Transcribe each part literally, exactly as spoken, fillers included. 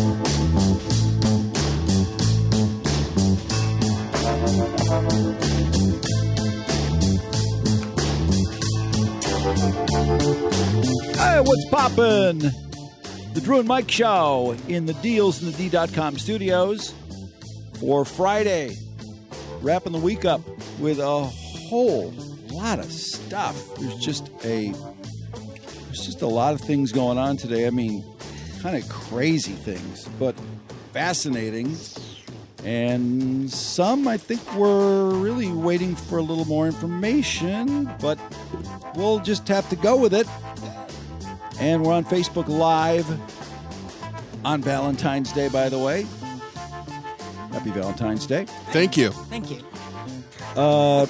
Hey, what's poppin'? The Drew and Mike Show in the Deals in the D dot com studios for Friday. Wrapping the week up with a whole lot of stuff. There's just a there's just a lot of things going on today. I mean, kind of crazy things, but fascinating. And some, I think, we're really waiting for a little more information, but we'll just have to go with it. And we're on Facebook Live on Valentine's Day, by the way. Happy Valentine's Day. Thank you. Thank you. Uh,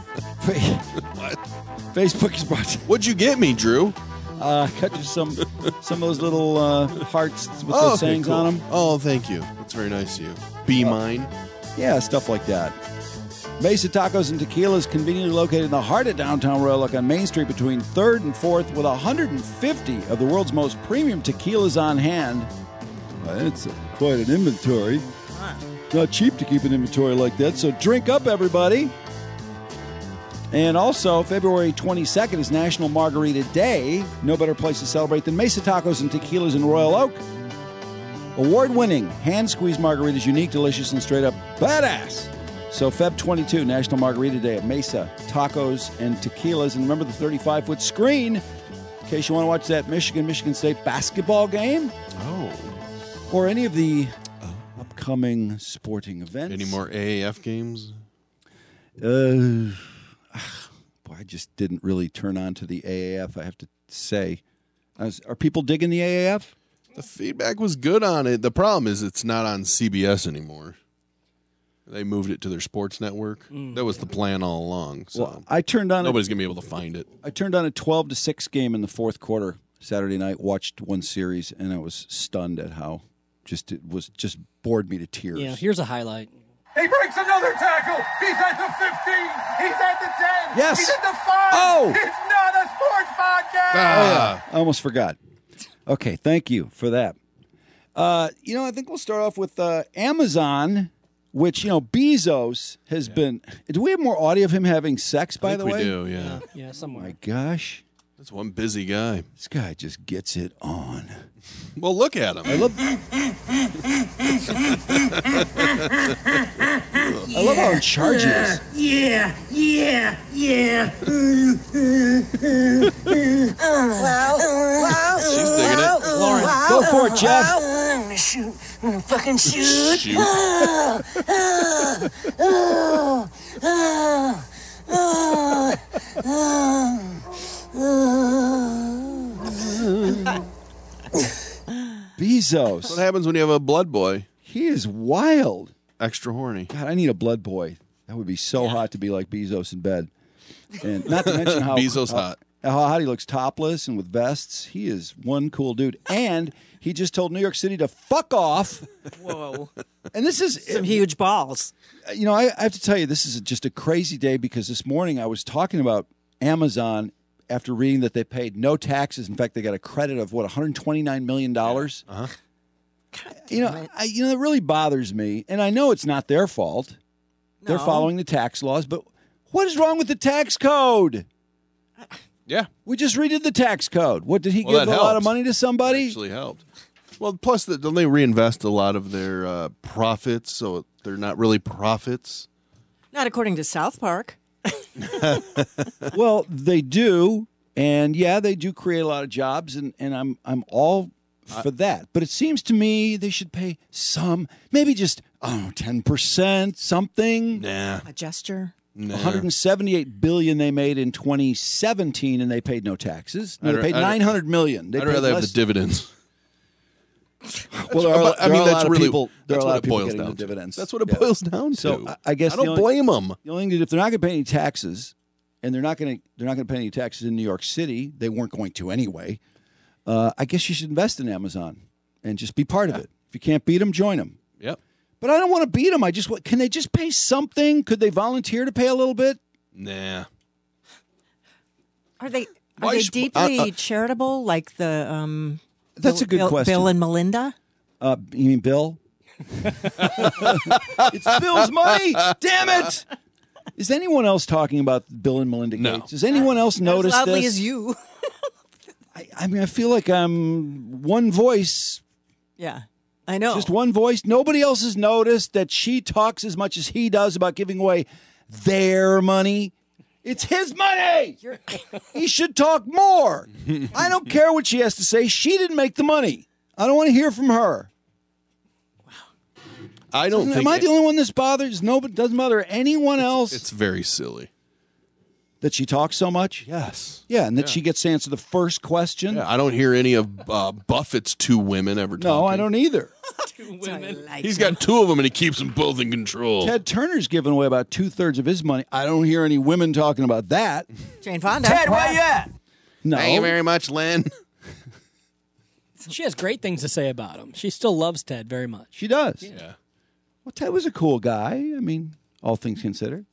What? Facebook is brought to What'd you get me, Drew? uh, cut you some some of those little uh, hearts with Oh, those okay, sayings cool. on them. Oh, thank you. That's very nice of you. Be mine. Yeah, stuff like that. Mesa Tacos and Tequilas, conveniently located in the heart of downtown Royal Oak on Main Street between third and fourth, with one hundred fifty of the world's most premium tequilas on hand. Well, that's quite an inventory. Not cheap to keep an inventory like that, so drink up, everybody. And also, February twenty-second is National Margarita Day. No better place to celebrate than Mesa Tacos and Tequilas in Royal Oak. Award-winning hand-squeezed margaritas, unique, delicious, and straight-up badass. So February twenty-second, National Margarita Day at Mesa Tacos and Tequilas. And remember the thirty-five foot screen in case you want to watch that Michigan-Michigan State basketball game Oh. or any of the upcoming sporting events. Any more A A F games? Uh, boy, I just didn't really turn on to the A A F, I have to say. I was, are people digging the A A F? The feedback was good on it. The problem is it's not on C B S anymore. They moved it to their sports network. Mm. That was the plan all along. So Well, I turned on nobody's a, going to be able to find it. I turned on a twelve to six game in the fourth quarter Saturday night, watched one series, and I was stunned at how just it was just bored me to tears. Yeah, here's a highlight. He breaks another tackle. He's at the fifteen. He's at the ten. Yes. He's at the five. Oh. It's not a sports podcast. Ah. I almost forgot. Okay, thank you for that. Uh, you know, I think we'll start off with uh, Amazon, which, you know, Bezos has been... Do we have more audio of him having sex, by I think the we way? do, yeah. Yeah, somewhere. My gosh. That's one busy guy. This guy just gets it on. Well, look at him. I love... I love how in charge he is. Yeah, yeah, yeah. She's digging it. Lauren, Go for it, Jeff. I'm gonna shoot. I'm gonna fucking shoot. Shoot. Bezos. What happens when you have a blood boy? He is wild. Extra horny. God, I need a blood boy. That would be so hot to be like Bezos in bed. And not to mention how Bezos how, hot. how hot he looks topless and with vests. He is one cool dude. And he just told New York City to fuck off. whoa. And this is, Some huge balls. you know, I, I have to tell you, this is just a crazy day because this morning I was talking about Amazon after reading that they paid no taxes. In fact, they got a credit of, what, one hundred twenty-nine million dollars? Uh-huh. You know, I, you know, it really bothers me. And I know it's not their fault. They're No. following the tax laws, but what is wrong with the tax code? Yeah. We just redid the tax code. What, did he Well, give a that lot of helped. money to somebody? Actually helped. Well, plus, the, don't they reinvest a lot of their uh, profits, so they're not really profits? Not according to South Park. Well, they do, and yeah, they do create a lot of jobs, and, and I'm I'm all for that. But it seems to me they should pay some, maybe just I don't know, ten percent, something. Nah. A gesture. nah. one hundred seventy-eight billion dollars they made in twenty seventeen, and they paid no taxes. No, I'd they paid ra- I'd- nine hundred million dollars. They I'd paid rather have less- the dividends. Well, there are, But, I there mean, are a that's lot of really people. There are that's a lot what of it people boils getting down the to. dividends. That's what it Yeah. boils down to. So I- I guess I the don't only- blame them. The only thing that if they're not going to pay any taxes, and they're not going to they're not going to pay any taxes in New York City, they weren't going to anyway. Uh, I guess you should invest in Amazon and just be part of it. If you can't beat them, join them. Yep. But I don't want to beat them. I just want, can they just pay something? Could they volunteer to pay a little bit? Nah. Are they are Why they sh- deeply uh, uh, charitable like the um That's Bill, a good Bill, question. Bill and Melinda? Uh, you mean Bill? It's Bill's money. Damn it! Is anyone else talking about Bill and Melinda No. Gates? Does anyone else notice as loudly this? as you. I, I mean, I feel like I'm one voice, Yeah, I know. just one voice. Nobody else has noticed that she talks as much as he does about giving away their money. It's his money. You're- He should talk more. I don't care what she has to say. She didn't make the money. I don't want to hear from her. I don't think Am I it- the only one this bothers? Nobody doesn't bother anyone else it's very silly. that she talks so much. Yes. Yeah, and that she gets to answer the first question. Yeah, I don't hear any of uh, Buffett's two women ever talking. No, I don't either. He's got two of them, and he keeps them both in control. Ted Turner's giving away about two thirds of his money. I don't hear any women talking about that. Jane Fonda. Ted, where you at? No, Thank you very much, Len. She has great things to say about him. She still loves Ted very much. she does. Yeah. Well, Ted was a cool guy. I mean, all things considered.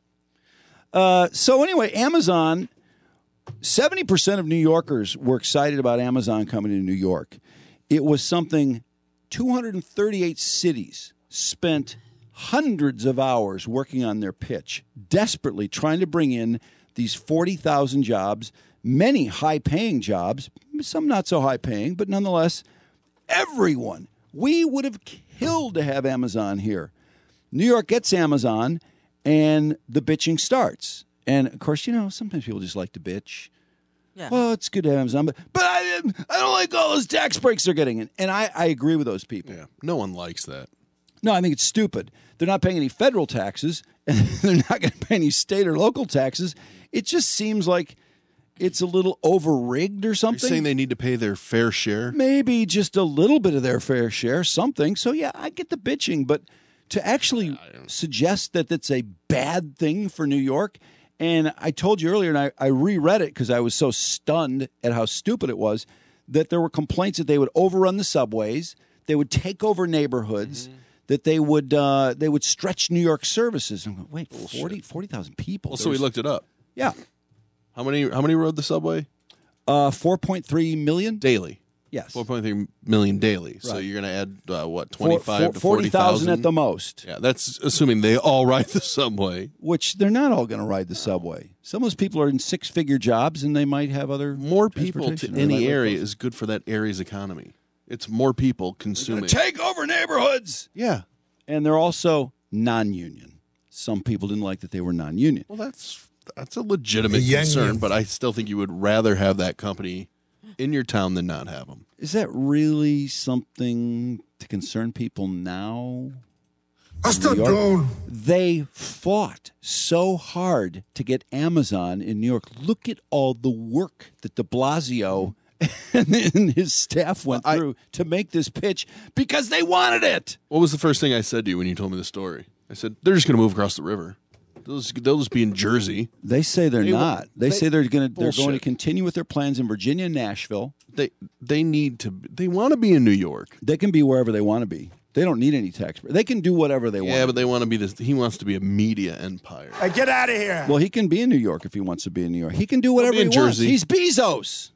Uh, so anyway, Amazon, seventy percent of New Yorkers were excited about Amazon coming to New York. It was something two hundred thirty-eight cities spent hundreds of hours working on their pitch, desperately trying to bring in these forty thousand jobs, many high-paying jobs, some not so high-paying, but nonetheless, everyone. We would have killed to have Amazon here. New York gets Amazon, and the bitching starts. And, of course, you know, sometimes people just like to bitch. Yeah. Well, it's good to have Amazon, but, but I, I don't like all those tax breaks they're getting. And, and I, I agree with those people. Yeah. No one likes that. No, I think it's stupid. They're not paying any federal taxes, and they're not going to pay any state or local taxes. It just seems like it's a little over-rigged or You're something. saying they need to pay their fair share? Maybe just a little bit of their fair share, something. So, yeah, I get the bitching, but to actually suggest that it's a bad thing for New York, and I told you earlier, and I, I reread it because I was so stunned at how stupid it was, that there were complaints that they would overrun the subways, they would take over neighborhoods, Mm-hmm. that they would uh, they would stretch New York services. I'm going, wait, forty thousand people? Well, so we There's- looked it up. Yeah. How many How many rode the subway? Uh, four point three million? Daily. Yes. four point three million daily. So Right. you're going to add, uh, what, Four- twenty-five four- to forty thousand? at the most. Yeah, that's assuming they all ride the subway. Which they're not all going to ride the subway. Some of those people are in six-figure jobs, and they might have other More people to transportation, or they might any live area close. is good for that area's economy. It's more people consuming. Take over neighborhoods. Yeah. And they're also non-union. Some people didn't like that they were non-union. Well, that's that's a legitimate concern, but I still think you would rather have that company in your town than not have them. Is that really something to concern people now? I still New York? don't. They fought so hard to get Amazon in New York. Look at all the work that de Blasio and his staff went I- through to make this pitch because they wanted it. What was the first thing I said to you when you told me the story? I said, they're just going to move across the river. They'll just, they'll just be in Jersey. They say they're They- not. They, they- say they're going to they're going to Bullshit. continue with their plans in Virginia and Nashville. They they need to. They want to be in New York. They can be wherever they want to be. They don't need any tax. They can do whatever they want. Yeah, but they want to be this. He wants to be a media empire. Hey, get out of here. Well, he can be in New York if he wants to be in New York. He can do whatever be he in wants. Jersey. He's Bezos.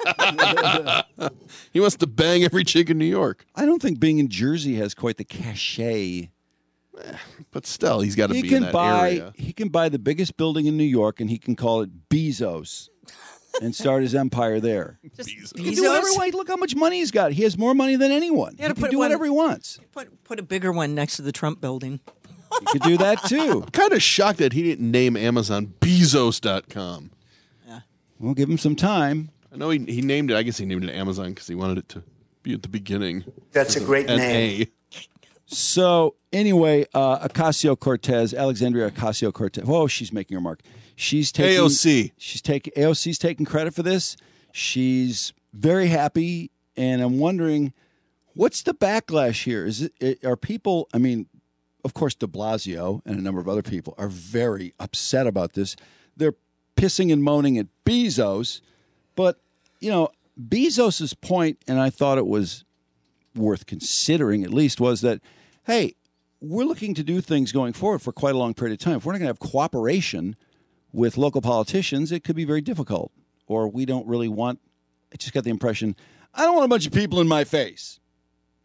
He wants to bang every chick in New York. I don't think being in Jersey has quite the cachet. But still, he's got to He be in can that buy area. he can buy the biggest building in New York and he can call it Bezos and start his empire there. Just He can do whatever he Bezos? wants. Look how much money he's got. He has more money than anyone. You gotta He can put do one- whatever he wants. Put, put a bigger one next to the Trump building. He could do that too. Kind of shocked that he didn't name Amazon Bezos dot com. We'll give him some time. I know he, he named it. I guess he named it Amazon because he wanted it to be at the beginning. That's a great An name. A. So anyway, uh, Ocasio Cortez, Alexandria Ocasio Cortez. Whoa, she's making her mark. She's taking A O C. She's taking A O C's taking credit for this. She's very happy, and I'm wondering what's the backlash here. Is it, it are people? I mean, of course, De Blasio and a number of other people are very upset about this. They're pissing and moaning at Bezos, but you know, Bezos's point, and I thought it was worth considering at least, was that, hey, we're looking to do things going forward for quite a long period of time. If we're not going to have cooperation with local politicians, it could be very difficult. Or we don't really want, I just got the impression, I don't want a bunch of people in my face.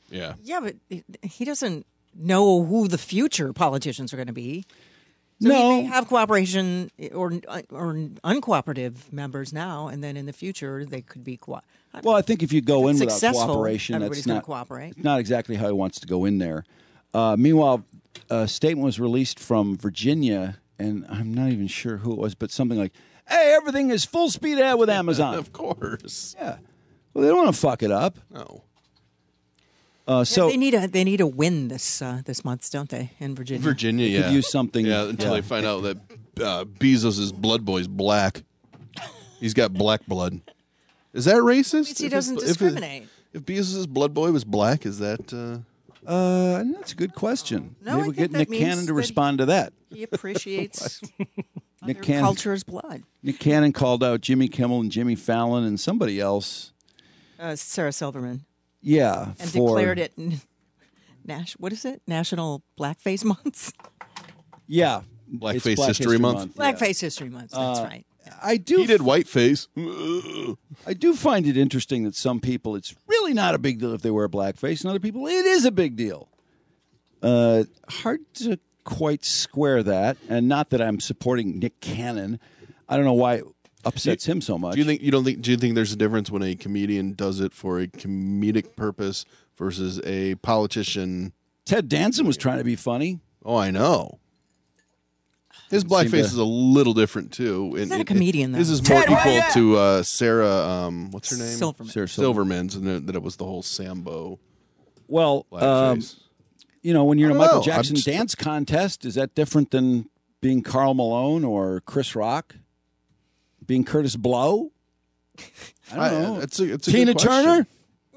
Yeah. Yeah, but he doesn't know who the future politicians are going to be. So No. he may have cooperation or or uncooperative members now, and then in the future they could be co- Well, I think if you go in without successful, cooperation, everybody's that's gonna not cooperate. It's not exactly how he wants to go in there. Uh, meanwhile, a statement was released from Virginia, and I'm not even sure who it was, but something like, "Hey, everything is full speed ahead with Amazon." Of course. Yeah. Well, they don't want to fuck it up. No. Uh, so they need a they need a win this uh, this month, don't they? In Virginia, Virginia, could yeah. use something- Yeah, until yeah. they find out that uh, Bezos' blood boy's black. He's got black blood. Is that racist? Means he If his- doesn't if it- discriminate. If, Bezos' blood boy was black, is that... Uh, uh, that's a good question. No, Maybe I we'll think get that Nick means Cannon to that respond to that. he appreciates Nick other Cannon, culture's blood. Nick Cannon called out Jimmy Kimmel and Jimmy Fallon and somebody else. Uh, Sarah Silverman. Yeah, And for, declared it Nash, what is it? National Blackface Month? Yeah, Blackface it's Black History Month? yeah. Blackface History Month. That's Uh, right. I do. he did whiteface. I do find it interesting that some people, it's really not a big deal if they wear blackface, and other people, it is a big deal. Uh, hard to quite square that, and not that I'm supporting Nick Cannon. I don't know why it upsets him so much. Do you think you don't think? Do you think there's a difference when a comedian does it for a comedic purpose versus a politician? Ted Danson was trying to be funny. Oh, I know. His Seemed blackface to- is a little different too. He's And not a it- comedian, His though. is more Ted, where equal you at? to uh, Sarah. Um, what's her name? Silverman. Sarah Silverman. Silverman's, and then- that it was the whole Sambo Well, um, blackface. you know, when you're in a I don't Michael know. I'm Jackson just- dance contest, is that different than being Karl Malone or Chris Rock? Being Curtis Blow? I don't know. It's a, it's a Tina good question.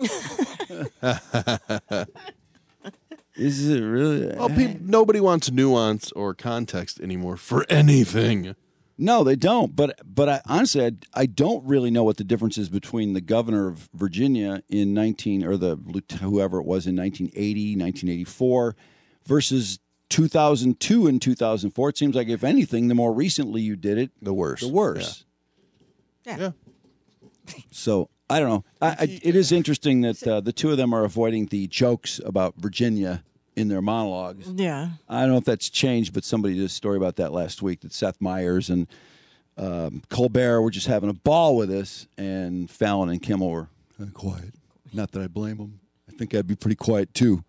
Turner? Is it really? Well, peop nobody wants nuance or context anymore for anything. No, they don't. But but I, honestly, I, I don't really know what the difference is between the governor of Virginia in nineteen or the lieutenant- whoever it was in nineteen eighty, nineteen eighty-four versus two thousand two and two thousand four. It seems like if anything, the more recently you did it, The worst. the worse. Yeah. Yeah. So I don't know. I, I, it is interesting that uh, the two of them are avoiding the jokes about Virginia in their monologues. Yeah. I don't know if that's changed, but somebody did a story about that last week that Seth Meyers and um, Colbert were just having a ball with this, and Fallon and Kimmel were kind of quiet. Not that I blame them. I think I'd be pretty quiet too.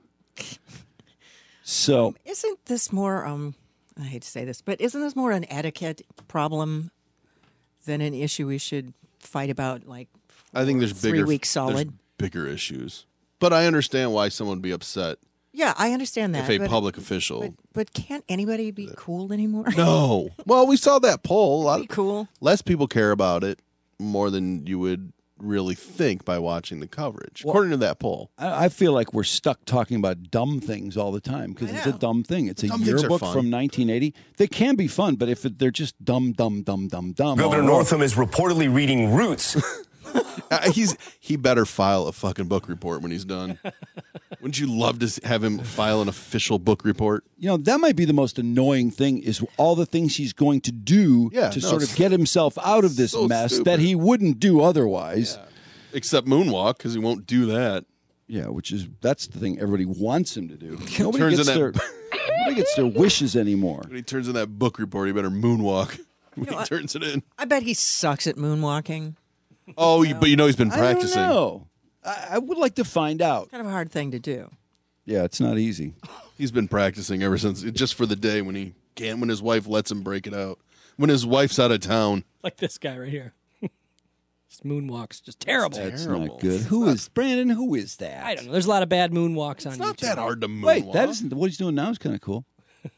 So Isn't this more, um, I hate to say this, but isn't this more an etiquette problem than an issue we should fight about, like, I think there's three bigger weeks there's solid? bigger issues. But I understand why someone would be upset Yeah, I understand that. if a but, public official. But, but can't anybody be cool anymore? No. Well, we saw that poll. A lot Be cool. less people care about it more than you would really think by watching the coverage, according to that poll. I, I feel like we're stuck talking about dumb things all the time because I it's a know. dumb thing. It's a Dumb things are yearbook fun. from nineteen eighty. They can be fun, but if it, they're just dumb, dumb, dumb, dumb, dumb. Governor all Northam is reportedly reading Roots. Uh, he's he better file a fucking book report when he's done. Wouldn't you love to s- have him file an official book report? You know, that might be the most annoying thing is all the things he's going to do Yeah, to no, sort of it's get himself out of this so mess stupid. that he wouldn't do otherwise. Except moonwalk, because he won't do that. Yeah, which is that's the thing everybody wants him to do. Nobody turns gets in their that- nobody gets their wishes anymore. When he turns in that book report, he better moonwalk when know, he I- turns it in. I bet he sucks at moonwalking. Oh, you- but you know he's been I don't practicing. know. I, I would like to find out. Kind of a hard thing to do. Yeah, it's not easy. He's been practicing ever since, just for the day when he can't, when his wife lets him break it out. When his wife's out of town. Like this guy right here. This moonwalk's just terrible. That's Terrible. not good. Who is Brandon? Who is that? I don't know. There's a lot of bad moonwalks on It's not YouTube. that hard to moonwalk. Wait, that isn't what he's doing now. Is kind of cool.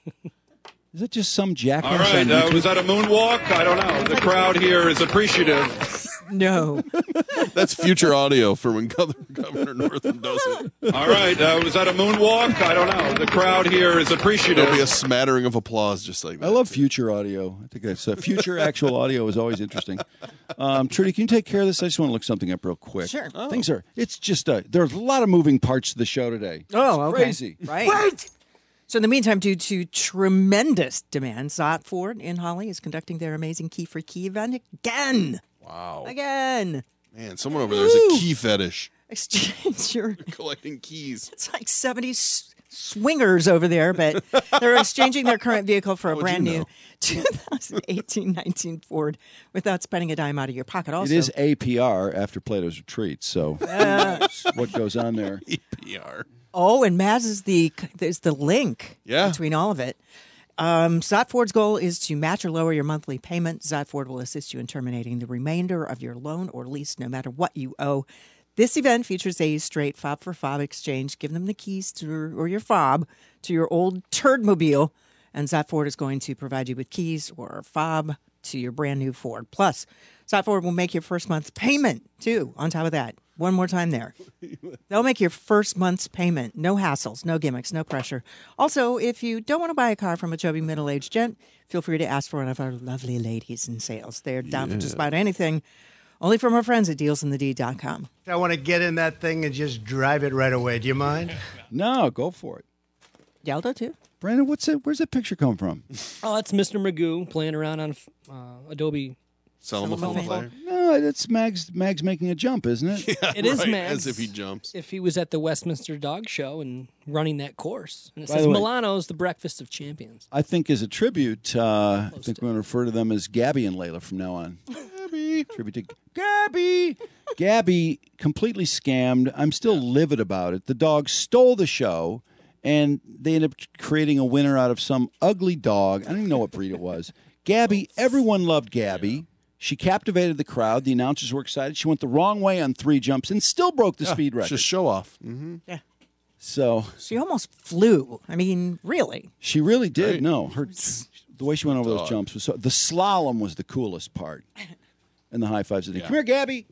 Is that just some jackass? All right, on uh, YouTube? was that a moonwalk? I don't know. The crowd here is appreciative. No. That's future audio for when Governor, Governor Northam does it. All right, uh, was that a moonwalk? I don't know. The crowd here is appreciative. There'll be a smattering of applause just like that. I love future audio. I think that's uh, future actual audio is always interesting. Um, Trudy, can you take care of this? I just want to look something up real quick. Sure. Oh. Things are. It's just uh, there's a lot of moving parts to the show today. Oh, It's okay. crazy. Right. Right. So in the meantime, due to tremendous demand, Zott Ford in Holly is conducting their amazing Key for Key event again. Wow. Again. Man, someone over there is a key fetish. exchange your. Collecting keys. It's like seventy s- swingers over there, but they're exchanging their current vehicle for a would brand you new know? twenty eighteen nineteen Ford without spending a dime out of your pocket. Also, It is A P R after Plato's Retreat, so that's what goes on there. A P R. oh, and Maz is the is the link Yeah. between all of it. Um, Zott Ford's goal is to match or lower your monthly payment. Zott Ford will assist you in terminating the remainder of your loan or lease, no matter what you owe. This event features a straight fob for fob exchange. Give them the keys to your, or your fob to your old turdmobile, and Zott Ford is going to provide you with keys or a fob to your brand new Ford. Plus, Zott Ford will make your first month's payment too. On top of that, one more time there, they'll make your first month's payment. No hassles, no gimmicks, no pressure. Also, if you don't want to buy a car from a chubby middle-aged gent, feel free to ask for one of our lovely ladies in sales. They're down for just about anything. Only from our friends at deals in the d dot com. I want to get in that thing and just drive it right away. Do you mind? No, go for it. Yaldo, too. Brandon, what's it? Where's that picture come from? Oh, that's Mister Magoo playing around on uh, Adobe. Sell him a phone player. No, it's Mags. Mags making a jump, isn't it? Yeah, It is right, Mags. As if he jumps. If he was at the Westminster Dog Show and running that course. And it By says the way- Milano's the breakfast of champions. I think as a tribute, uh, I think we're going to refer to them as Gabby and Layla from now on. Gabby. Tribute to Gabby. Gabby completely scammed. I'm still livid about it. The dog stole the show, and they ended up creating a winner out of some ugly dog. I don't even know what breed it was. Gabby, everyone loved Gabby. She captivated the crowd. The announcers were excited. She went the wrong way on three jumps and still broke the speed record. Just show off. Mm-hmm. Yeah. So She almost flew. I mean, really. she really did. Right. No, her the way she went over those Dog. jumps was so. The slalom was the coolest part, and the high fives. Yeah. Come here, Gabby.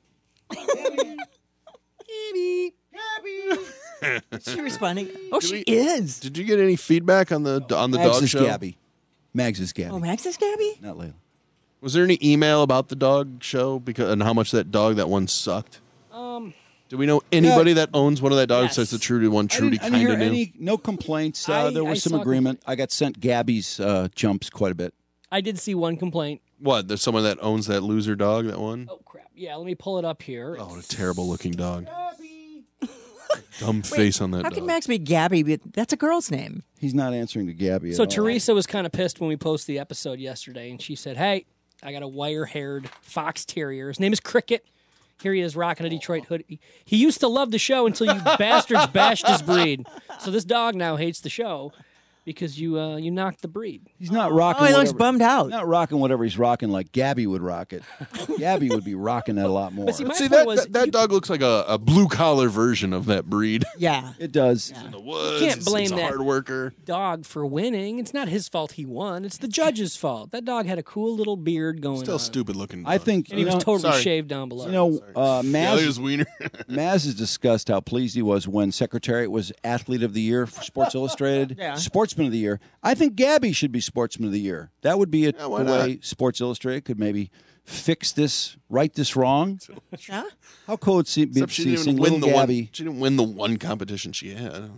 Gabby. Gabby. Is she responding? Oh, she we- is. Did you get any feedback on the on the Mags dog is show? Gabby. Mags is Gabby, Oh, Max is Gabby? not Layla. Was there any email about the dog show because and how much that dog that one sucked? Um, Do we know anybody that owns one of that dog Yes. says the Trudy one? I Trudy didn't, I didn't kind hear of knew. any. No complaints. Uh, I- there was I some saw agreement. I got sent Gabby's uh, jumps quite a bit. I did see one complaint. What? There's someone that owns that loser dog that won. Oh, crap. Yeah, let me pull it up here. Oh, what a terrible looking dog. Dumb face on that How dog. can Max be Gabby? But that's a girl's name. He's not answering to Gabby. So at all. Teresa was kind of pissed when we posted the episode yesterday, and she said, "Hey, I got a wire-haired fox terrier. His name is Cricket. Here he is rocking a Detroit hoodie. He used to love the show until you bastards bashed his breed. So this dog now hates the show because you uh, you knocked the breed. He's not rocking. Oh, he looks whatever- bummed out. Not rocking whatever he's rocking like Gabby would rock it. Gabby would be rocking that a lot more. But see, my See point that was, that, that you dog looks like a, a blue collar version of that breed. Yeah. It does. In the woods, can't he's- blame he's a that. hard worker. dog for winning. It's not his fault he won. It's the judge's fault. That dog had a cool little beard going Still on. stupid looking. I dog. think And he you was know, totally sorry. shaved down below. You know, uh, Yeah, Maz, his wiener. Maz has discussed how pleased he was when Secretariat was Athlete of the Year for Sports Illustrated, Yeah. Sportsman of the Year. I think Gabby should be Sportsman of the Year. That would be a, Yeah, why the way Sports Illustrated could maybe fix this, right this wrong. Huh? How cool would it be Except to she see didn't seeing even win little the Gabby? one. She didn't win the one competition she had.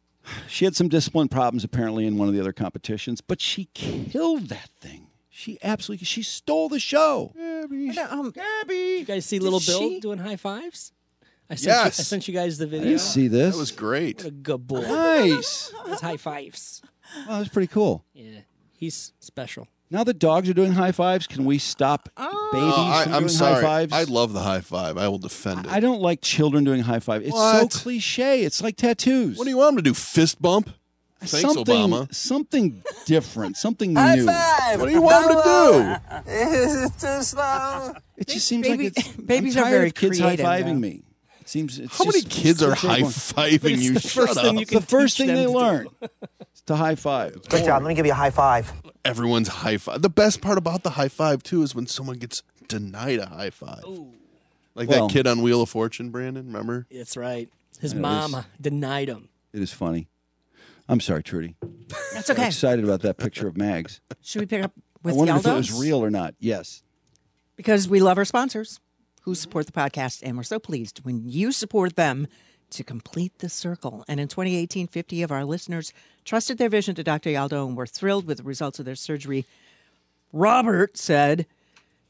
She had some discipline problems apparently in one of the other competitions, but she killed that thing. She absolutely she stole the show. And, um, you guys see little Bill she- doing high fives? I sent Yes. You, I sent you guys the I video. didn't see this. That was great. What a good boy. Nice. That's high fives. Well, that's pretty cool. Yeah, he's special. Now that dogs are doing high fives, can we stop babies Oh, I, from I'm doing sorry. high fives? I love the high five. I will defend it. I don't like children doing high five. It's What? so cliche. It's like tattoos. What do you want him to do? Fist bump? Thanks, something, Obama. Something different. Something High new. five! What do you want him to do? It's too slow. It just seems Baby- like it's, babies I'm are tired very of kids creative, high fiving though. me. It seems. It's How many just kids are cliche high going- fiving it's you? the Shut first up. thing you It's the can first teach thing they them to do. learn. It's to high five. It's Good boring. job. Let me give you a high five. Everyone's high five. The best part about the high five too is when someone gets denied a high five. Like Well- that kid on Wheel of Fortune, Brandon. Remember? That's right. His Yeah, it mom is. denied him. It is funny. I'm sorry, Trudy. That's I'm okay. excited about that picture of Mags. Should we pick up with I wondered if it Yaldo? was real or not. Yes. Because we love our sponsors who support the podcast, and we're so pleased when you support them to complete the circle. And in twenty eighteen, fifty of our listeners trusted their vision to Doctor Yaldo and were thrilled with the results of their surgery. Robert said,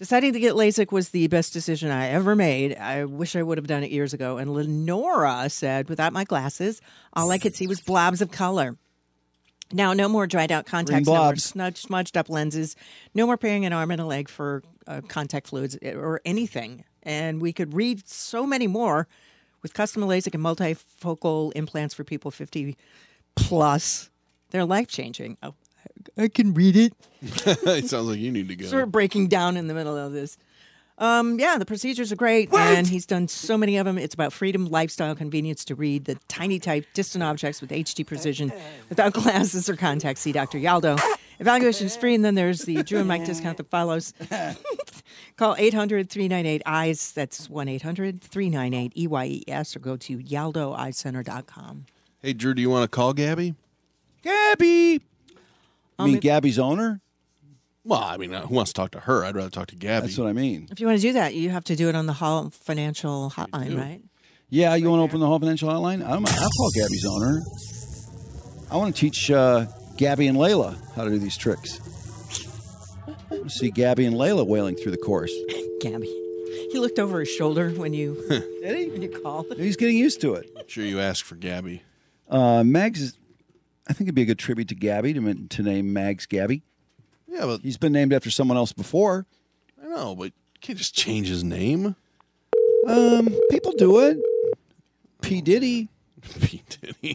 Deciding to get LASIK was the best decision I ever made. I wish I would have done it years ago. And Lenora said, without my glasses, all I could see was blobs of color. Now, no more dried out contacts, no more smudged, smudged up lenses, no more paying an arm and a leg for uh, contact fluids or anything. And we could read so many more with custom LASIK and multifocal implants for people fifty plus. They're life-changing. Oh, I can read it. It sounds like you need to go. Sort of breaking down in the middle of this. Um, yeah, the procedures are great, what? And he's done so many of them. It's about freedom, lifestyle, convenience to read the tiny type, distant objects with H D precision without glasses or contacts. See Doctor Yaldo. Evaluation is free, and then there's the Drew and Mike discount that follows. Call eight hundred, three nine eight, E Y E S. That's one eight hundred, three nine eight, E Y E S, or go to yaldo eye center dot com. Hey, Drew, do you want to call Gabby? Gabby! Um, You mean if- Gabby's owner? Well, I mean, uh, who wants to talk to her? I'd rather talk to Gabby. That's what I mean. If you want to do that, you have to do it on the Hall Financial Hotline, right? Yeah, you want to open the Hall Financial Hotline? I don't know. I'll call Gabby's owner. I want to teach uh, Gabby and Layla how to do these tricks. I want to see Gabby and Layla wailing through the course. Gabby. He looked over his shoulder when you Did he? when you called. He's getting used to it. Sure, you asked for Gabby. Uh, Mags is, I think it'd be a good tribute to Gabby to, to name Mags Gabby. Yeah, but He's been named after someone else before. I know, but you can't just change his name. Um, people do it. P. Diddy. P. Diddy.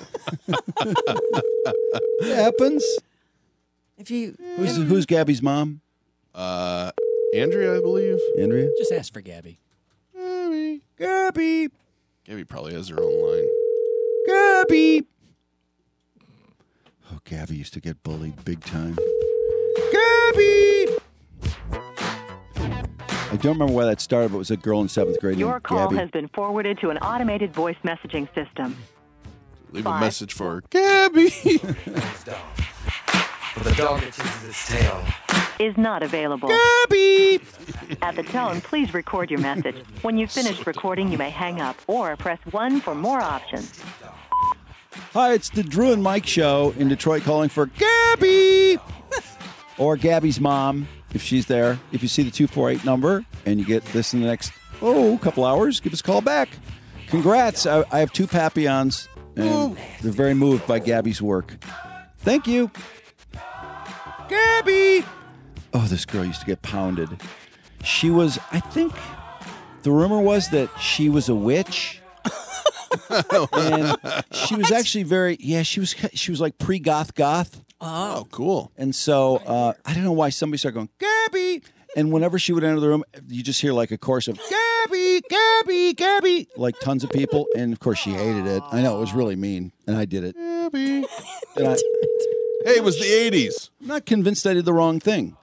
It happens. If you Who's who's Gabby's mom? Uh, Andrea, I believe. Andrea. Just ask for Gabby. Gabby. Gabby. Gabby probably has her own line. Gabby. Oh, Gabby used to get bullied big time. Gabby. I don't remember why that started, but it was a girl in seventh grade Your named call Gabby. has been forwarded to an automated voice messaging system. Leave Five. a message for Gabby. The dog that chases its tail Is not available. Gabby. At the tone, please record your message. When you've finished recording, you may hang up or press one for more options. Hi, it's the Drew and Mike show in Detroit calling for Gabby. Or Gabby's mom, if she's there. If you see the two four eight number and you get this in the next, oh, couple hours, give us a call back. Congrats. I, I have two Papillons, and they're very moved by Gabby's work. Thank you. Gabby! Oh, this girl used to get pounded. She was, I think, the rumor was that she was a witch. And she was actually very, yeah, she was she was like pre-goth goth. Oh, cool. And so uh, I don't know why somebody started going, Gabby! And whenever she would enter the room, you just hear like a chorus of, Gabby, Gabby, Gabby, like tons of people. And of course she hated it. I know, it was really mean. And I did it. Gabby. And I, Hey, it was the eighties. I'm not convinced I did the wrong thing.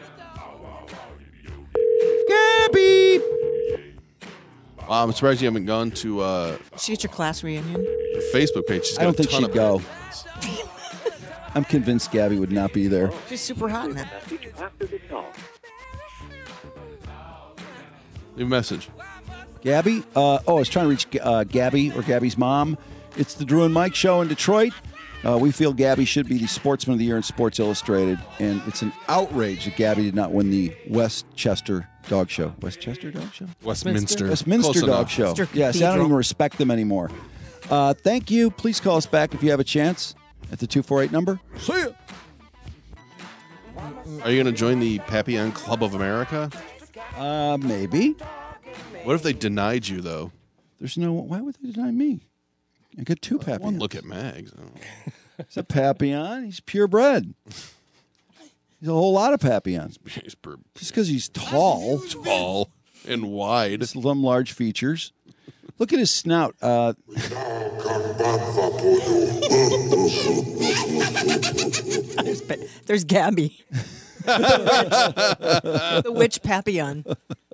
Gabby! Wow, I'm surprised you haven't gone to uh, she get your class reunion. her Facebook page. She's got I don't a think ton she'd of go. fans. I'm convinced Gabby would not be there. She's super hot in that. Leave a message. Gabby? Uh, oh, I was trying to reach uh, Gabby or Gabby's mom. It's the Drew and Mike show in Detroit. Uh, we feel Gabby should be the Sportsman of the Year in Sports Illustrated, and it's an outrage that Gabby did not win the Westchester Dog Show. Westchester Dog Show? Westminster. Westminster Close Dog enough. Show. Westminster Yes, I don't Cathedral. even respect them anymore. Uh, thank you. Please call us back if you have a chance at the two four eight number. See ya. Are you going to join the Papillon Club of America? Uh, maybe. What if they denied you, though? There's no. Why would they deny me? I got two One Papillons. look at Mags. I don't know. He's a Papillon. He's purebred. He's a whole lot of Papillons. He's per- Just because he's tall, tall and wide. just some large features. Look at his snout. Uh, There's, there's Gabby. the, witch. the witch Papillon.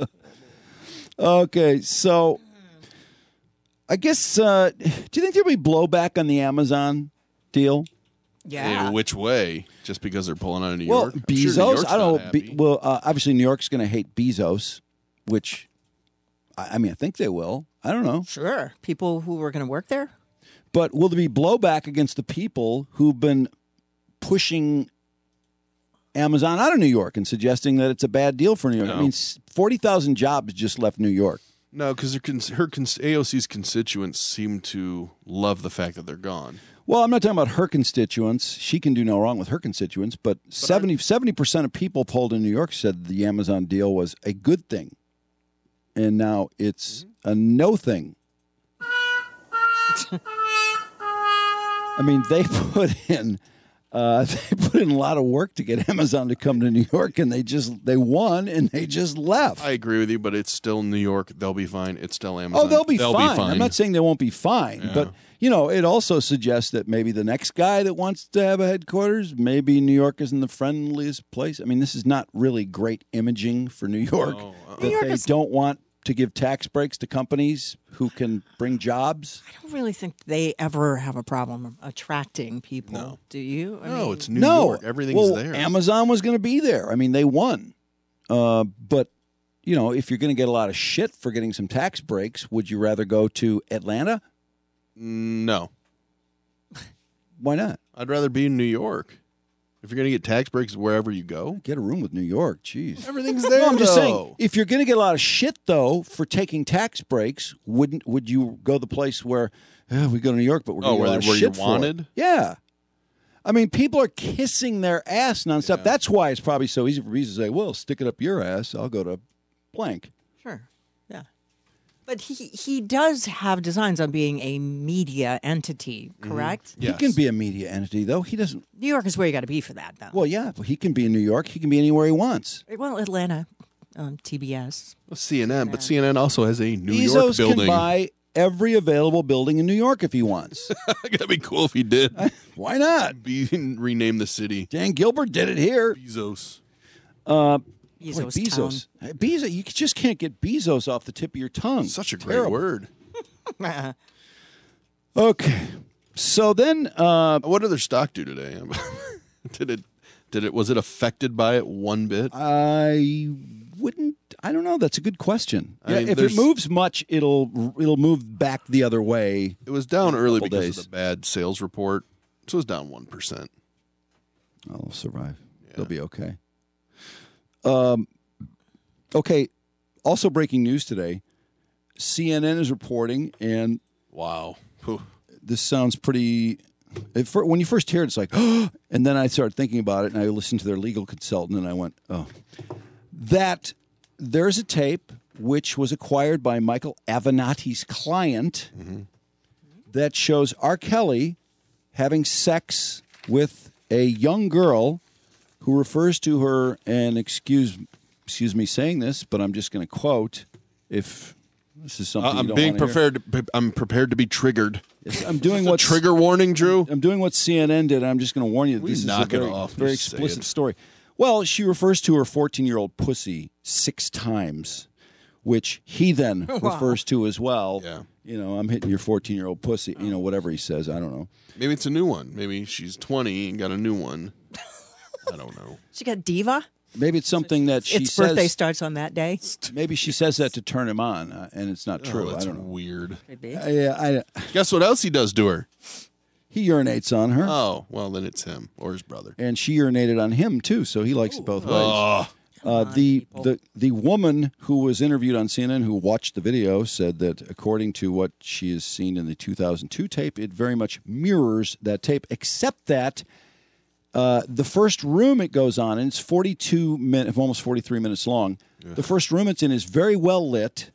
okay, so I guess. Uh, do you think there'll be blowback on the Amazon deal? Yeah. In which way? Just because they're pulling out of New Well, York? I'm sure New Bezos. York's I don't not know. Be, happy. well, uh, obviously New York's going to hate Bezos, which I, I mean, I think they will. I don't know. Sure. People who were going to work there? But will there be blowback against the people who've been pushing Amazon out of New York and suggesting that it's a bad deal for New York. No. I mean, forty thousand jobs just left New York. No, because her, cons- her cons- A O C's constituents seem to love the fact that they're gone. Well, I'm not talking about her constituents. She can do no wrong with her constituents, but, but seventy percent of people polled in New York said the Amazon deal was a good thing. And now it's mm-hmm. a no thing. I mean, they put in uh, they put in a lot of work to get Amazon to come to New York, and they just they won and they just left. I agree with you, but it's still New York. They'll be fine. It's still Amazon. Oh, they'll be, they'll fine. be fine. I'm not saying they won't be fine, Yeah. but you know, it also suggests that maybe the next guy that wants to have a headquarters, maybe New York isn't the friendliest place. I mean, this is not really great imaging for New York. No, uh-uh. That New York they is- don't want to give tax breaks to companies who can bring jobs. I don't really think they ever have a problem attracting people. No. Do you? I No, mean, it's New no, York. Everything's well, there. Amazon was going to be there. I mean, they won. Uh, but, you know, if you're going to get a lot of shit for getting some tax breaks, would you rather go to Atlanta? No. Why not? I'd rather be in New York. If you're going to get tax breaks wherever you go, Get a room with New York. Jeez. everything's there. No, I'm just though. saying, if you're going to get a lot of shit, though, for taking tax breaks, wouldn't would you go the place where eh, we go to New York, but we're Oh, going to get a where- lot of where you're shit for it? wanted? Yeah. I mean, people are kissing their ass nonstop. Yeah. That's why it's probably so easy for me to say, well, stick it up your ass. I'll go to blank. Sure. Yeah. But he, he does have designs on being a media entity, correct? Yes. He can be a media entity, though. He doesn't. New York is where you got to be for that, though. Well, yeah, but he can be in New York. He can be anywhere he wants. Well, Atlanta, um, T B S. Well, C N N, but C N N also has a New York Bezos building. can buy every available building in New York if he wants. That'd be cool if he did. Why not? Be, rename the city. Dan Gilbert did it here. Bezos. Uh, Bezos. Boy, Bezos. Hey, Bezos. You just can't get Bezos off the tip of your tongue. Such a great Terrible. word. Town. Okay. So then, uh, What did their stock do today? did it? Did it? Was it affected by it one bit? I wouldn't. I don't know. That's a good question. I Yeah, mean, if it there's- moves much, it'll it'll move back the other way. It was down in a early couple because days. of the bad sales report, so it was down one percent. I'll survive. They'll be okay. Um. Okay. Also, breaking news today. C N N is reporting, and Wow. Whew. this sounds pretty. At fir- when you first hear it, it's like, and then I started thinking about it, and I listened to their legal consultant, and I went, oh, that there's a tape which was acquired by Michael Avenatti's client that shows R. Kelly having sex with a young girl who refers to her, and excuse excuse me saying this, but I'm just going to quote if. This is something Uh, you I'm don't being wanna hear. prepared. To, I'm prepared to be triggered. Yes, I'm doing A what trigger warning, Drew. I'm doing what C N N did. I'm just going to warn you. We This is a knock it very, off. very Just say explicit it. story. Well, she refers to her fourteen-year-old pussy six times, which he then Wow. refers to as well. Yeah. You know, I'm hitting your fourteen-year-old pussy. You know, whatever he says. I don't know. Maybe it's a new one. Maybe she's twenty and got a new one. I don't know. She got diva. Maybe it's something that she Its says. birthday starts on that day. Maybe she says that to turn him on, uh, and it's not true. Oh, that's I don't know. weird. Could be. I, I, Guess what else he does to her? he urinates on her, Oh, well, then it's him or his brother. and she urinated on him too. So he likes it both ways. Oh, Uh, the, the the woman who was interviewed on C N N who watched the video said that according to what she has seen in the two thousand two tape, it very much mirrors that tape, except that uh, the first room it goes on, and it's forty-two minutes, almost forty-three minutes long. The first room it's in is very well lit,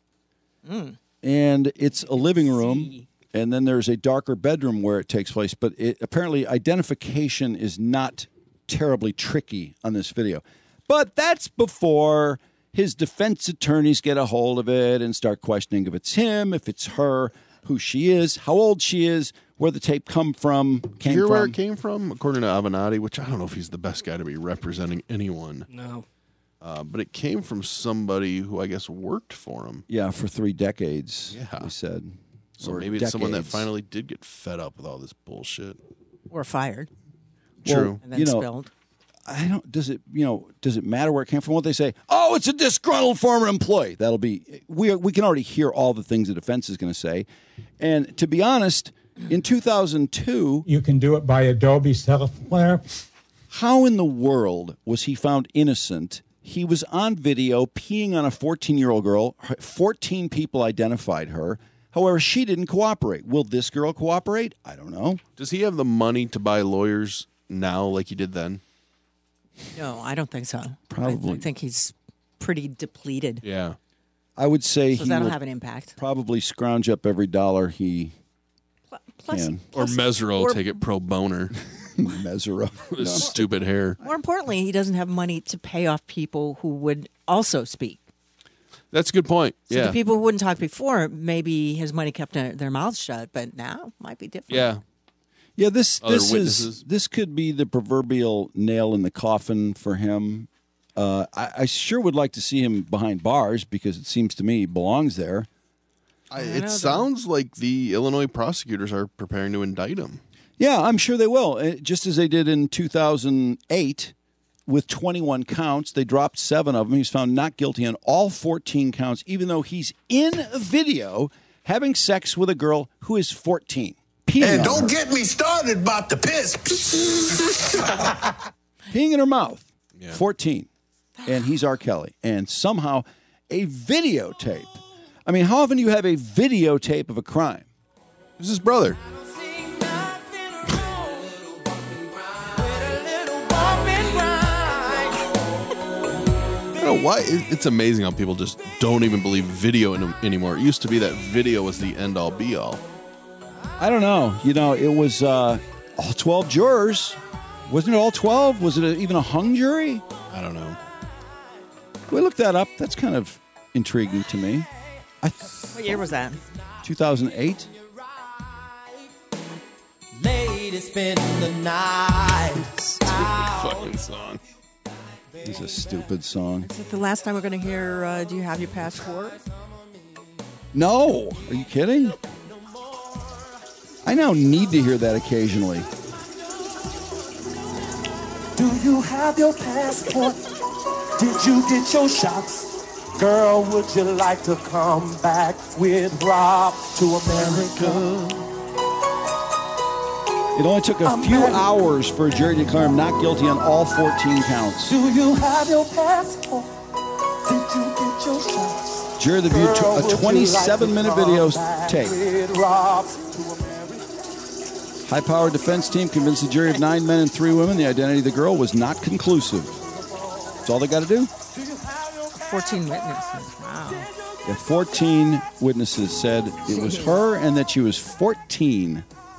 and it's a living room. And then there's a darker bedroom where it takes place. But it, apparently identification is not terribly tricky on this video. But that's before his defense attorneys get a hold of it and start questioning if it's him, if it's her, who she is, how old she is, where the tape come from, do you came hear from. where it came from? According to Avenatti, which I don't know if he's the best guy to be representing anyone, No. uh, but it came from somebody who I guess worked for him. Yeah, for three decades, Yeah. they said. So Or maybe it's someone that decades. finally did get fed up with all this bullshit. Or fired. Well, True. And then you know, spilled. I don't. Does it? You know? Does it matter where it came from? What they say? Oh, it's a disgruntled former employee. That'll be. We we can already hear all the things the defense is going to say, and to be honest, in two thousand two, You can do it by Adobe software. How in the world was he found innocent? He was on video peeing on a fourteen-year-old girl. fourteen people identified her. However, she didn't cooperate. Will this girl cooperate? I don't know. Does he have the money to buy lawyers now like he did then? No, I don't think so. Probably. I think he's pretty depleted. Yeah. I would say So he that'll will have an impact. probably scrounge up every dollar he Plus, can. Or Mesero or- take it pro boner. Mesero. With his stupid hair. More importantly, he doesn't have money to pay off people who would also speak. That's a good point. So yeah. the people who wouldn't talk before, maybe his money kept their their mouths shut, but now might be different. yeah. Yeah, this Other this witnesses? is this could be the proverbial nail in the coffin for him. Uh, I, I sure would like to see him behind bars because it seems to me he belongs there. I, it sounds like the Illinois prosecutors are preparing to indict him. Yeah, I'm sure they will. Uh, Just as they did in two thousand eight with twenty-one counts, they dropped seven of them. He's found not guilty on all fourteen counts, even though he's in a video having sex with a girl who is fourteen. Peeing And on don't her. get me started about the piss. Peeing in her mouth. fourteen. And he's R. Kelly. And somehow a videotape. I mean, how often do you have a videotape of a crime? This is his brother. I don't know why. it- It's amazing how people just don't even believe video in, anymore. It used to be that video was the end all be all. I don't know. You know, it was uh, all twelve jurors. Wasn't it all twelve? Was it a, even a hung jury? I don't know. Can we look that up? That's kind of intriguing to me. I th- What year was that? two thousand eight? Lady spend the night. Fucking song. It's a stupid song. Is it the last time we're going to hear uh, Do You Have Your Passport? No. Are you kidding? I now need to hear that occasionally. Do you have your passport? Did you get your shots? Girl, would you like to come back with Rob to America? It only took a few hours for a jury to declare him not guilty on all fourteen counts. Do you have your passport? Did you get your shots? Jury reviewed Girl, a would you twenty-seven like to minute video come back tape. with Rob to America? High-powered defense team convinced the jury of nine men and three women the identity of the girl was not conclusive. That's all they got to do. fourteen witnesses. Wow. Yeah, fourteen witnesses said it was her and that she was fourteen.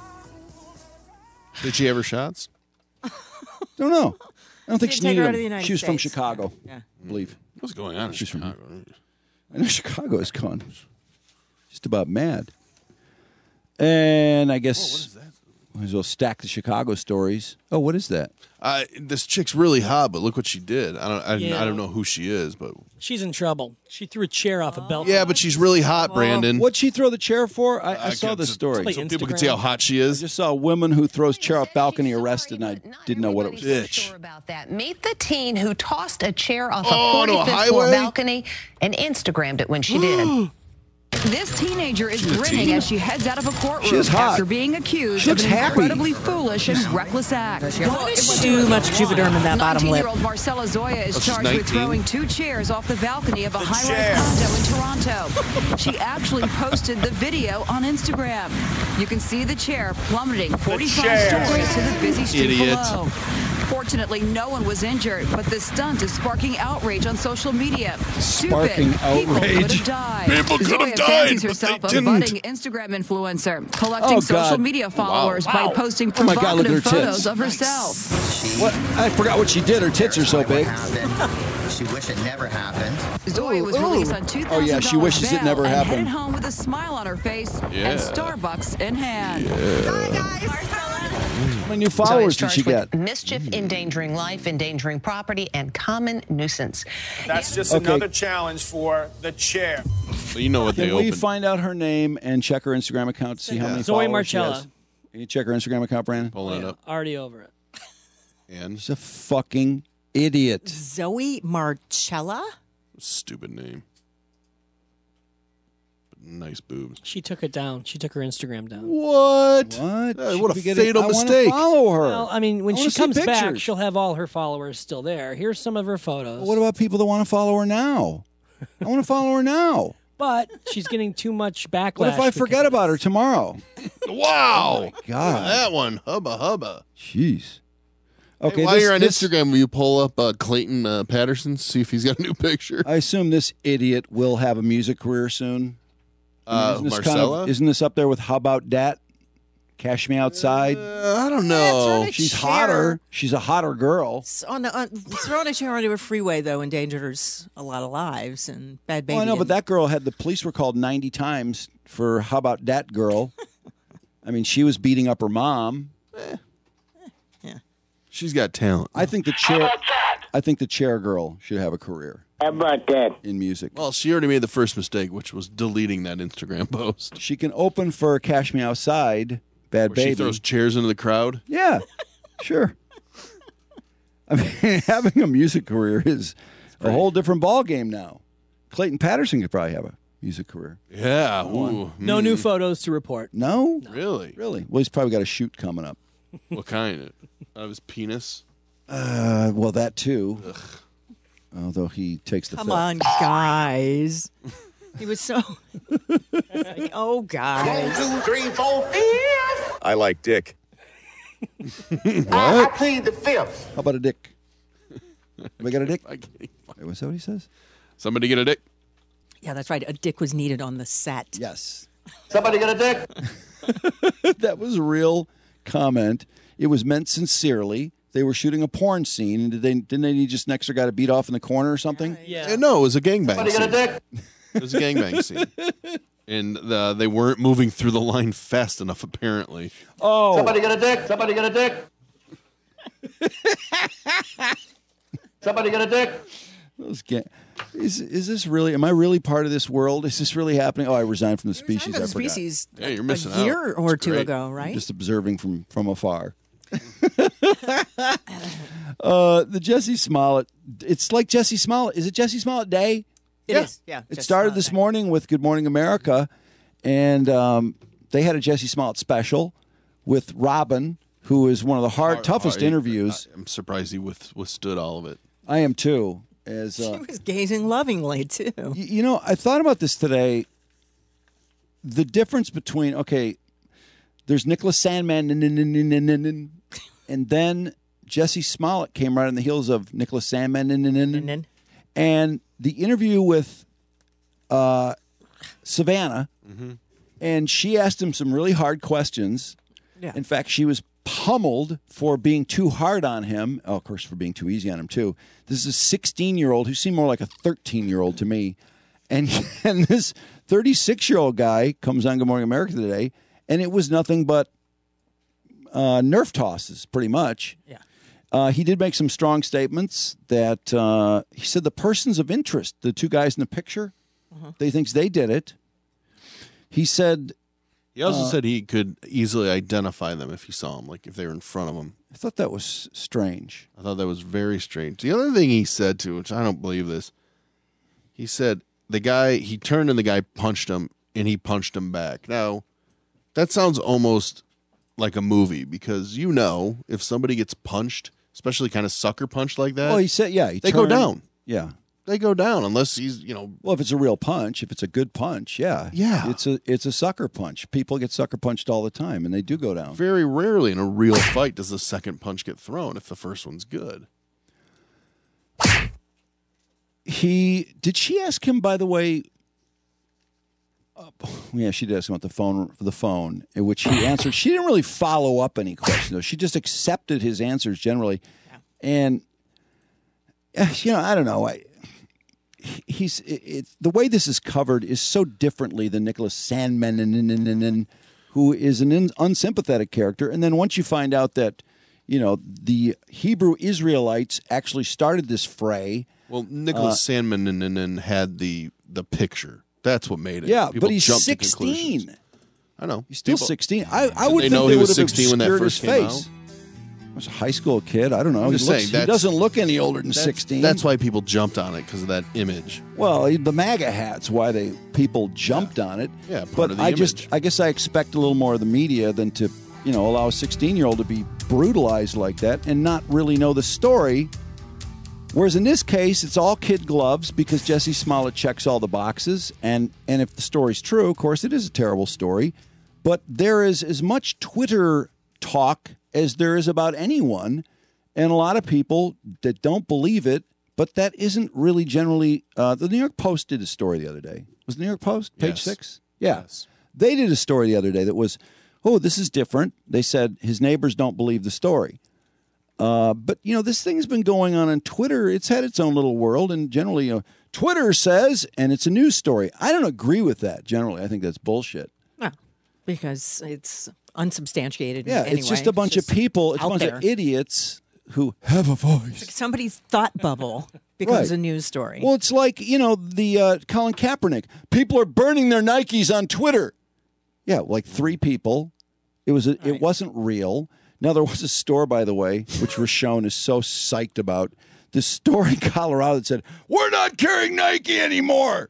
Did she have her shots? Don't know. I don't think She she didn't take needed her out them. of the United She was from States. Chicago, Yeah. I believe. What's going on in She's from- Chicago? I know Chicago is gone. Just about mad. And I guess what is that? Might as well stack the Chicago stories. Oh, what is that? Uh, this chick's really hot, but look what she did. I don't. I, Yeah. I don't know who she is, but She's in trouble. She threw a chair off a balcony. yeah, but she's really hot, Brandon. What'd she throw the chair for? I, I I saw could- this story. so people can see how hot she I is. just saw a woman who throws chair off balcony arrested, and I didn't know what it was. Bitch. About that. Meet the teen who tossed a chair off Oh, a to a forty-fifth floor highway? balcony and Instagrammed it when she did. This teenager is She's a grinning teen? as she heads out of a courtroom She is hot. after being accused She of looks an happy. incredibly foolish and reckless act. Too much Juvederm in that bottom lip. nineteen-year-old Marcella Zoya is Oh, she's charged with nineteen? throwing two chairs off the balcony of a chair. high-rise condo in Toronto. She actually posted the video on Instagram. You can see the chair plummeting forty-five chair. stories to the busy street Idiot. below. Fortunately, no one was injured, but the stunt is sparking outrage on social media. Sparking Stupid. People could outrage. have died. People could have Zoya died, fancies but herself they a didn't. budding Instagram influencer, collecting Oh, social God. media followers by Wow. posting Oh, my God, look at provocative her tits. photos of herself. What? I forgot what she did. Her tits are so big. She wish it never happened. Zoya was Ooh, released ooh. on two thousand Oh, dollars yeah, she wishes it bail never and happened. headed home with a smile on her face Yeah. and Starbucks in hand. How many new Zoya followers is did she charged get? with mischief, endangering life, endangering property, and common nuisance. That's just Okay. another challenge for the chair. So you know what they Can we opened. find out her name and check her Instagram account to see how many Zoe followers she Marcella. has? Can you check her Instagram account, Brandon? Pulling it up. Already over it. And She's a fucking idiot. Zoe Marcella? stupid name. But nice boobs. She took it down. She took her Instagram down. What? What? Uh, She what a could be getting- fatal I wanna mistake. follow her. Well, I mean, when I she wanna see comes back, pictures. she'll have all her followers still there. Here's some of her photos. What about people that want to follow her now? I want to follow her now. But she's getting too much backlash. What if I forget because- about her tomorrow? Wow. Oh, my God. Look at that one. Hubba hubba. Jeez. Okay, Okay, while this- you're on this- Instagram, will you pull up uh, Clayton uh, Patterson, see if he's got a new picture? I assume this idiot will have a music career soon. Uh, isn't this kind Marcella? of, isn't this up there with How About Dat? Cash Me Outside? Uh, I don't know. She's chair. hotter. She's a hotter girl. S- On, the, on throwing a chair onto a freeway though endangers a lot of lives and bad baby. Well, I know, but didn't- that girl had the police were called ninety times for How About Dat Girl. I mean, she was beating up her mom. She's got talent. I think the chair. I think the chair girl should have a career. How about that? In music. Well, she already made the first mistake, which was deleting that Instagram post. She can open for Cash Me Outside, Bad Where Baby. she throws chairs into the crowd. Yeah, sure. I mean, having a music career is a whole different ball game now. Clayton Patterson could probably have a music career. Yeah. Ooh, No mm. new photos to report. No? Really? Really? Well, he's probably got a shoot coming up. What kind? Out of his penis? Uh, well, that too. Although he takes the Come film. on, guys. He was so. Like, oh, guys. One, two, three, four, fifth. I like dick. I, I plead the fifth. How about a dick? We got a dick? I can't- Wait, what's that what he says? Somebody get a dick? Yeah, that's right. A dick was needed on the set. Yes. Somebody get a dick? That was a real comment. It was meant sincerely. They were shooting a porn scene, and did they didn't they need just an extra guy to beat off in the corner or something? Yeah. Uh, no, it was a gangbang Somebody get a scene. dick? It was a gangbang scene. And uh, they weren't moving through the line fast enough, apparently. Oh, Somebody get a dick? Somebody get a dick? Somebody get a dick? those ga- is is this really? Am I really part of this world? Is this really happening? Oh, I resigned from the species. Remember I the forgot. species Yeah, you're missing a year out. or It's two great. ago, I'm right? just observing from from afar. uh, the Jesse Smollett. It's like Jesse Smollett. Is it Jesse Smollett Day? It is, yeah. It Jesse started Smollett this Day. morning with Good Morning America, and um, they had a Jesse Smollett special with Robin, who is one of the hard, toughest I- interviews. I'm surprised he with, withstood all of it. I am too. As She uh, was gazing lovingly, too. y- you know, I thought about this today. The difference between okay, there's Nicholas Sandman, n- n- n- n- n- n- and then Jesse Smollett came right on the heels of Nicholas Sandman, n- n- n- And then and the interview with uh, Savannah, and she asked him some really hard questions. Yeah. In fact, she was pummeled for being too hard on him. Oh, of course, for being too easy on him, too. This is a sixteen-year-old who seemed more like a thirteen-year-old to me. And, and this thirty-six-year-old guy comes on Good Morning America today, and it was nothing but uh, Nerf tosses, pretty much. Yeah. Uh, he did make some strong statements that uh, he said the persons of interest, the two guys in the picture, they thinks they did it. He said, He also Uh, said he could easily identify them if he saw them, like if they were in front of him. I thought that was strange. I thought that was very strange. The other thing he said, too, which I don't believe this, he said the guy, he turned and the guy punched him, and he punched him back. Now, that sounds almost like a movie, because you know, if somebody gets punched, especially kind of sucker punched like that, Well, he said, yeah, he they go turned- down. Yeah. They go down unless he's, you know. Well, if it's a real punch, if it's a good punch, yeah, Yeah. it's a it's a sucker punch. People get sucker punched all the time, and they do go down. Very rarely in a real fight does the second punch get thrown if the first one's good. He did. She ask him, by the way. Uh, yeah, she did ask him about the phone. The phone, in which he answered. She didn't really follow up any questions. Though. She just accepted his answers generally, and uh, you know, I don't know. I, he's it, it, the way this is covered is so differently than Nicholas Sandman, and, and, and, and, who is an in, unsympathetic character. And then once you find out that you know the Hebrew Israelites actually started this fray. Well, Nicholas Uh, Sandman and, and, and had the the picture. That's what made it. Yeah, People but he's jumped to conclusions. sixteen. I know. He's still People- sixteen. I, I Did would they think know they he was would have sixteen when that obscured first his came face. was a high school kid. I don't know. I'm He, just looks, saying, he that's- doesn't look any older than That's- sixteen. That's why people jumped on it, because of that image. Well, the MAGA hat's why they people jumped on it. Yeah, part but of the I image. just, I guess I expect a little more of the media than to, you know, allow a sixteen-year-old to be brutalized like that and not really know the story. Whereas in this case, it's all kid gloves because Jesse Smollett checks all the boxes. And, and if the story's true, of course, it is a terrible story. But there is as much Twitter talk as there is about anyone. And a lot of people that don't believe it, but that isn't really generally. Uh, the New York Post did a story the other day. Was the New York Post, page Yes. six? Yeah. Yes. They did a story the other day that was, oh, this is different. They said his neighbors don't believe the story. Uh, but, you know, this thing's been going on on Twitter. It's had its own little world. And generally, you know, Twitter says, and it's a news story. I don't agree with that generally. I think that's bullshit. No, because it's unsubstantiated. Yeah, in any it's just way. a bunch It's of people. It's a out bunch there. of idiots who have a voice. Like somebody's thought bubble becomes Right. a news story. Well, it's like, you know, the uh, Colin Kaepernick. People are burning their Nikes on Twitter. Yeah, like three people. It was a, it wasn't real. Now, there was a store, by the way, which Rashon is so psyched about. This store in Colorado that said, we're not carrying Nike anymore.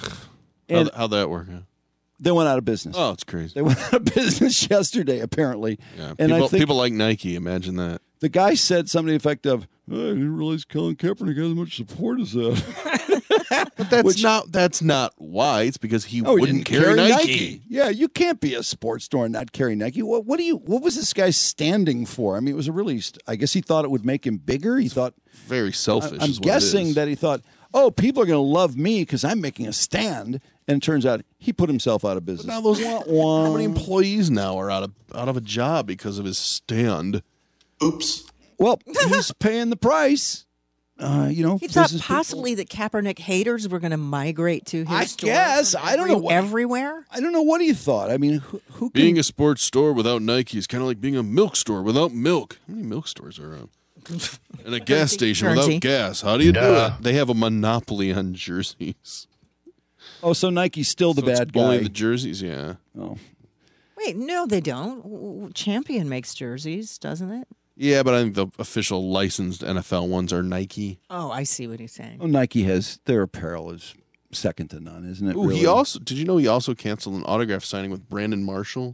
And How'd, how'd that work out? they went out of business. Oh, it's crazy. They went out of business yesterday, apparently. Yeah, And people, I think people like Nike. Imagine that. the guy said something to the effect of, "Oh, I didn't realize Colin Kaepernick has as much support as that." But that's not. That's not why. It's because he Oh, he wouldn't didn't carry, carry Nike. Yeah, you can't be a sports store and not carry Nike. What, what do you? What was this guy standing for? I mean, it was a really. st- I guess he thought it would make him bigger. He thought. Very selfish. I'm is what it guessing is. that he thought, oh, people are going to love me because I'm making a stand. And it turns out he put himself out of business. Now those how many employees now are out of out of a job because of his stand? Oops. Well, he's paying the price. Uh, you know, he thought business people- possibly that Kaepernick haters were going to migrate to his I store guess. from I don't every- know what- everywhere. I don't know what he thought. I mean, who, who can, Being a sports store without Nike is kind of like being a milk store without milk. How many milk stores are around? And a gas station Jersey. without gas. How do you do Duh. it? They have a monopoly on jerseys. Oh, so Nike's still the So it's bad only guy. the jerseys, yeah. Oh. Wait, no, they don't. W- w- Champion makes jerseys, doesn't it? Yeah, but I think the official licensed N F L ones are Nike. Oh, I see what he's saying. Oh, Nike has their apparel is second to none, isn't it? Ooh, really? he also did you know he also canceled an autograph signing with Brandon Marshall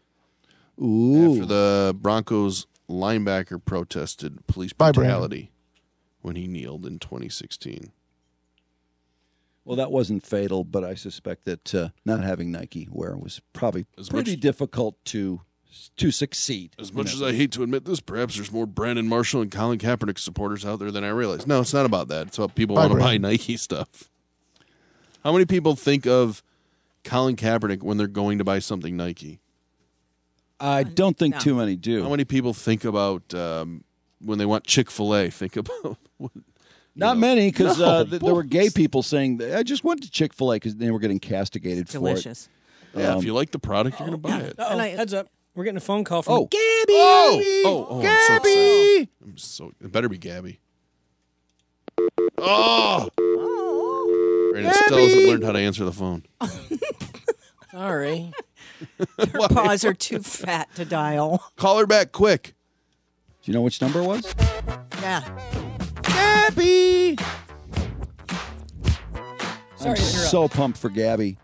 Ooh. after the Broncos linebacker protested police Bye, brutality when he kneeled in twenty sixteen. Well, that wasn't fatal, but I suspect that uh, not having Nike wear was probably As pretty much- difficult to to succeed. As much as I hate to admit this, perhaps there's more Brandon Marshall and Colin Kaepernick supporters out there than I realize. No, it's not about that. It's about people Bye, want to buy Brandon. Nike stuff. How many people think of Colin Kaepernick when they're going to buy something Nike? I don't think No. too many do. How many people think about um, when they want Chick-fil-A? Think about what, Not know. many, because No, uh, th- there were bull- gay people saying, I just went to Chick-fil-A because they were getting castigated Delicious. Yeah, Um, if you like the product, you're going to buy it. Uh-oh, And I- heads up. We're getting a phone call from Oh. Gabby. Oh, oh, oh! I'm so Gabby! excited. I'm so. It better be Gabby. Oh! Brandon still hasn't learned how to answer the phone. Sorry. Her paws are too fat to dial. Call her back quick. Do you know which number it was? Yeah. Gabby! Sorry I'm to interrupt. so pumped for Gabby.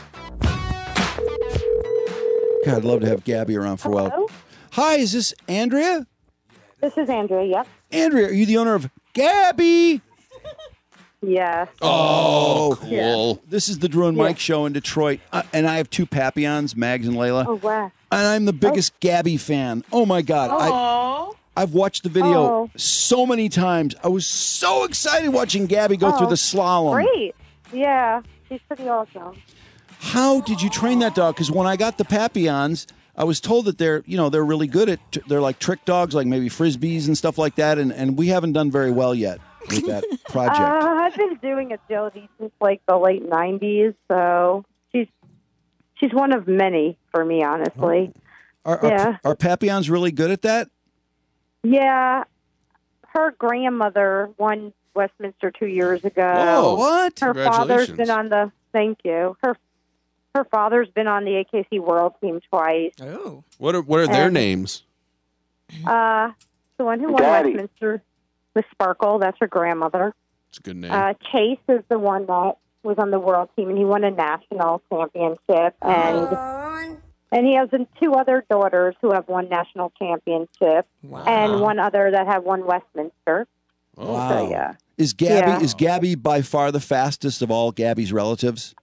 God, I'd love to have Gabby around for a while. Hello? Hi, is this Andrea? This is Andrea, yep. Andrea, are you the owner of Gabby? Yeah. Oh, cool. This is the Drew and Mike show in Detroit, uh, and I have two Papillons, Mags and Layla, Oh, wow. and I'm the biggest Gabby fan. Oh, my God. I, Oh. I've watched the video Oh. so many times. I was so excited watching Gabby go through Oh, the slalom. Great. Yeah. She's pretty awesome. How did you train that dog? Because when I got the Papillons, I was told that they're, you know, they're really good at, they're like trick dogs, like maybe Frisbees and stuff like that, and, and we haven't done very well yet with that project. Uh, I've been doing agility since like the late nineties, so she's she's one of many for me, honestly. Are, are, yeah. are Papillons really good at that? Yeah. Her grandmother won Westminster two years ago. Whoa, what? Her father's Congratulations. been on the, thank you. Her her father's been on the A K C World Team twice. Oh. What are what are their And- names? Uh, the one who won Daddy. Westminster with Sparkle. That's her grandmother. It's a good name. Uh, Chase is the one that was on the world team, and he won a national championship. And and he has two other daughters who have won national championship, Wow. and one other that have won Westminster. Wow. So, yeah. Is Gabby Yeah. is Gabby by far the fastest of all Gabby's relatives?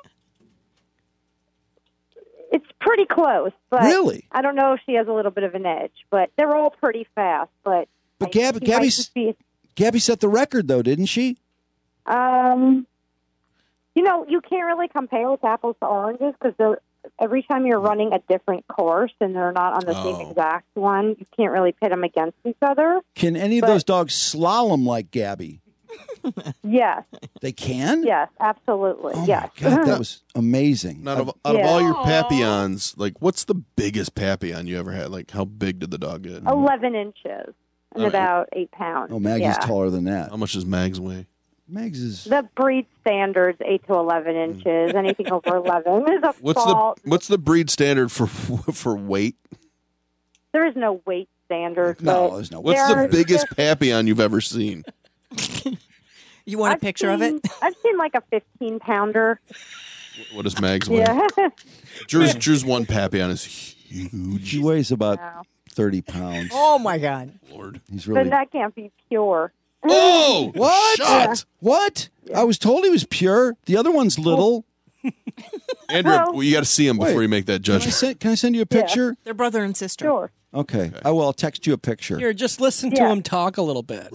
It's pretty close, but Really? I don't know if she has a little bit of an edge. But they're all pretty fast. But But Gab, she might Gabby's, just be- Gabby set the record, though, didn't she? Um, you know, you can't really compare with apples to oranges because every time you're running a different course and they're not on the Oh. same exact one, you can't really pit them against each other. Can any of But- those dogs slalom like Gabby? Yes, They can? yes, absolutely, Oh, yes. my God, that was amazing. Out of, I- out of Yeah. all your Papillons, like, what's the biggest Papillon you ever had? Like, how big did the dog get? eleven inches and Oh, about eight pounds. oh, Maggie's yeah. taller than that. How much does Mags weigh? Mags is... The breed standards eight to eleven inches. Anything over eleven is a What's fault. the what's the breed standard for for weight? There is no weight standard. No, but there's no- What's there the are biggest just- Papillon you've ever seen? You want a I've picture of it? seen- I've seen like a fifteen pounder. What does Mags weigh? Yeah. Drew's Drew's one Papillon is huge. He weighs about Wow. thirty pounds. Oh, my God. Lord. He's But really... that can't be pure. Oh, What? shot. What? I was told he was pure. The other one's little. Andrew, Well- well, you got to see him before Wait. you make that Can I, judgment. send, can I send you a picture? They're brother and sister. Sure. Okay. I will. I'll text you a picture. Here, just listen to Yeah. him talk a little bit.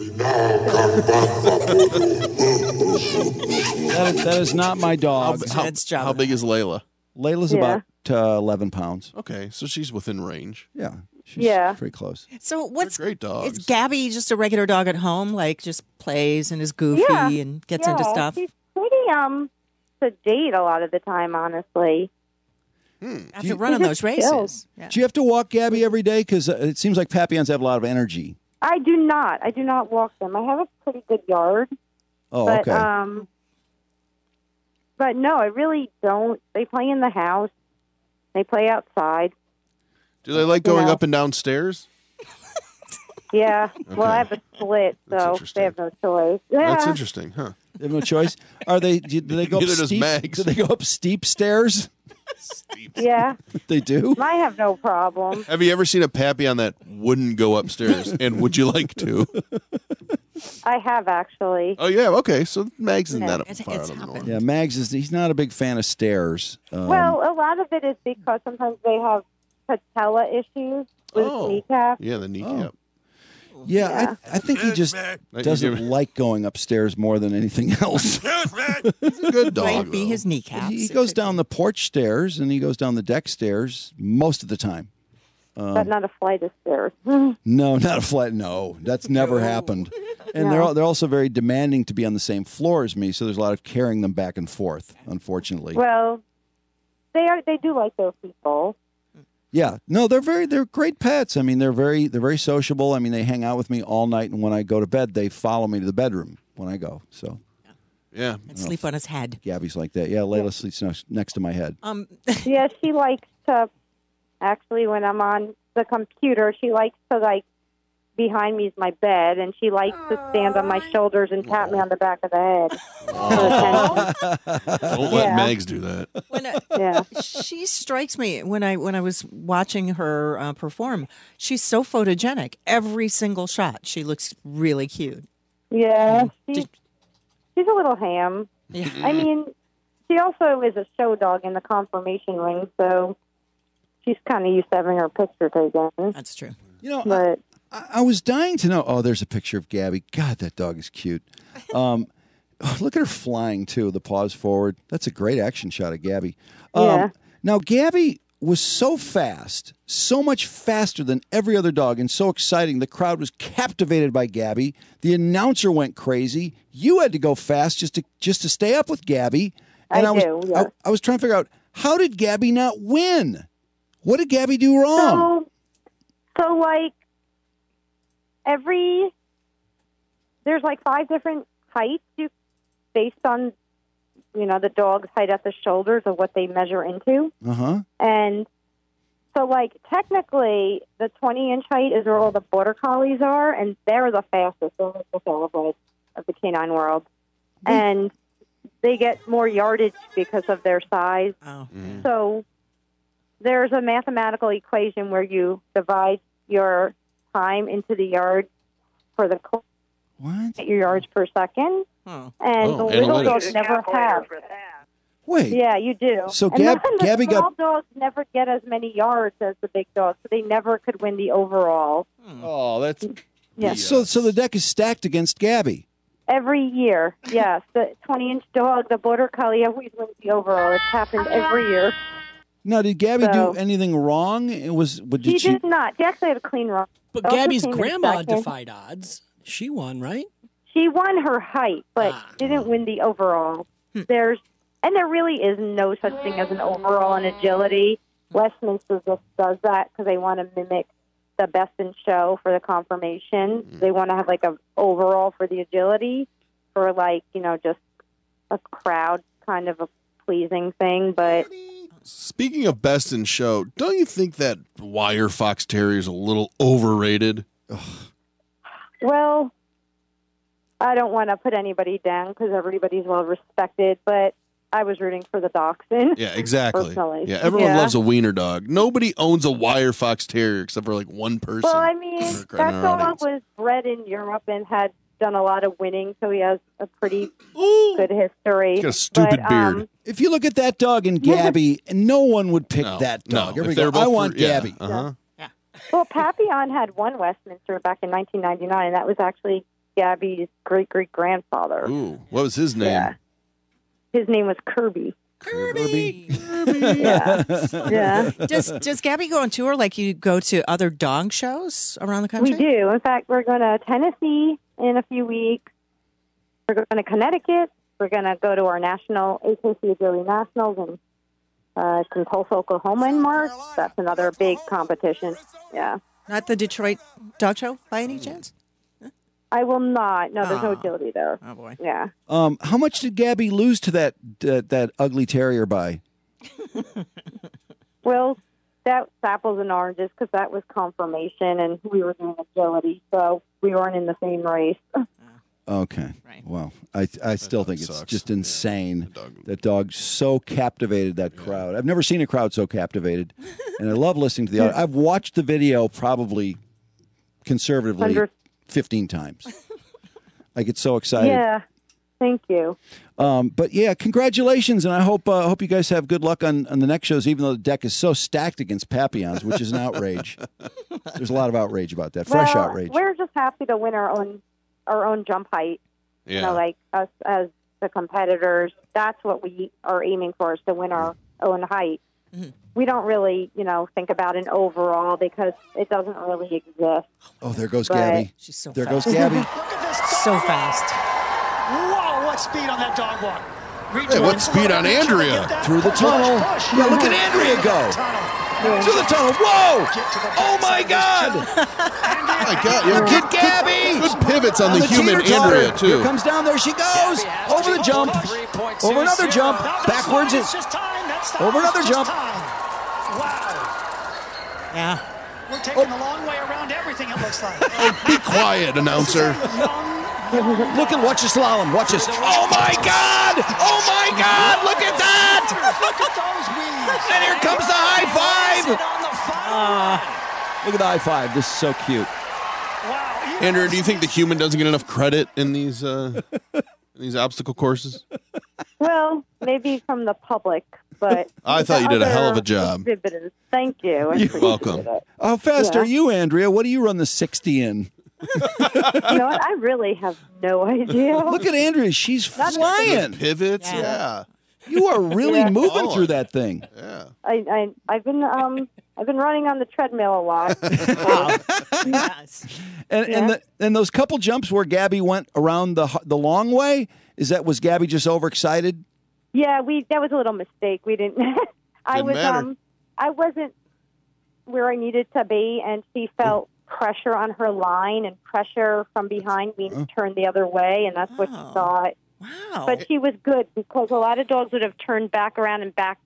That is, that is not my How, dog. how, It's Java. how big is Layla? Layla's Yeah. about uh, eleven pounds. Okay, so she's within range. Yeah. She's Yeah. pretty close. So what's They're great dogs. Is Gabby just a regular dog at home? Like just plays and is goofy Yeah. and gets yeah, into stuff? She's pretty um sedate a lot of the time, honestly. After you- running those She's just races. Yeah. Do you have to walk Gabby every day? Because uh, it seems like Papillons have a lot of energy. I do not. I do not walk them. I have a pretty good yard, Oh, but okay. um, but no, I really don't. They play in the house. They play outside. Do they like going No. up and down stairs? Yeah. Well, I have Okay. a split, That's so interesting. they have no choice. Yeah. That's interesting, huh? They have no choice. Are they? Do, do they go up Neither does steep? Mags. Do they go up steep stairs? Yeah. They do. I have no problem. Have you ever seen a Papillon that wouldn't go upstairs? And would you like to? I have actually. Oh yeah, okay. So Mags isn't Yeah. that It's- far it's out of the norm. happened. Yeah, Mags is. He's not a big fan of stairs. Um, Well, a lot of it is because sometimes they have patella issues with Oh. kneecap. Yeah, the kneecap. yeah, yeah. I, I think he just doesn't like going upstairs more than anything else. He's a good dog. Might be though. his kneecaps. He goes down the porch stairs and he goes down the deck stairs most of the time. but not a flight of stairs. No, not a flat. No, that's never happened. And they're No. al- they're also very demanding to be on the same floor as me, so there's a lot of carrying them back and forth. Unfortunately, Well, they are. They do like those people. yeah, no, they're very they're great pets. I mean, they're very they're very sociable. I mean, they hang out with me all night, and when I go to bed, they follow me to the bedroom when I go. So Yeah. And sleep on his head. Gabby's like that. Yeah, Layla sleeps next, next to my head. Um, Yeah, she likes to. Actually, when I'm on the computer, she likes to like. Behind me is my bed, and she likes to stand on my shoulders and tap me on the back of the head. Don't let Yeah. Mags do that. when I, Yeah. she strikes me when I when I was watching her uh, perform. She's so photogenic. Every single shot, she looks really cute. Yeah, she's, she's a little ham. Yeah. I mean, she also is a show dog in the confirmation ring, so she's kind of used to having her picture taken. That's true. You know, But I, I was dying to know. Oh, there's a picture of Gabby. God, that dog is cute. Um, oh, look at her flying too. The paws forward. That's a great action shot of Gabby. Um, Yeah. Now, Gabby was so fast, so much faster than every other dog, and so exciting. The crowd was captivated by Gabby. The announcer went crazy. You had to go fast just to just to stay up with Gabby. And I was do, yes. I, I was trying to figure out, how did Gabby not win? What did Gabby do wrong? So, so like every there's like five different heights you based on you know the dog's height at the shoulders of what they measure into, Uh huh. and So, like, technically, the twenty-inch height is where all the border collies are, and they're the fastest. They're like the thoroughbreds of the canine world. And they get more yardage because of their size. Oh. Mm. So there's a mathematical equation where you divide your time into the yards for the cl- what? your yards per second. Oh. And Oh, the little analytics. dogs never have. Wait. Yeah, you do. So and Gab- then the Gabby small got- dogs never get as many yards as the big dogs, so they never could win the overall. Oh, that's Yes. So, so the deck is stacked against Gabby. Every year, yes. The twenty-inch dog, the border collie, always wins the overall. It's happened every year. Now, did Gabby So- do anything wrong? It was. What did She she? did not. She actually had a clean run. But Dog Gabby's came in grandma second. defied odds. She won, right? She won her height, but didn't win the overall. There's and there really is no such thing as an overall in agility. Westminster just does that because they want to mimic the best in show for the confirmation. They want to have like a overall for the agility for like you know just a crowd kind of a pleasing thing, but. Speaking of best in show, don't you think that wire fox terrier is a little overrated? Well, I don't want to put anybody down because everybody's well respected, but I was rooting for the dachshund. Yeah, exactly. Personally. Yeah, everyone Yeah. loves a wiener dog. Nobody owns a wire fox terrier except for like one person. Well, I mean, For crying that out dog loud. was bred in Europe and had done a lot of winning, so he has a pretty good history. He's got a stupid But, beard. um, If you look at that dog and Gabby, no one would pick No, that no. dog. If Everybody they're go, I both want for- yeah, Gabby. uh-huh. well, Papillon had one Westminster back in nineteen ninety-nine, and that was actually Gabby's great-great-grandfather. Ooh, what was his name? Yeah. His name was Kirby. Kirby. Yeah. Yeah. Does Does Gabby go on tour like you go to other dog shows around the country? We do. In fact, we're going to Tennessee in a few weeks. We're going to Connecticut. We're going to go to our national A K C Agility Nationals in uh, it's in Tulsa, Oklahoma in March. That's another big competition. Yeah. Not the Detroit Dog Show by any chance? I will not. No, there's no Aw. agility there. Oh boy. Yeah. Um, how much did Gabby lose to that that, that ugly terrier by? Well, that's apples and oranges because that was confirmation, and we were doing agility, so we weren't in the same race. Okay. Well, I I still think it's sucks. just insane. That dog so captivated that crowd. I've never seen a crowd so captivated, and I love listening to the. I've watched the video probably conservatively Hundred- fifteen times. I get so excited. Yeah. Thank you. Um, but yeah, congratulations, and I hope uh, hope you guys have good luck on, on the next shows. Even though the deck is so stacked against Papillons, which is an outrage. There's a lot of outrage about that. Fresh well, outrage. We're just happy to win our own our own jump height. You know, Yeah. like us as the competitors. That's what we are aiming for, is to win our own height. We don't really, you know, think about an overall because it doesn't really exist. Oh, there goes But- Gabby. She's so there fast. goes Gabby. So fast. Whoa, what speed on that dog walk. Hey, what speed on Andrea? Through the tunnel. Yeah, look at Andrea go. Through the tunnel. Whoa! Oh my God! Oh my God, yeah, Look good, at Gabby. good pivots on On the, human teeter-totter. Andrea too. Here comes down there. She goes over the jump, over another jump, backwards. It, over another jump. Yeah. We're taking the long way around everything, it looks like. Be quiet, announcer. Look at watch the slalom. Watch this. Oh my God! Oh my God! Look at that! Look at those wheels. And here comes the high five. Look at the high five. This is so cute. Andrea, do you think the human doesn't get enough credit in these uh, in these obstacle courses? Well, maybe from the public, but I thought you did a hell of a job. Exhibitors. Thank you. I You're appreciate welcome. it. How fast Yeah. are you, Andrea? What do you run the sixty in? You know what? I really have no idea. Look at Andrea. She's Not flying. Pivots, Yeah. yeah. You are really Yeah. moving Oh. through that thing. Yeah. I, I I've been um I've been running on the treadmill a lot. Yes. And and, the, and those couple jumps where Gabby went around the the long way, is that was Gabby just overexcited? Yeah, we that was a little mistake. We didn't. I Didn't was matter. um I wasn't where I needed to be, and she felt pressure on her line and pressure from behind me to turn the other way, and that's what she Oh. thought. Wow. But she was good because a lot of dogs would have turned back around and back jumped,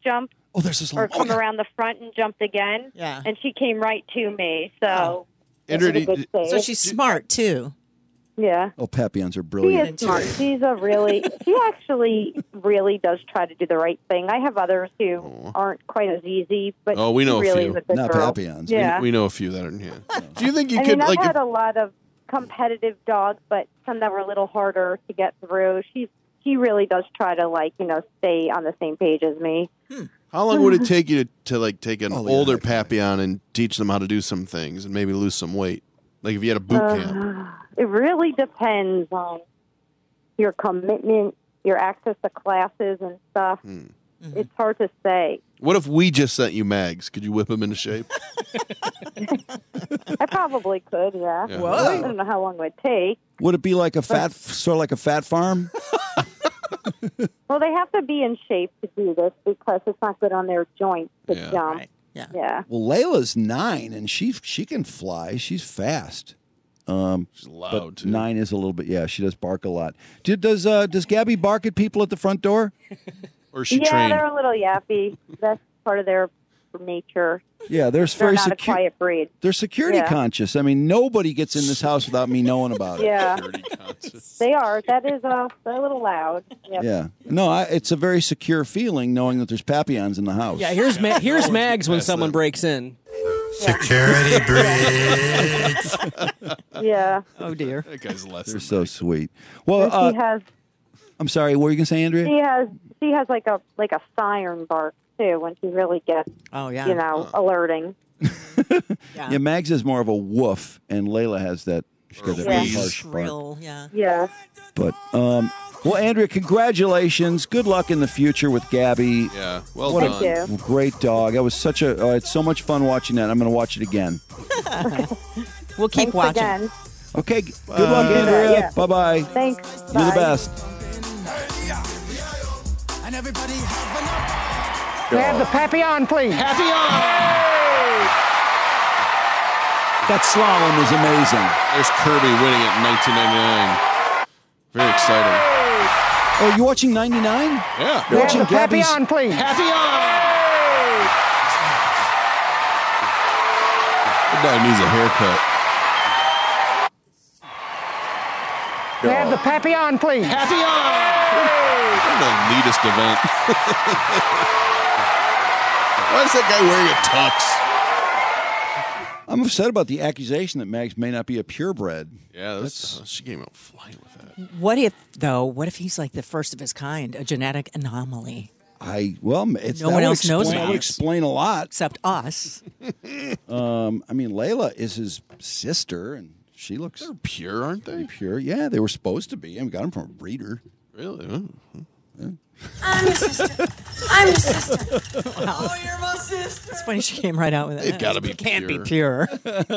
Oh, there's this or long. come around the front and jumped again. Yeah. And she came right to me. So, it Andrew, was a do- good save. So she's smart too. yeah. Oh, Papillons are She brilliant. is smart. She's a really, she actually really does try to do the right thing. I have others who aren't quite as easy, but Oh, we know she a really few. is a good Not girl. Papillons. Yeah. We, we know a few that are. Yeah. Do you think you I could mean, I've like? had if- a lot of competitive dogs, but some that were a little harder to get through. She's she really does try to like you know stay on the same page as me. How long would it take you to, to like take an Oh, yeah, older heck, Papillon and teach them how to do some things and maybe lose some weight? Like if you had a boot camp. Uh, it really depends on your commitment, your access to classes and stuff. Hmm. It's hard to say. What if we just sent you Mags? Could you whip them into shape? I probably could, yeah. Yeah. Whoa. I don't know how long it would take. Would it be like a fat, sort of like a fat farm? Well, they have to be in shape to do this because it's not good on their joints to Yeah. jump. Right. Yeah. Yeah. Well, Layla's nine, and she she can fly. She's fast. Um, She's loud but too. nine is a little bit. Yeah, she does bark a lot. Do, does uh, does Gabby bark at people at the front door? Or is she yeah, trained? they're a little yappy. That's part of their nature. Yeah, there's They're very not a secure. quiet breed. They're security Yeah. conscious. I mean, nobody gets in this house without me knowing about it. Yeah, Security conscious. they are. That is uh, they're a little loud. Yep. Yeah. No, I, it's a very secure feeling knowing that there's Papillons in the house. Yeah, here's Ma- here's Mags when Pass someone them. breaks in. Security breach. Yeah. Oh dear. That guy's less. They're than so me. sweet. Well, And uh, she has I'm sorry. What were you gonna say, Andrea? she has she has like a like a siren bark too when she really gets Oh yeah. you know alerting. Yeah, Mags is more of a woof, and Layla has that. She's got that Yeah. really harsh bark. Shrill. Yeah. Yeah. But um, well, Andrea, congratulations. Good luck in the future with Gabby. Yeah. Well What done. Thank you. Great dog. That was such a. Uh, it's so much fun watching that. I'm going to watch it again. We'll keep Thanks watching. again. Okay. g- Good luck, Andrea. Yeah. Bye bye. Thanks. You're the Bye. best. Can I have the Papillon, please? That slalom is amazing. There's Kirby winning it in nineteen ninety-nine. Very exciting. Oh, you watching ninety-nine? Yeah. You're watching Gabby's. please. That dog needs a haircut. Can I have the Papillon, please? What an elitist event. Why is that guy wearing a tux? I'm upset about the accusation that Mags may not be a purebred. Yeah, that's, uh, she came out flying with that. What if though? What if he's like the first of his kind, a genetic anomaly, I well, it's No that one would else knows explain- about That would it. explain a lot. except us? Um, I mean, Layla is his sister, and she looks They're pure, aren't they? pure. Yeah, they were supposed to be. I we got them from a breeder. Really? Oh. I'm your sister. I'm your sister. Oh, you're my sister. It's funny she came right out with that. They've gotta be It can't pure. be pure.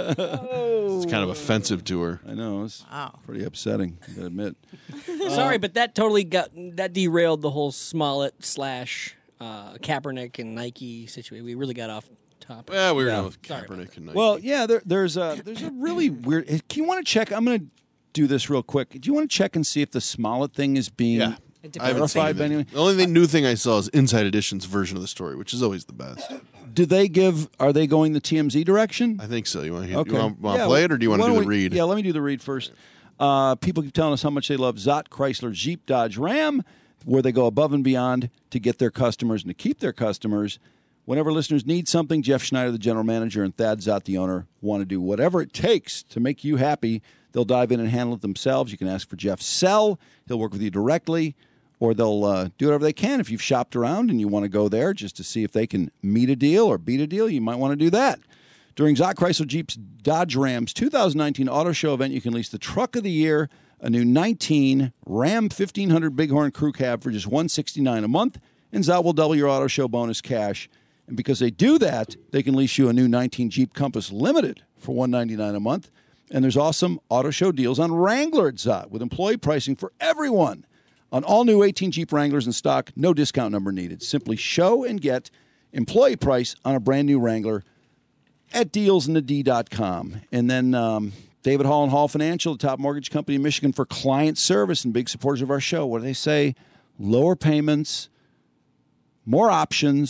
It's kind of offensive to her. I know. It's Wow. pretty upsetting, I gotta admit. Sorry, but that totally got that derailed the whole Smollett slash uh, Kaepernick and Nike situation. We really got off topic. Yeah, we were Yeah. done with Sorry Kaepernick and Nike. Well, yeah, there, there's a there's a really weird. Do you want to check? I'm going to do this real quick. Do you want to check and see if the Smollett thing is being yeah. I haven't seen verified by anything. anyone? The only thing, new thing I saw is Inside Edition's version of the story, which is always the best. Do they give? Are they going the T M Z direction? I think so. You want to Okay. you want, want Yeah, to play it, or do you want why to do don't the we- read? Yeah, let me do the read first. Uh, people keep telling us how much they love Zott, Chrysler, Jeep, Dodge, Ram, where they go above and beyond to get their customers and to keep their customers. Whenever listeners need something, Jeff Schneider, the general manager, and Thad Zott, the owner, want to do whatever it takes to make you happy. They'll dive in and handle it themselves. You can ask for Jeff's cell. He'll work with you directly, or they'll uh, do whatever they can. If you've shopped around and you want to go there just to see if they can meet a deal or beat a deal, you might want to do that. During Zott, Chrysler, Jeep's, Dodge, Ram's two thousand nineteen Auto Show event, you can lease the truck of the year, a new nineteen Ram fifteen hundred Bighorn Crew Cab for just one hundred sixty-nine dollars a month, and Zott will double your Auto Show bonus cash. And because they do that, they can lease you a new nineteen Jeep Compass Limited for one hundred ninety-nine dollars a month. And there's awesome Auto Show deals on Wrangler at Zott with employee pricing for everyone. On all new eighteen Jeep Wranglers in stock, no discount number needed. Simply show and get employee price on a brand new Wrangler at deals in the d dot com. And then um, David Hall and Hall Financial, the top mortgage company in Michigan for client service and big supporters of our show. What do they say? Lower payments, more options,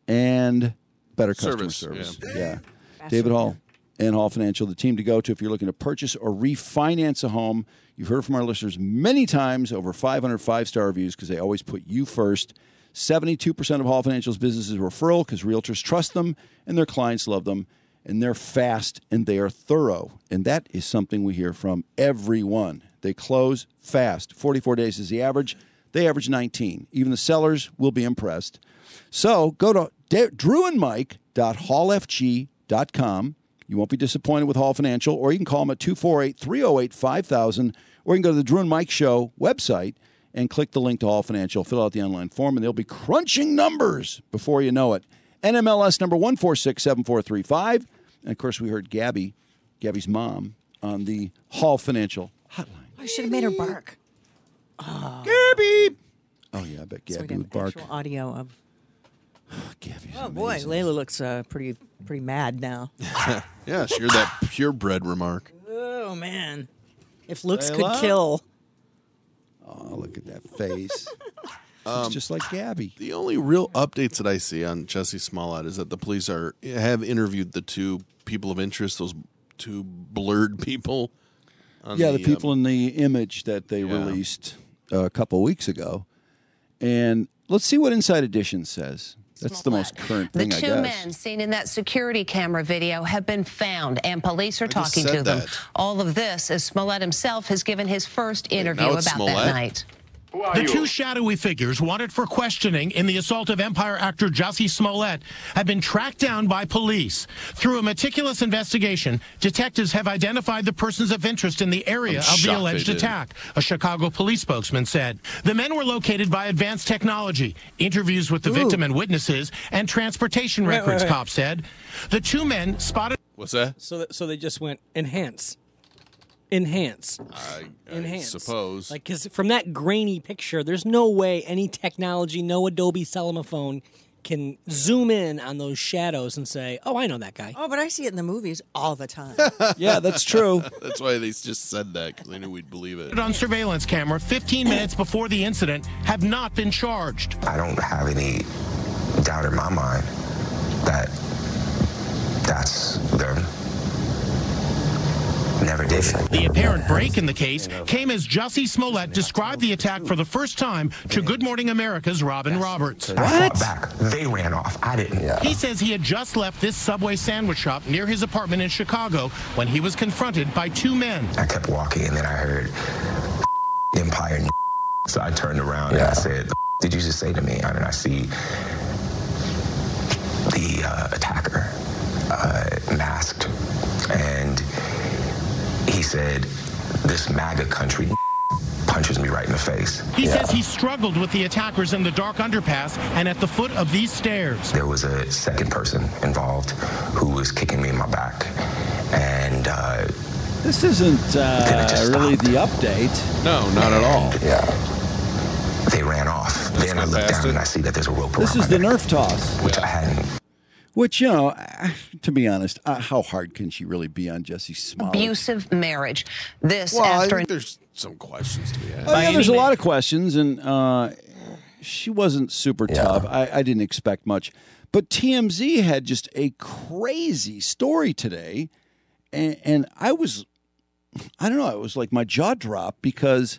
and better customer Service, service. Yeah. yeah. David Hall and Hall Financial, the team to go to if you're looking to purchase or refinance a home. You've heard from our listeners many times, over five hundred five-star reviews because they always put you first. seventy-two percent of Hall Financial's business is referral because realtors trust them and their clients love them, and they're fast and they are thorough. And that is something we hear from everyone. They close fast. forty-four days is the average. They average nineteen. Even the sellers will be impressed. So go to drew and mike dot hall f g dot com. You won't be disappointed with Hall Financial, or you can call them at two four eight, three oh eight, five thousand, or you can go to the Drew and Mike Show website and click the link to Hall Financial, fill out the online form, and they'll be crunching numbers before you know it. N M L S number one four six seven four three five. And, of course, we heard Gabby, Gabby's mom, on the Hall Financial hotline. I should have made her bark. Oh. Gabby! Oh, yeah, I bet Gabby so would bark. Audio of... Gabby's Oh, boy, amazing. Layla looks uh, pretty pretty mad now. Yeah, she heard that purebred remark. Oh, man. If looks Layla? could kill. Oh, look at that face. Um, it's just like Gabby. The only real updates that I see on Jesse Smollett is that the police are have interviewed the two people of interest, those two blurred people. On Yeah, the, the people um, in the image that they yeah. released uh, a couple weeks ago. And let's see what Inside Edition says. That's the most current The thing, I two guess. men seen in that security camera video have been found, and police are I just talking said to them. that. All of this as Smollett himself has given his first interview now about it's that Smollett? night. The two shadowy figures wanted for questioning in the assault of Empire actor Jussie Smollett have been tracked down by police. Through a meticulous investigation, detectives have identified the persons of interest in the area I'm of the shocked alleged they did. attack, a Chicago police spokesman said. The men were located by advanced technology, interviews with the Ooh. victim and witnesses, and transportation Wait, records, wait, wait. cops said. The two men spotted... What's that? So, th- so they just went enhance, enhance, I, I enhance. suppose. Like, because from that grainy picture, there's no way any technology, no Adobe Cinema phone, can zoom in on those shadows and say, "Oh, I know that guy." Oh, but I see it in the movies all the time. Yeah, that's true. That's why they just said that, because they knew we'd believe it. on surveillance camera fifteen minutes before the incident have not been charged. I don't have any doubt in my mind that that's them. Never did. The apparent break in the case came as Jussie Smollett described the attack for the first time to Good Morning America's Robin Roberts. I fought back. They ran off. I didn't. He says he had just left this Subway sandwich shop near his apartment in Chicago when he was confronted by two men. I kept walking, and then I heard Empire. So I turned around and I said, "The did you just say to me?" And I see the uh, attacker uh, masked, and he said, "This MAGA country punches me right in the face." He says he struggled with the attackers in the dark underpass and at the foot of these stairs. There was a second person involved who was kicking me in my back, and uh, This isn't uh, just really the update. No, not at all. yeah, they ran off. Then I look past down it. and I see that there's a rope This around is the my neck, Nerf toss. which I hadn't. Which, you know, uh, to be honest, uh, how hard can she really be on Jesse Smollett? Abusive marriage. This Well, I after think there's some questions to be asked. Oh, yeah, there's a lot of questions, and uh, she wasn't super tough. I, I didn't expect much. But T M Z had just a crazy story today, and, and I was, I don't know, it was like my jaw dropped because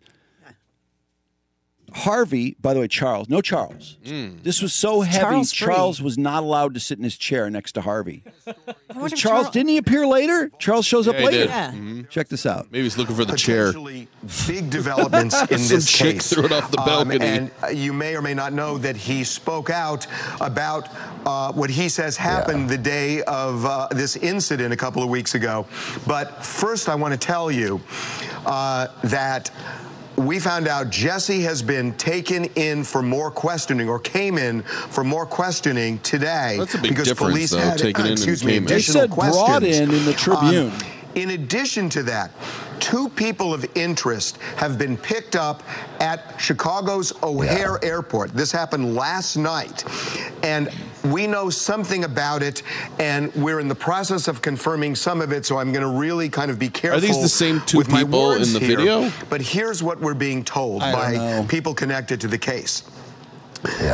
Harvey, by the way, Charles, no Charles. Mm. This was so heavy, Charles Charles, free. was not allowed to sit in his chair next to Harvey. What if Charles, didn't he appear later? Charles shows up Yeah, he later. did. Yeah. Mhm. Check this out. Maybe he's looking for the chair. Potentially big developments in Some this chick case. threw it off the Um, balcony. and uh, you may or may not know that he spoke out about uh, what he says happened the day of uh, this incident a couple of weeks ago. But first, I want to tell you uh, that we found out Jesse has been taken in for more questioning, or came in for more questioning today. That's a big because difference, police though, had, taken in and excuse me, came in. They additional said brought questions. in in the Tribune. Um, in addition to that, two people of interest have been picked up at Chicago's O'Hare Airport. This happened last night, and we know something about it, and we're in the process of confirming some of it, so I'm going to really kind of be careful. Are these the same two with my people in words the here. video? But here's what we're being told I don't by know. people connected to the case. That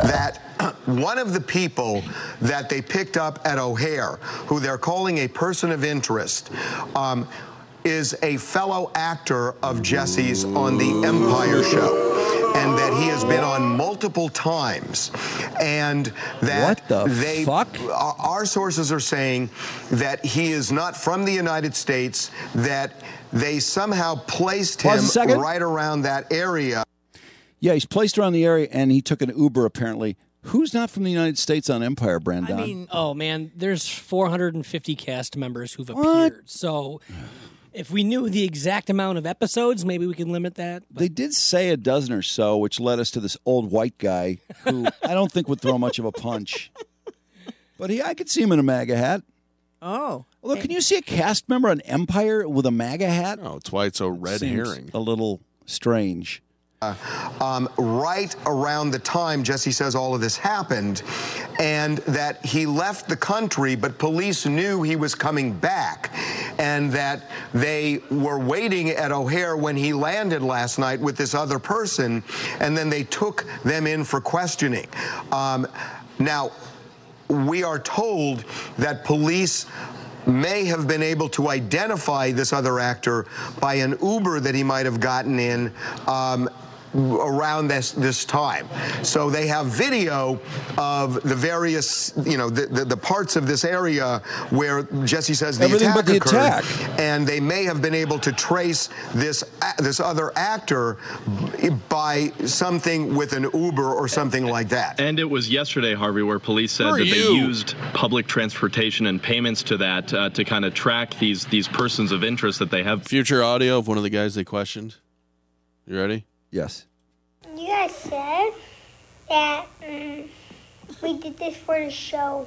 one of the people that they picked up at O'Hare, who they're calling a person of interest, um, is a fellow actor of Jesse's on the Empire show, and that he has been on multiple times, and that What the they, fuck? Our, our sources are saying that he is not from the United States, that they somehow placed Pause a him second. right around that area. Yeah, he's placed around the area, and he took an Uber, apparently. Who's not from the United States on Empire, Brandon? I mean, oh man, there's four hundred fifty cast members who've appeared. So if we knew the exact amount of episodes, maybe we can limit that. They did say a dozen or so, which led us to this old white guy who I don't think would throw much of a punch. But he, I could see him in a MAGA hat. Oh. Although, can you see a cast member on Empire with a MAGA hat? Oh, it's why it's a red Seems herring. A little strange. Uh, um, right around the time Jesse says all of this happened, and that he left the country, but police knew he was coming back, and that they were waiting at O'Hare when he landed last night with this other person, and then they took them in for questioning. Um, now, we are told that police may have been able to identify this other actor by an Uber that he might have gotten in um, around this this time. So they have video of the various, you know, the, the, the parts of this area where Jesse says the Everything attack but the occurred, attack. and they may have been able to trace this this other actor by something with an Uber or something like that. And it was yesterday, Harvey, where police said Who are that you? they used public transportation and payments to that uh, to kind of track these these persons of interest that they have. Future audio of one of the guys they questioned. You ready? Yes. You guys said that um, we did this for the show.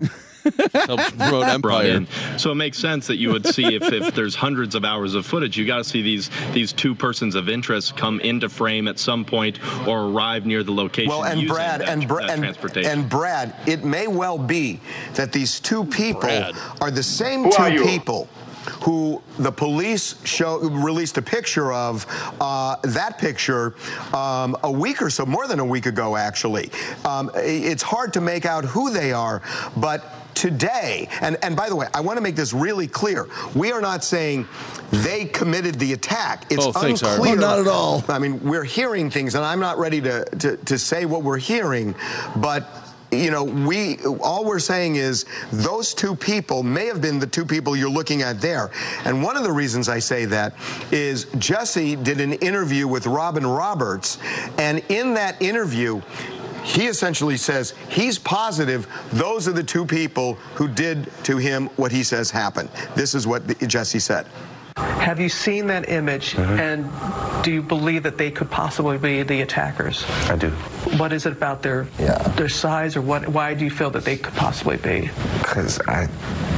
Helped promote Brought Empire. in. So it makes sense that you would see if, if there's hundreds of hours of footage, you got to see these these two persons of interest come into frame at some point or arrive near the location. Well, and using Brad, that, and, Bra- that and, transportation. and Brad, it may well be that these two people Brad. are the same Who two are you? people who the police show released a picture of. Uh, that picture um, a week or so, more than a week ago, actually. Um, it's hard to make out who they are, but today, and, and by the way, I want to make this really clear. We are not saying they committed the attack. It's Oh, thanks, Art. unclear. Oh, not at all. I mean, we're hearing things, and I'm not ready to, to, to say what we're hearing, but you know, we all we're saying is those two people may have been the two people you're looking at there. And one of the reasons I say that is Jesse did an interview with Robin Roberts, and in that interview, he essentially says he's positive those are the two people who did to him what he says happened. This is what the, Jesse said. Have you seen that image, Mm-hmm. and do you believe that they could possibly be the attackers? I do. What is it about their Yeah. their size, or what? Why do you feel that they could possibly be? Because I,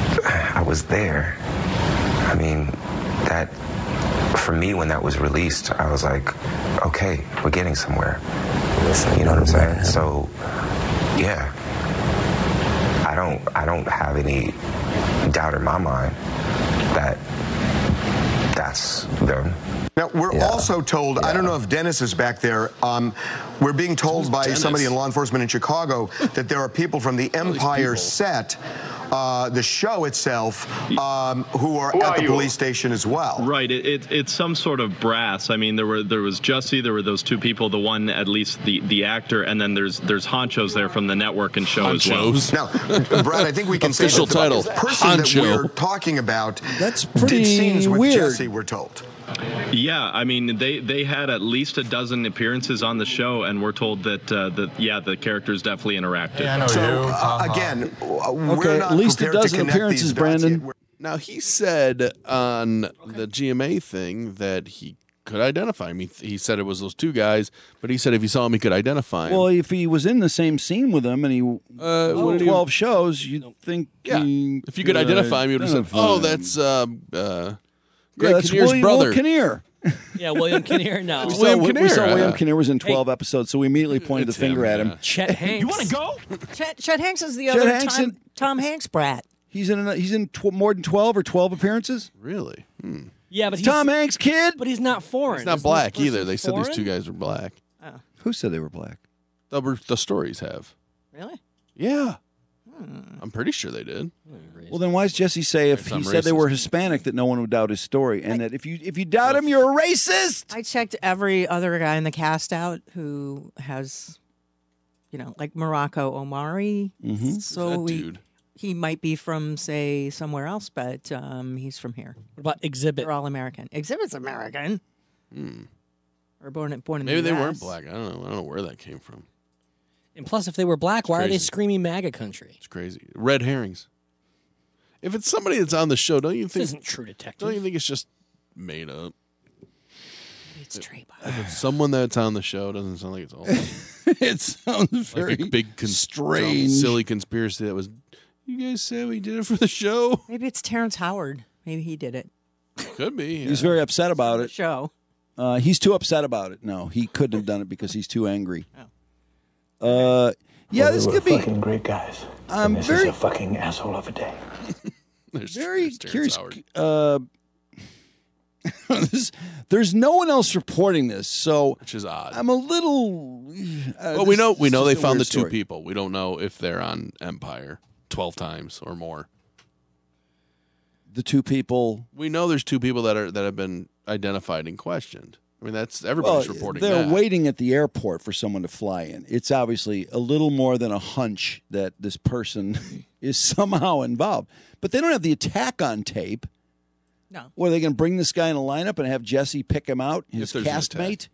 I was there. I mean, that, for me, when that was released, I was like, okay, we're getting somewhere. You know what I'm saying? So, yeah. I don't, I don't have any doubt in my mind that that's them. Now, we're Yeah. also told, I don't know if Dennis is back there, um, we're being told by Dennis? somebody in law enforcement in Chicago that there are people from the Empire set, uh, the show itself, um, who are Who at are the you? police station as well. Right, it, it, it's some sort of brass. I mean, there were there was Jesse, there were those two people, the one at least the, the actor, and then there's there's honchos there from the network and show Honchos. Now, Brad, I think we can Official say that title, the person Honcho. that we're talking about That's pretty did scenes with weird. Jesse, we're told. Yeah, I mean, they, they had at least a dozen appearances on the show, and we're told that, uh, that yeah, the characters definitely interacted. So, uh, again, uh, we're Okay, not at least a prepared to dozen connect appearances, these dots Brandon. yet. We're- Now, he said on the G M A thing that he could identify him. He, he said it was those two guys, but he said if he saw him, he could identify him. Well, if he was in the same scene with him and he Uh, oh, what did he- twelve shows, you'd think Yeah. he if you could identify him, you'd have said, identify oh, him. that's uh, uh, yeah, Greg that's Kinnear's William, brother. Will Kinnear. Yeah, William Kinnear. No, We saw, William we, we Kinnear, saw William uh, Kinnear was in twelve episodes, so we immediately pointed It's the finger him, at him. yeah. Chet Hanks. You want to go? Chet, Chet Hanks is the Chet other Hanks Tom, in- Tom Hanks brat. He's in. A, he's in tw- more than twelve or twelve appearances. Really? Hmm. Yeah, but he's, Tom Hanks, kid. but he's not foreign. He's not Isn't black this either. person They said these two foreign? guys were black. Who said they were black? The, the stories have. Really? Yeah. Hmm. I'm pretty sure they did. Well, then why does Jesse say if Some he said they were racist. Hispanic that no one would doubt his story, and that if you if you doubt him, you're a racist? I checked every other guy in the cast out who has, you know, like Morocco Omari. Mhm. So That we, dude. he might be from, say, somewhere else, but um, he's from here. What about Exhibit? They're all American. Exhibit's American. Hmm. Or born, in- born in Maybe the they U S. weren't black. I don't know. I don't know where that came from. And plus, if they were black, why are they crazy. screaming MAGA country? It's crazy. Red herrings. If it's somebody that's on the show, don't you This think? isn't True Detective. Don't you think it's just made up? It's Trey If it's someone that's on the show, doesn't sound like it's all. It sounds very like a big cons- strange. silly conspiracy that was. You guys said we did it for the show. Maybe it's Terrence Howard. Maybe he did it. Could be. He's very upset about it. Show. Uh, he's too upset about it. No, he couldn't have done it because he's too angry. Oh. Uh, yeah, Well, this they were could be. fucking great guys. I'm and this very- is a fucking asshole of a day. There's, very there's Terrence curious. Howard. Uh, this, there's no one else reporting this, so Which is odd. I'm a little. Uh, Well, we this- know we this know is they a found the weird two story. people. We don't know if they're on Empire twelve times or more. The two people. We know there's two people that are that have been identified and questioned. I mean, that's Well, everybody's reporting. they're that. waiting at the airport for someone to fly in. It's obviously a little more than a hunch that this person is somehow involved, but they don't have the attack on tape. No. What, are they going to bring this guy in a lineup and have Jesse pick him out, his If there's an castmate?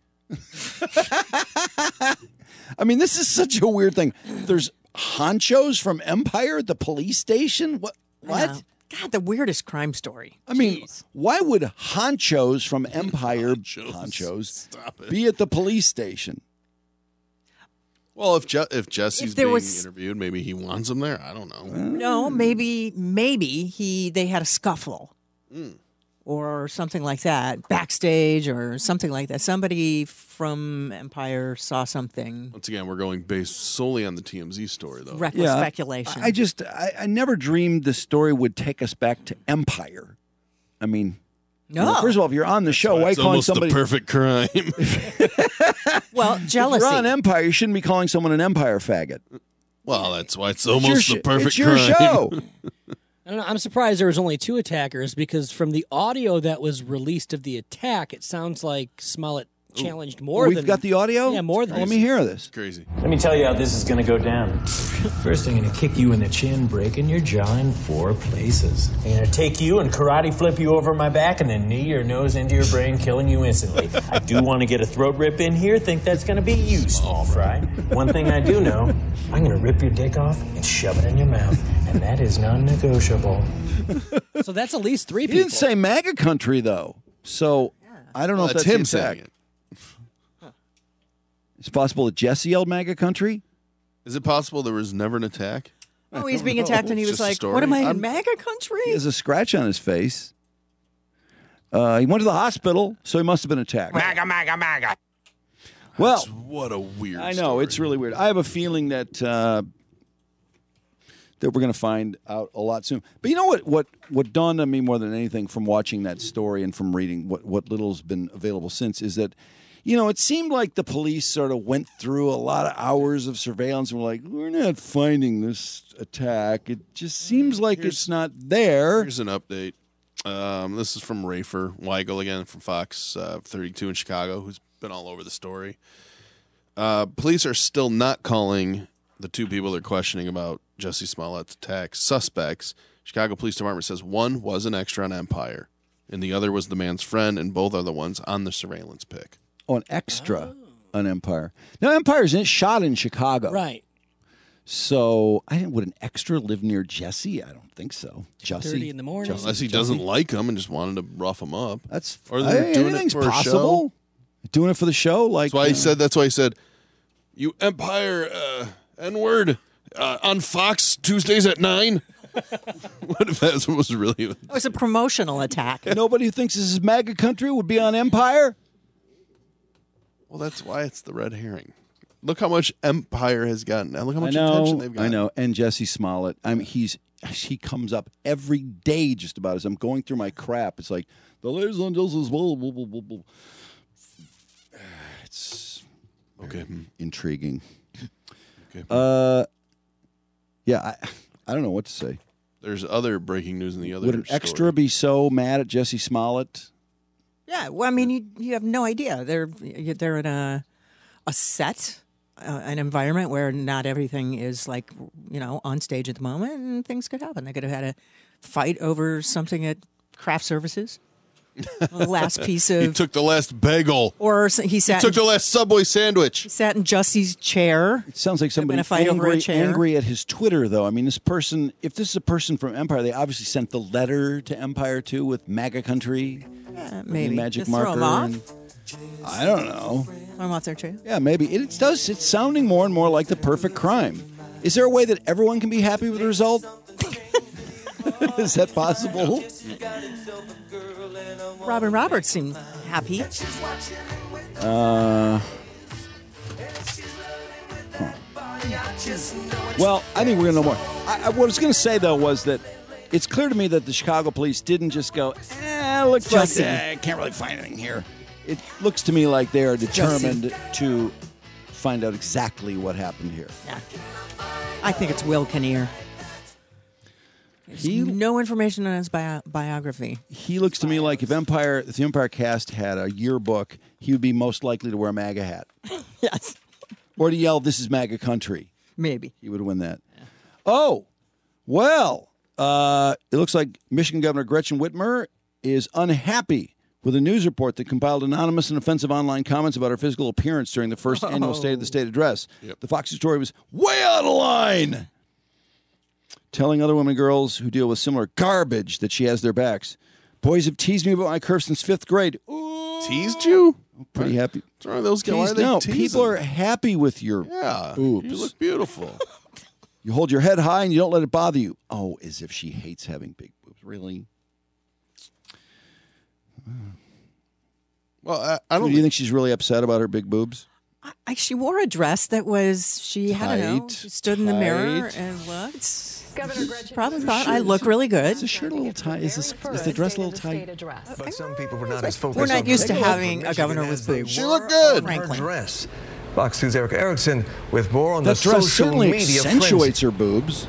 I mean, this is such a weird thing. There's honchos from Empire at the police station. What? I What? know. God, the weirdest crime story. I mean, why would honchos from Empire honchos, Stop it. be at the police station? Well, if Je- if Jesse's If there being was- interviewed, maybe he wants him there. I don't know. No, maybe maybe he they had a scuffle. Mm. Or something like that, backstage or something like that. Somebody from Empire saw something. Once again, we're going based solely on the T M Z story, though. Reckless speculation. I just, I, I never dreamed the story would take us back to Empire. I mean, you know, No. first of all, if you're on the show, why It's calling almost somebody? the perfect crime. Well, If jealousy. you're on Empire, you shouldn't be calling someone an Empire faggot. well, that's why it's It's almost your the sh- perfect It's your crime. show. I don't know. I'm surprised there was only two attackers because from the audio that was released of the attack, it sounds like Smollett challenged more We've than got the audio? Yeah, more than Let me hear this. Crazy. Let me tell you how this is going to go down. First, I'm going to kick you in the chin, breaking your jaw in four places. I'm going to take you and karate flip you over my back and then knee your nose into your brain, killing you instantly. I do want to get a throat rip in here. Think that's going to be you, small fry. One thing I do know, I'm going to rip your dick off and shove it in your mouth, and that is non-negotiable. So that's at least three He people. didn't say MAGA country, though. So I don't know Well, if that's that's him the attack. saying it. It's possible that Jesse yelled MAGA country. Is it possible there was never an attack? Oh, he's being attacked, and he It's was just a like, story. "What am I in I'm- MAGA country?" He has a scratch on his face. Uh, he went to the hospital, so he must have been attacked. MAGA, MAGA, MAGA. Well, What a weird. I know it's really weird. I have a feeling that uh, that we're going to find out a lot soon. But you know what? What what dawned on me more than anything from watching that story and from reading what what little's been available since is that, you know, it seemed like the police sort of went through a lot of hours of surveillance and were like, we're not finding this attack. It just seems like Here's- it's not there. Here's an update. Um, this is from Rafer Weigel again from Fox uh, thirty-two in Chicago, who's been all over the story. Uh, police are still not calling the two people they're questioning about Jesse Smollett's attack suspects. Chicago Police Department says one was an extra on Empire, and the other was the man's friend, and both are the ones on the surveillance pic. Oh, an extra on Empire. Now, Empire's in, shot in Chicago. Right. So, I didn't. Would an extra live near Jesse? I don't think so. Jesse, thirty in the morning. Jesse- Unless he Jesse? doesn't like him and just wanted to rough him up. That's or they're Hey, doing anything's it for a possible. show. Doing it for the show, like That's why he uh, said. That's why he said, "You Empire uh, N word uh, on Fox Tuesdays at nine." What if that was really? It was a promotional attack. Nobody who thinks this is MAGA country would be on Empire. Well, that's why it's the red herring. Look how much Empire has gotten. Now look how I much attention know. they've gotten. I know. And Jesse Smollett. I mean, he's he comes up every day just about as I'm going through my crap. It's like the ladies on Justice. Blah, blah, blah, blah, blah. It's okay. intriguing. Okay. Uh, Yeah, I, I don't know what to say. There's other breaking news in the other Would an story. extra be so mad at Jesse Smollett? Yeah, well, I mean, you you have no idea. They're they're in a a set, uh, an environment where not everything is like you know on stage at the moment, and things could happen. They could have had a fight over something at craft services. The last piece of He took the last bagel. Or he He sat. took in, the last Subway sandwich. he sat in Jesse's chair. It sounds like somebody been a fight over a angry, chair. angry at his Twitter, though. I mean, this person, if this is a person from Empire, they obviously sent the letter to Empire, too, with MAGA country. Uh, the maybe magic Just throw marker. him off. and- I don't know. Throw him off their chair. Yeah, maybe. It, it does. It's sounding more and more like the perfect crime. Is there a way that everyone can be happy with the result? Is that possible? Robin Roberts seemed happy. Uh, huh. Well, I think we're going to know more. I, I, what I was going to say, though, was that it's clear to me that the Chicago police didn't just go, eh, looks like Jesse. eh, I can't really find anything here. It looks to me like they are determined to find out exactly what happened here. Yeah. I think it's Will Kinnear. There's He- no information on his bio- biography. He looks to me like if Empire, if the Empire cast had a yearbook, he would be most likely to wear a MAGA hat. Yes. Or to yell, "This is MAGA country." Maybe. He would win that. Oh, well, uh, it looks like Michigan Governor Gretchen Whitmer is unhappy with a news report that compiled anonymous and offensive online comments about her physical appearance during the first annual State of the State address. Yep. The Fox News story was way out of line, telling other women and girls who deal with similar garbage that she has their backs. Boys have teased me about my curves since fifth grade. Ooh, Teased you? pretty happy. What's wrong with those guys? Why are Teased? they No, teasing? people are happy with your Yeah, boobs. you look beautiful. You hold your head high and you don't let it bother you. Oh, as if she hates having big boobs. Really? Well, I, I don't. Do you think she's really upset about her big boobs? I, she wore a dress that was, she, I don't know, Tight, she stood in the mirror tight. and looked. Governor Gretchen Probably Whitmer thought I look really good. Is the shirt a little tight? Is, this, is the dress a little tight? But some people were not as focused We're not on used to regular having a Michigan governor as with they boobs. She were looked good. on her Frankly. dress. Fox News' Eric Erickson with more on That the dress social certainly media accentuates her boobs.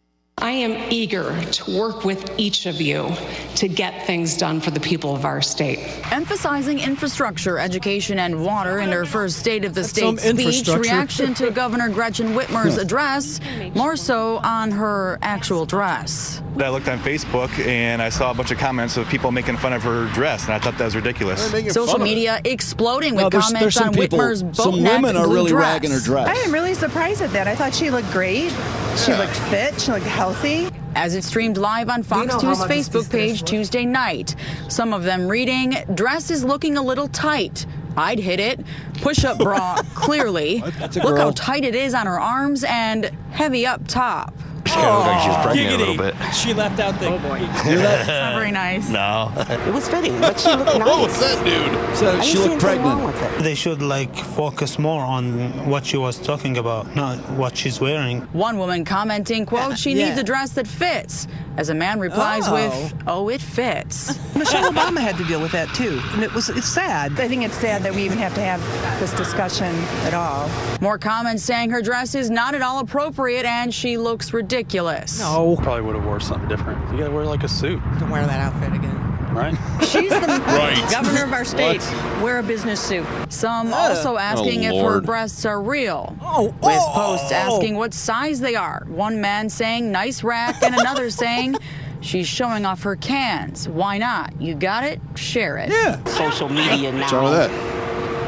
I am eager to work with each of you to get things done for the people of our state. Emphasizing infrastructure, education, and water in her first State of the some State speech, infrastructure. reaction to Governor Gretchen Whitmer's address, more so on her actual dress. I looked on Facebook and I saw a bunch of comments of people making fun of her dress, and I thought that was ridiculous. Social media exploding with No, there's- comments there's some on people- Whitmer's boat some neck women are blue really dress. ragging her dress. I am really surprised at that. I thought she looked great. She looked fit. She looked healthy. As it streamed live on Fox know how News much this Facebook dress page was? Tuesday night. Some of them reading, dress is looking a little tight. I'd hit it. Push-up bra, clearly. That's a Look girl. how tight it is on her arms and heavy up top. She kind of looked like she was pregnant a little bit. She left out the. Oh boy. That's not very nice. No. It was fitting, but she looked nice. What was that dude? So I she didn't see looked anything wrong pregnant. with it. They should like focus more on what she was talking about, not what she's wearing. One woman commenting, quote, she Yeah. needs a dress that fits. As a man replies Oh. with, oh, it fits. Michelle Obama had to deal with that too, and it was it's sad. I think it's sad that we even have to have this discussion at all. More comments saying her dress is not at all appropriate and she looks ridiculous. No, Probably would have wore something different. You gotta wear like a suit, don't wear that outfit again. right? She's the Right. governor of our state. Wear a business suit. Some also asking Oh, if her Lord. breasts are real. Oh, With oh, posts oh. asking what size they are. One man saying nice rack and another saying she's showing off her cans. Why not? You got it? Share it. Yeah. Social media now. What's wrong with that?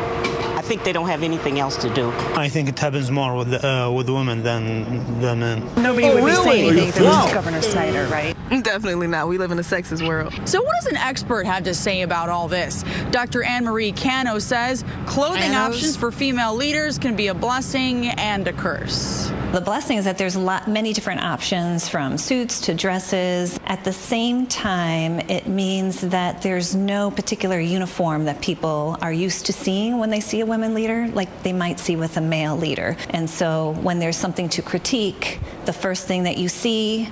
I think they don't have anything else to do. I think it happens more with uh, with women than than men. Nobody Oh, would be really? saying anything if it Wow. was Governor Snyder, right? Definitely not. We live in a sexist world. So what does an expert have to say about all this? Doctor Anne-Marie Cano says clothing Canos? options for female leaders can be a blessing and a curse. The blessing is that there's a lot, many different options from suits to dresses. At the same time, it means that there's no particular uniform that people are used to seeing when they see a women leader, like they might see with a male leader. And so when there's something to critique, the first thing that you see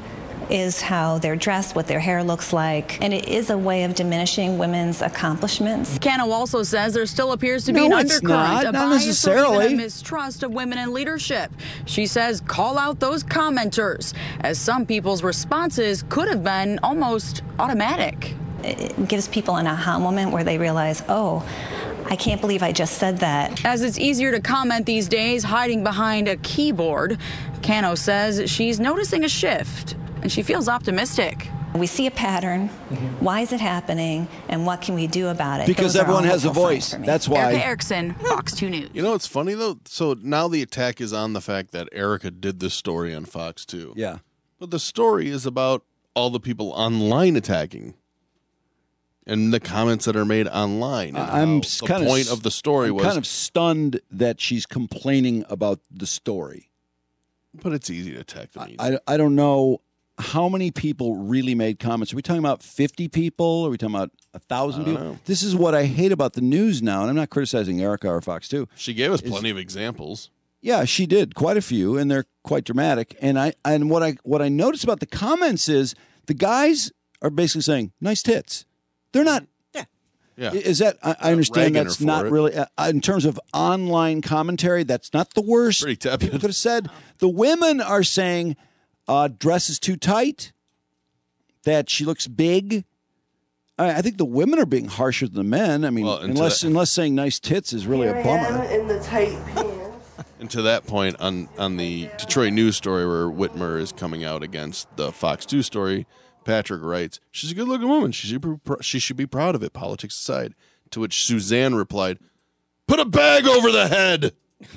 is how they're dressed, what their hair looks like, and it is a way of diminishing women's accomplishments. Cano also says there still appears to be No, an it's undercurrent, not. a Not bias or necessarily. even a mistrust of women in leadership. She says call out those commenters, as some people's responses could have been almost automatic. It gives people an aha moment where they realize, oh, I can't believe I just said that. As it's easier to comment these days hiding behind a keyboard, Cano says she's noticing a shift, and she feels optimistic. We see a pattern. Why is it happening? And what can we do about it? Because Those are everyone all has a hopeful signs voice. for me. That's why. Erica Erickson, Fox two News. You know what's funny, though? So now the attack is on the fact that Erica did this story on Fox two. Yeah. But the story is about all the people online attacking and the comments that are made online. And I'm how kind the point of the story I'm was kind of stunned that she's complaining about the story. But it's easy to attack the media. I, I don't know how many people really made comments. Are we talking about fifty people? Are we talking about a thousand I don't people? know. This is what I hate about the news now, and I'm not criticizing Erica or Fox two. She gave us is- plenty of examples. Yeah, she did quite a few, and they're quite dramatic. And I and what I what I noticed about the comments is the guys are basically saying nice tits. They're not. Yeah. Is that I, I understand ragging her that's for not it. really uh, in terms of online commentary. That's not the worst. Pretty tepid. People could have said the women are saying uh, dress is too tight, that she looks big. I, I think the women are being harsher than the men. I mean, Well, and to unless that- unless saying nice tits is really a bummer. in the tight pants. And to that point, on, on the Detroit News story where Whitmer is coming out against the Fox two story, Patrick writes, she's a good-looking woman. She should, be pr- she should be proud of it, politics aside. To which Suzanne replied, put a bag over the head.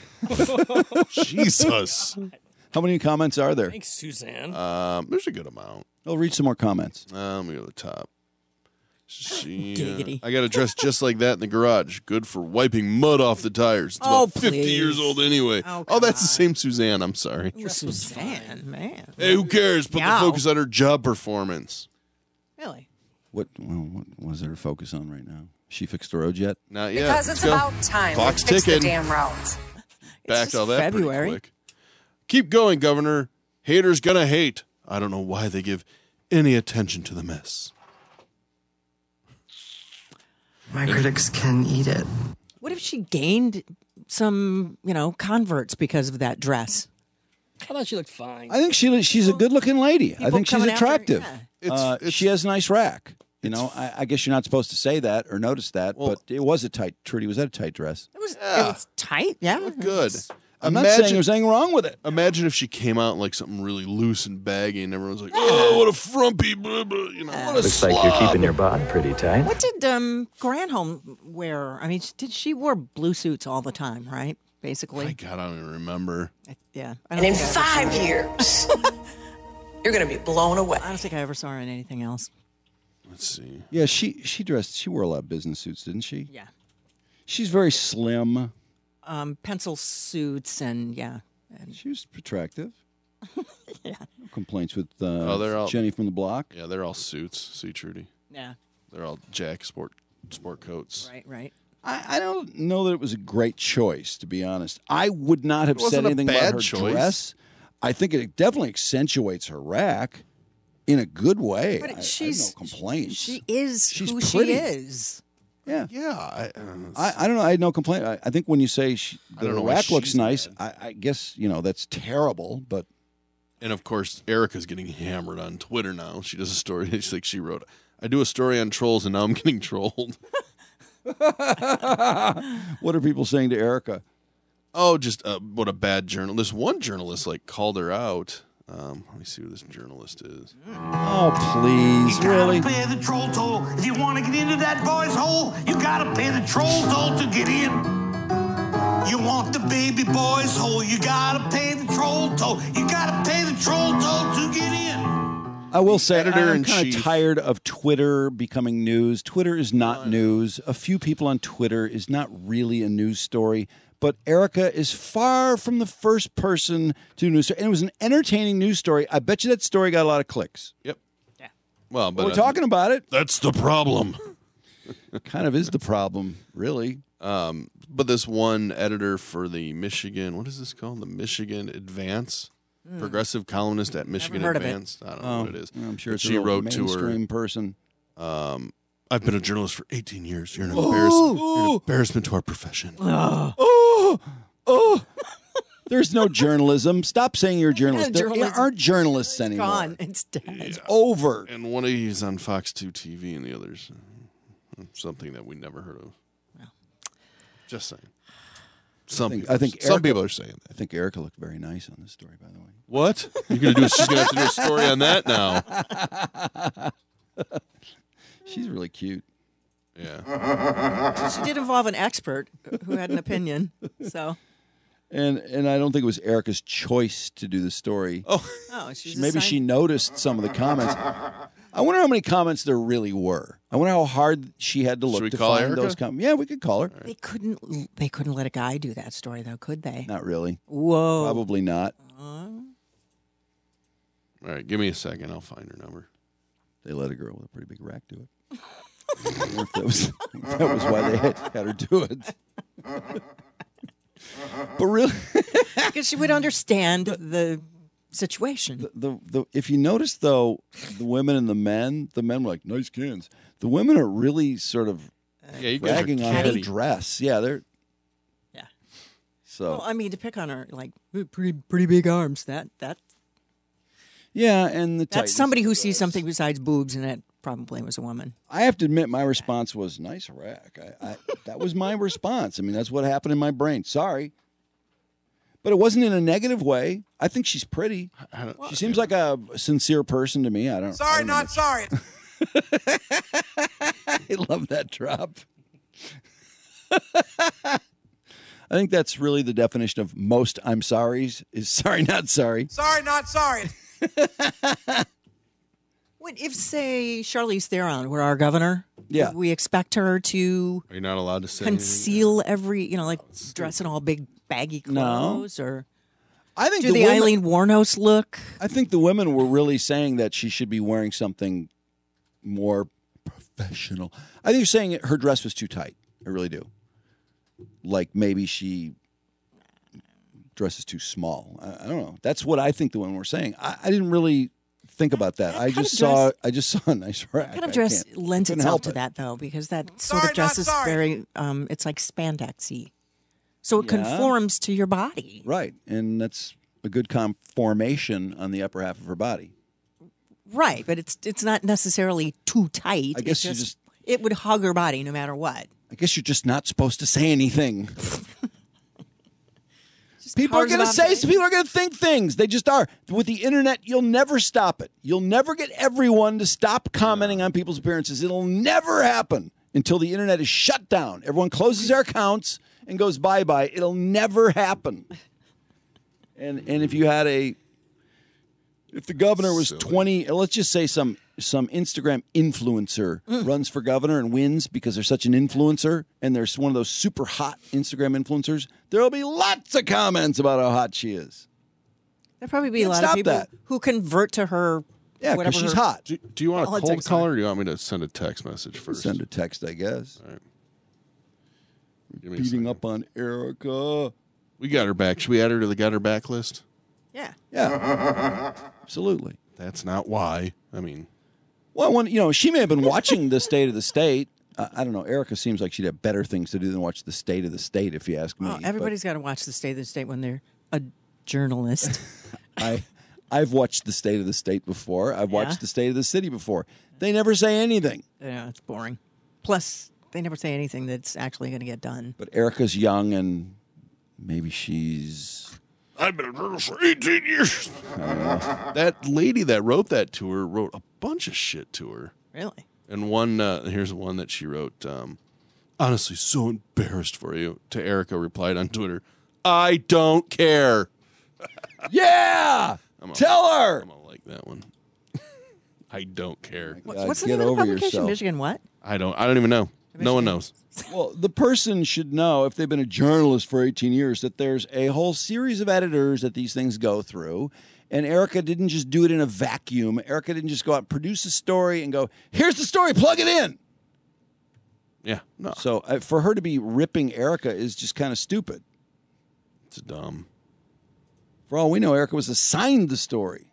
Jesus. How many comments are there? Thanks, Suzanne. Um, there's a good amount. I'll read some more comments. Um, let me go to the top. She, uh, Giggity. I got to dress just like that in the garage. Good for wiping mud off the tires. It's Oh, about fifty please. years old anyway. Oh, Oh, that's the same Suzanne. I'm sorry. It was Suzanne, man. Hey, who cares? Put Meow. the focus on her job performance. Really? What well, what was there to focus on right now? She fixed the road yet? Not yet. Because Let's it's go. about time Clock's we fix the ticking. damn roads. Backed all that pretty February. quick. Keep going, Governor. Haters gonna hate. I don't know why they give any attention to the mess. My critics can eat it. What if she gained some, you know, converts because of that dress? I thought she looked fine. I think she she's a good looking lady. I People think she's coming after her, attractive. yeah. It's- Uh, it's- she has a nice rack. You know, I, I guess you're not supposed to say that or notice that, but it was a tight. Trudy, was that a tight dress? It was, Yeah. it was tight. Yeah. Look good. I'm not saying there's anything wrong with it. Imagine if she came out in like something really loose and baggy, and everyone's like, "Oh, what a frumpy!" Blah, blah, you know, what a Looks like you're keeping your bod pretty tight. What did um, Granholm wear? I mean, did she wore blue suits all the time, right? Basically. My God, I don't even remember. Yeah. I And in think I ever five saw her. years, you're going to be blown away. I don't think I ever saw her in anything else. Let's see. Yeah, she she dressed. She wore a lot of business suits, didn't she? Yeah. She's very slim. Um, pencil suits and yeah. And She was attractive. yeah. No complaints with uh, Oh, they're all- Jenny from the block. Yeah, they're all suits. See, Trudy. Yeah. They're all Jack sport sport coats. Right, right. I, I don't know that it was a great choice, to be honest. I would not have It wasn't said a anything bad about her choice. dress. I think it definitely accentuates her rack in a good way. But I- I, she's have no complaints. She is She's who pretty. she is. yeah. Yeah, I, uh, I, I don't know. I had no complaint. I, I think when you say she, I don't the know why rack looks she's nice, I, I guess you know that's terrible. But and of course, Erica's getting hammered on Twitter now. She does a story. She's like, she wrote, "I do a story on trolls, and now I'm getting trolled." what are people saying to Erica? Oh, just uh, what a bad journalist. One journalist like called her out. Um, let me see who this journalist is. Oh, please, really? Pay the troll toll. If you want to get into that boy's hole, you gotta pay the troll toll to get in. You want the baby boy's hole, you gotta pay the troll toll. You gotta pay the troll toll to get in. I will say, I'm Editor-in-chief. kind of tired of Twitter becoming news. Twitter is not news. A few people on Twitter is not really a news story. But Erica is far from the first person to do a news story. And it was an entertaining news story. I bet you that story got a lot of clicks. Yep. Yeah. Well, but We're uh, talking about it. That's the problem. Kind of is the problem, really. Um, but this one editor for the Michigan, what is this called? The Michigan Advance. progressive columnist at Michigan heard of it. Advance. I don't know Oh, what it is. I'm sure But it's a she real wrote to mainstream her. person. Um, I've been a journalist for eighteen years. You're an, Oh. embarrass- you're an embarrassment to our profession. Oh, oh, oh. There's no journalism. Stop saying you're a journalist. Yeah, There journalism. aren't journalists anymore. Gone. It's dead. It's over. And one of these on Fox two T V, and the others uh, something that we never heard of. Just saying. Some I think, people, I think some Erica- people are saying that. I think Erica looked very nice on this story, by the way. What? You're gonna do? She's gonna have to do a story on that now. She's really cute. Yeah. She did involve an expert who had an opinion. So. And and I don't think it was Erica's choice to do the story. Oh, Oh, she's maybe assigned- she noticed some of the comments. I wonder how many comments there really were. I wonder how hard she had to look Should we to call find Erica? those comments. Yeah, we could call her. They couldn't. They couldn't let a guy do that story, though, could they? Not really. Whoa. Probably not. All right, give me a second. I'll find her number. They let a girl with a pretty big rack do it. I wonder if that was if that was why they had, had her do it. But really, Because she would understand the situation. the, the the if you notice though, the women and the men, the men were like nice cans. The women are really sort of Yeah, you guys are ragging on her catty. dress. Yeah, they're Yeah. so Well, I mean, to pick on her, like pretty, pretty big arms. That that yeah, and the that's tightness somebody of who the sees dress. something besides boobs, and that probably was a woman. I have to admit, my response was nice rack. I, I, that was my response. I mean, that's what happened in my brain. Sorry, but it wasn't in a negative way. I think she's pretty. She seems like a sincere person to me. I don't. Sorry, I don't know not sorry. I love that drop. I think that's really the definition of most I'm sorries is sorry, not sorry. Sorry, not sorry. What if, say, Charlize Theron were our governor? Yeah. Would we expect her to Are you not allowed to say anything? conceal every, you know, like dress in all big baggy No. clothes, or I think do the the, women- Eileen Warnos look? I think the women were really saying that she should be wearing something more professional. I think you're saying her dress was too tight. I really do. Like maybe she dresses too small. I, I don't know. That's what I think the women were saying. I, I didn't really think about that. I kind just of saw. dress- I just saw a nice rack. Kind of I dress can't- lends couldn't itself help to it. that, though, because that sort Sorry, of dress not is sorry. very, um, it's like spandexy. So it Yeah. conforms to your body. Right, and that's a good conformation on the upper half of her body. Right, but it's it's not necessarily too tight. I guess It's you just- it would hug her body no matter what. I guess you're just not supposed to say anything. People are powers going to of say, observation. people are going to think things. They just are. With the internet, you'll never stop it. You'll never get everyone to stop commenting on people's appearances. It'll never happen until the internet is shut down. Everyone closes their accounts and goes bye-bye. It'll never happen. And and if you had a, if the governor was twenty, let's just say some some Instagram influencer runs for governor and wins because they're such an influencer, and there's one of those super hot Instagram influencers, there'll be lots of comments about how hot she is. There'll probably be a Can't lot of stop people that. who convert to her. Yeah, whatever because she's her- hot. Do, do you want a Politics cold are- call or do you want me to send a text message first? Send a text, I guess. All right. Give me a Beating second. up on Erica. We got her back. Should we add her to the got her back list? Yeah. Yeah, absolutely. That's not why. I mean, Well, when you know, she may have been watching the State of the State. Uh, I don't know. Erica seems like she'd have better things to do than watch the State of the State, if you ask me. Well, But everybody's got to watch the State of the State when they're a journalist. I, I've watched the State of the State before. I've watched Yeah? the State of the City before. They never say anything. Yeah, it's boring. Plus, they never say anything that's actually going to get done. But Erica's young, and maybe she's. I've been a journalist for eighteen years. That lady that wrote that to her wrote a bunch of shit to her. Really? And one, uh, here's one that she wrote. Um, Honestly, so embarrassed for you. To Erica replied on Twitter, I don't care. Yeah! I'm Tell her! I'm going to like that one. I don't care. What- God, What's the get name of the over publication? yourself. Michigan what? I don't, I don't even know. No one knows. Well, the person should know, if they've been a journalist for eighteen years, that there's a whole series of editors that these things go through. And Erica didn't just do it in a vacuum. Erica didn't just go out and produce a story and go, here's the story, plug it in. Yeah, no. So uh, for her to be ripping Erica is just kind of stupid. It's dumb. For all we know, Erica was assigned the story.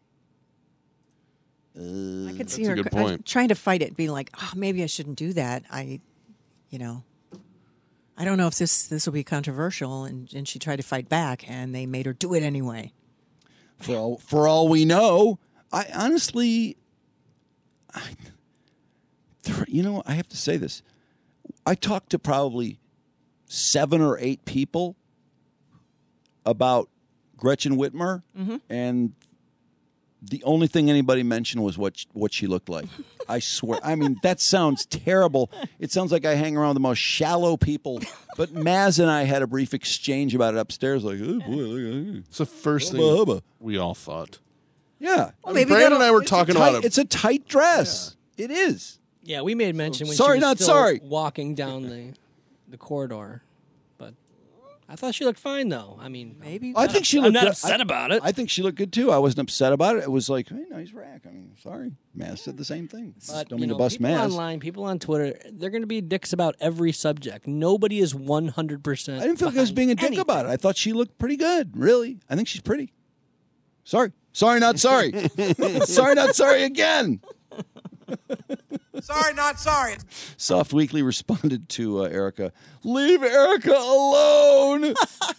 Uh, I could see That's her a good uh, point. trying to fight it, being like, "Oh, maybe I shouldn't do that." I, you know, I don't know if this this will be controversial, and, and she tried to fight back, and they made her do it anyway. For all, for all we know, I honestly, I, you know, I have to say this. I talked to probably seven or eight people about Gretchen Whitmer, Mm-hmm. and the only thing anybody mentioned was what what she looked like. I swear. I mean, that sounds terrible. It sounds like I hang around the most shallow people. But Maz and I had a brief exchange about it upstairs. Like, oh boy, look, It's the first hubba, thing hubba. we all thought. Yeah. I mean, Brandon and I were talking tight, about it. It's a tight dress. Yeah. It is. Yeah, we made mention when Sorry, she was not still sorry. walking down the the corridor, but I thought she looked fine though. I mean, maybe I think she I'm looked not good. upset I, about it. I think she looked good too. I wasn't upset about it. It was like, hey, nice rack. I mean, sorry. Maz said the same thing. But, Don't you mean know, to bust people Maz. online, people on Twitter, they're going to be dicks about every subject. Nobody is one hundred percent. I didn't feel like I was being a dick about it. I thought she looked pretty good. Really. I think she's pretty. Sorry. Sorry, not sorry. Sorry, not sorry again. Sorry, not sorry. Soft Weekly responded to uh, Erica, leave Erica alone.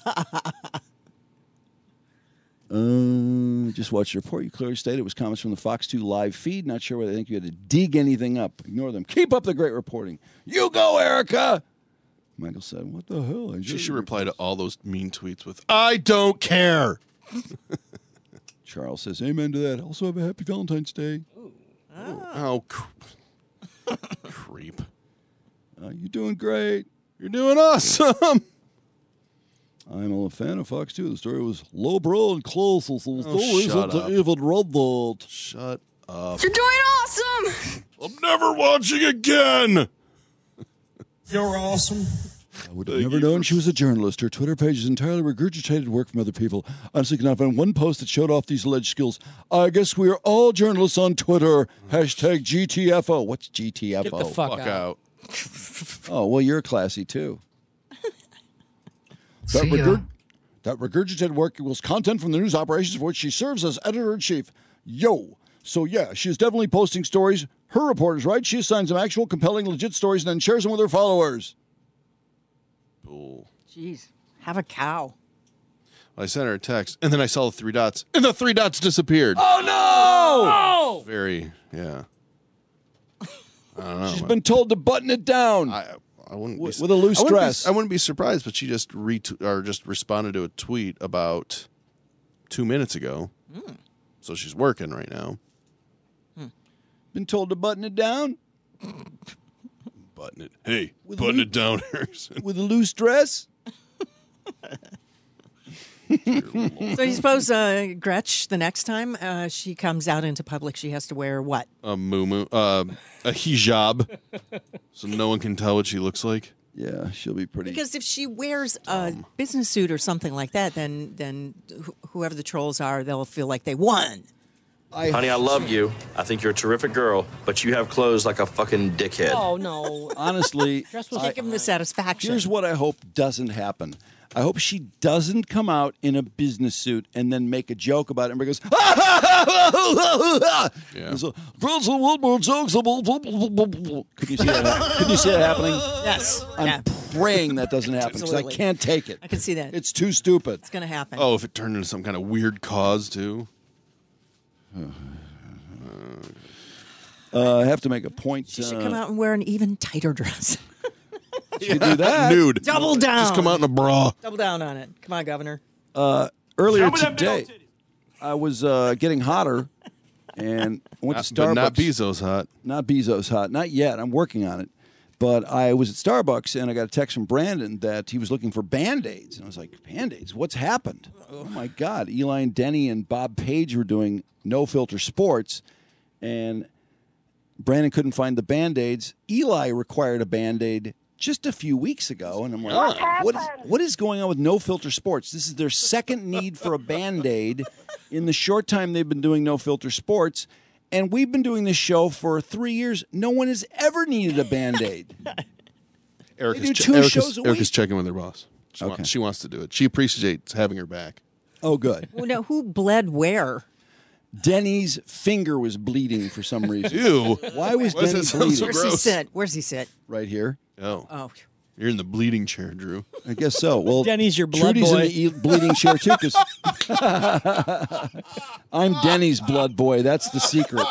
uh, just watched the report. You clearly stated it was comments from the Fox two live feed. Not sure whether they think you had to dig anything up. Ignore them. Keep up the great reporting. You go, Erica. Michael said, what the hell? I She just- should reply to all those mean tweets with, I don't care. Charles says, amen to that. Also have a happy Valentine's Day. Oh, cr- creep. Uh, you're doing great. You're doing awesome. I'm a fan of Fox two. The story was lowbrow and close. So the Oh, story shut isn't up. even read that. Shut up. You're doing awesome. I'm never watching again. You're awesome. I would have never known she was a journalist. Her Twitter page is entirely regurgitated work from other people. Honestly, cannot find one post that showed off these alleged skills. I guess we are all journalists on Twitter. Hashtag G T F O. What's G T F O? Get the fuck, Fuck out. out. Oh, well, you're classy, too. that, See ya. regur- that regurgitated work equals content from the news operations for which she serves as editor-in-chief. Yo. So, yeah, she is definitely posting stories. Her report is right. She assigns them actual, compelling, legit stories and then shares them with her followers. Bull. Jeez, have a cow. I sent her a text, and then I saw the three dots, and the three dots disappeared. Oh, no! Oh! Very, yeah. I don't know. She's been told to button it down. I, I wouldn't With- be, with a loose I wouldn't be- dress. I wouldn't be surprised, but she just retweet or just responded to a tweet about two minutes ago. Mm. So she's working right now. Been told to button it down Button it. Hey, With button Lou- it down, Harrison. with a loose dress. So you suppose uh, Gretch, the next time uh, she comes out into public, she has to wear what? A moo uh, a hijab, so no one can tell what she looks like. Yeah, she'll be pretty. Because if she wears a business suit or something like that, then then wh- whoever the trolls are, they'll feel like they won. I, Honey, I love you. I think you're a terrific girl, but you have clothes like a fucking dickhead. Oh no! honestly, Dress was Can't give them the satisfaction. here's what I hope doesn't happen. I hope she doesn't come out in a business suit and then make a joke about it and everybody goes, Yeah. So, girls will want more jokes. Could you see that? Could you see that happening? Yes. I'm Yeah. praying that doesn't happen because I Absolutely. can't take it. I can see that. It's too stupid. It's going to happen. Oh, if it turned into some kind of weird cause too. Uh, I have to make a point. She should uh, come out and wear an even tighter dress. She could do that. Nude. Double down. Just come out in a bra. Double down on it. Come on, Governor. Uh, earlier today, I was uh, getting hotter and I went to But Starbucks. not Bezos hot. Not Bezos hot. Not yet. I'm working on it. But I was at Starbucks and I got a text from Brandon that he was looking for Band-Aids. And I was like, Band-Aids? What's happened? Oh, my God. Eli and Denny and Bob Page were doing No Filter Sports. And Brandon couldn't find the Band-Aids. Eli required a Band-Aid just a few weeks ago. And I'm like, what is, what is going on with No Filter Sports? This is their second need for a Band-Aid in the short time they've been doing No Filter Sports. And we've been doing this show for three years. No one has ever needed a Band-Aid. Erica's, do che- two Erica's, shows a Erica's week. checking with her boss. She, Okay. wants, she wants to do it. She appreciates having her back. Oh, good. Well, no, who bled where? Denny's finger was bleeding for some reason. Ew. Why was Why does Denny that sound bleeding? so Where's he gross? sit? Where's he sit? Right here. Oh. Oh. You're in the bleeding chair, Drew. I guess so. Well, Denny's your blood Trudy's boy. in the e- bleeding chair too, because I'm Denny's blood boy. That's the secret.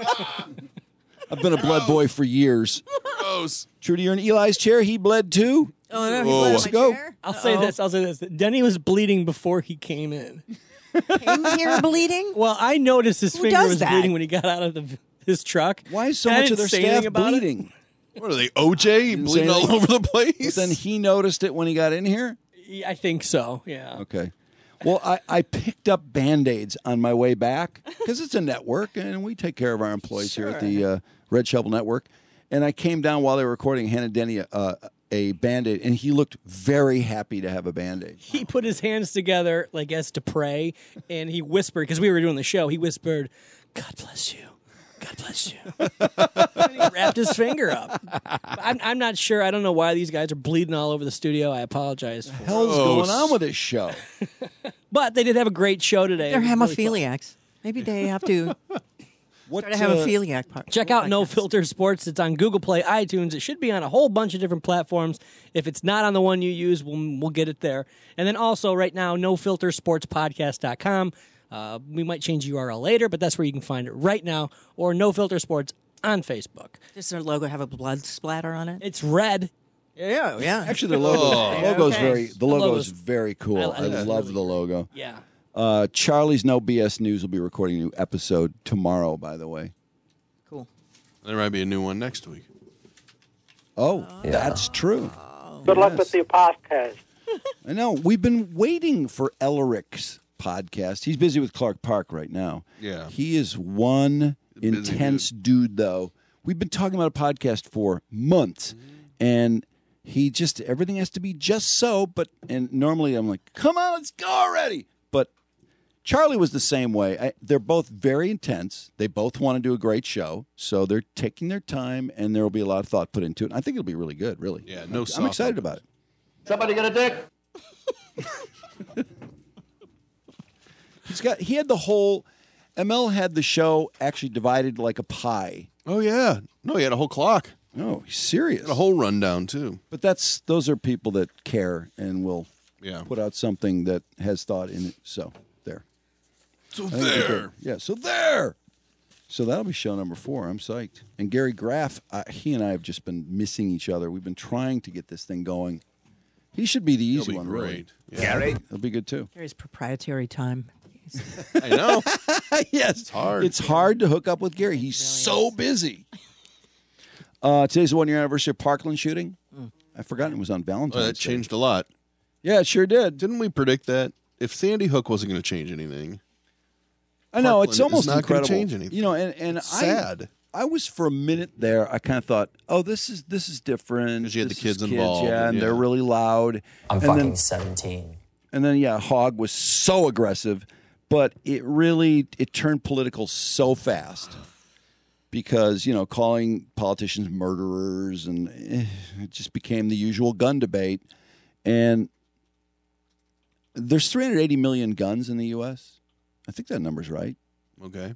I've been a blood boy for years. Gross. Trudy, you're in Eli's chair. He bled too. Oh, no, he Oh. bled in Let's my go. chair? I'll say Uh-oh. this. I'll say this. Denny was bleeding before he came in. Came here bleeding? Well, I noticed his Who finger does was that? bleeding when he got out of the, his truck. Why is so And I much of didn't their say anything staff about it. bleeding? What are they, O J? Didn't Bleeding say all anything. over the place? But then he noticed it when he got in here? I think so, yeah. Okay. Well, I, I picked up Band-Aids on my way back because it's a network, and we take care of our employees here at the uh, Red Shovel Network. And I came down while they were recording, handed Denny a, uh, a Band-Aid, and he looked very happy to have a Band-Aid. He put his hands together, like as to pray, and he whispered, because we were doing the show, he whispered, God bless you. God bless you. And he wrapped his finger up. I'm, I'm not sure. I don't know why these guys are bleeding all over the studio. I apologize. For Hell's going on with this show? But they did have a great show today. They're It was really fun. hemophiliacs. Maybe they have to What, start a hemophiliac part. Check out No Filter Sports. It's on Google Play, iTunes. It should be on a whole bunch of different platforms. If it's not on the one you use, we'll, we'll get it there. And then also right now, no filter sports podcast dot com. Uh, we might change the U R L later, but that's where you can find it right now. Or No Filter Sports on Facebook. Does their logo have a blood splatter on it? It's red. Yeah, yeah. Actually, the logo, Oh. logo's Okay. very the The logo logo's- is very cool. I- I, I think it's love really the logo. Yeah. Uh, Charlie's No B S News will be recording a new episode tomorrow, by the way. Cool. There might be a new one next week. Oh, that's true. Good luck with the podcast. I know. We've been waiting for Elric's podcast. He's busy with Clark Park right now. Yeah. He is one busy intense dude. though. We've been talking about a podcast for months, and he just, everything has to be just so, but, and normally I'm like, come on, let's go already. But Charlie was the same way. I, they're both very intense. They both want to do a great show, so they're taking their time, and there will be a lot of thought put into it. I think it'll be really good, really. Yeah, no I'm, soft I'm excited opens. about it. Somebody got a dick? He's got. He had the whole. M L had the show actually divided like a pie. Oh, yeah. No, he had a whole clock. No, he's serious. Had a whole rundown, too. But that's those are people that care and will Yeah. put out something that has thought in it. So there. So I think we're there. good. Yeah. So there. So that'll be show number four. I'm psyched. And Gary Graff, uh, he and I have just been missing each other. We've been trying to get this thing going. He should be the easy He'll be one, great. really. Yeah. Gary, he'll be good too. Gary's proprietary time. I know. Yes, It's hard. It's hard to hook up with Gary. He's so busy. Uh, today's the one year anniversary of Parkland shooting. I forgot it was on Valentine's Oh, that Day. changed a lot. Yeah, it sure did. Didn't we predict that? If Sandy Hook wasn't going to change anything, I know Parkland it's almost is not gonna incredible. change anything. You know, and and It's I, sad. I was for a minute there. I kind of thought, oh, this is this is different. 'Cause you had the This kids is involved, yeah, and and they're yeah. really loud. I'm and fucking then, seventeen. and then yeah, Hogg was so aggressive, but it really it turned political so fast. Because, you know, calling politicians murderers, and eh, it just became the usual gun debate. And there's three hundred eighty million guns in the U S. I think that number's right. okay.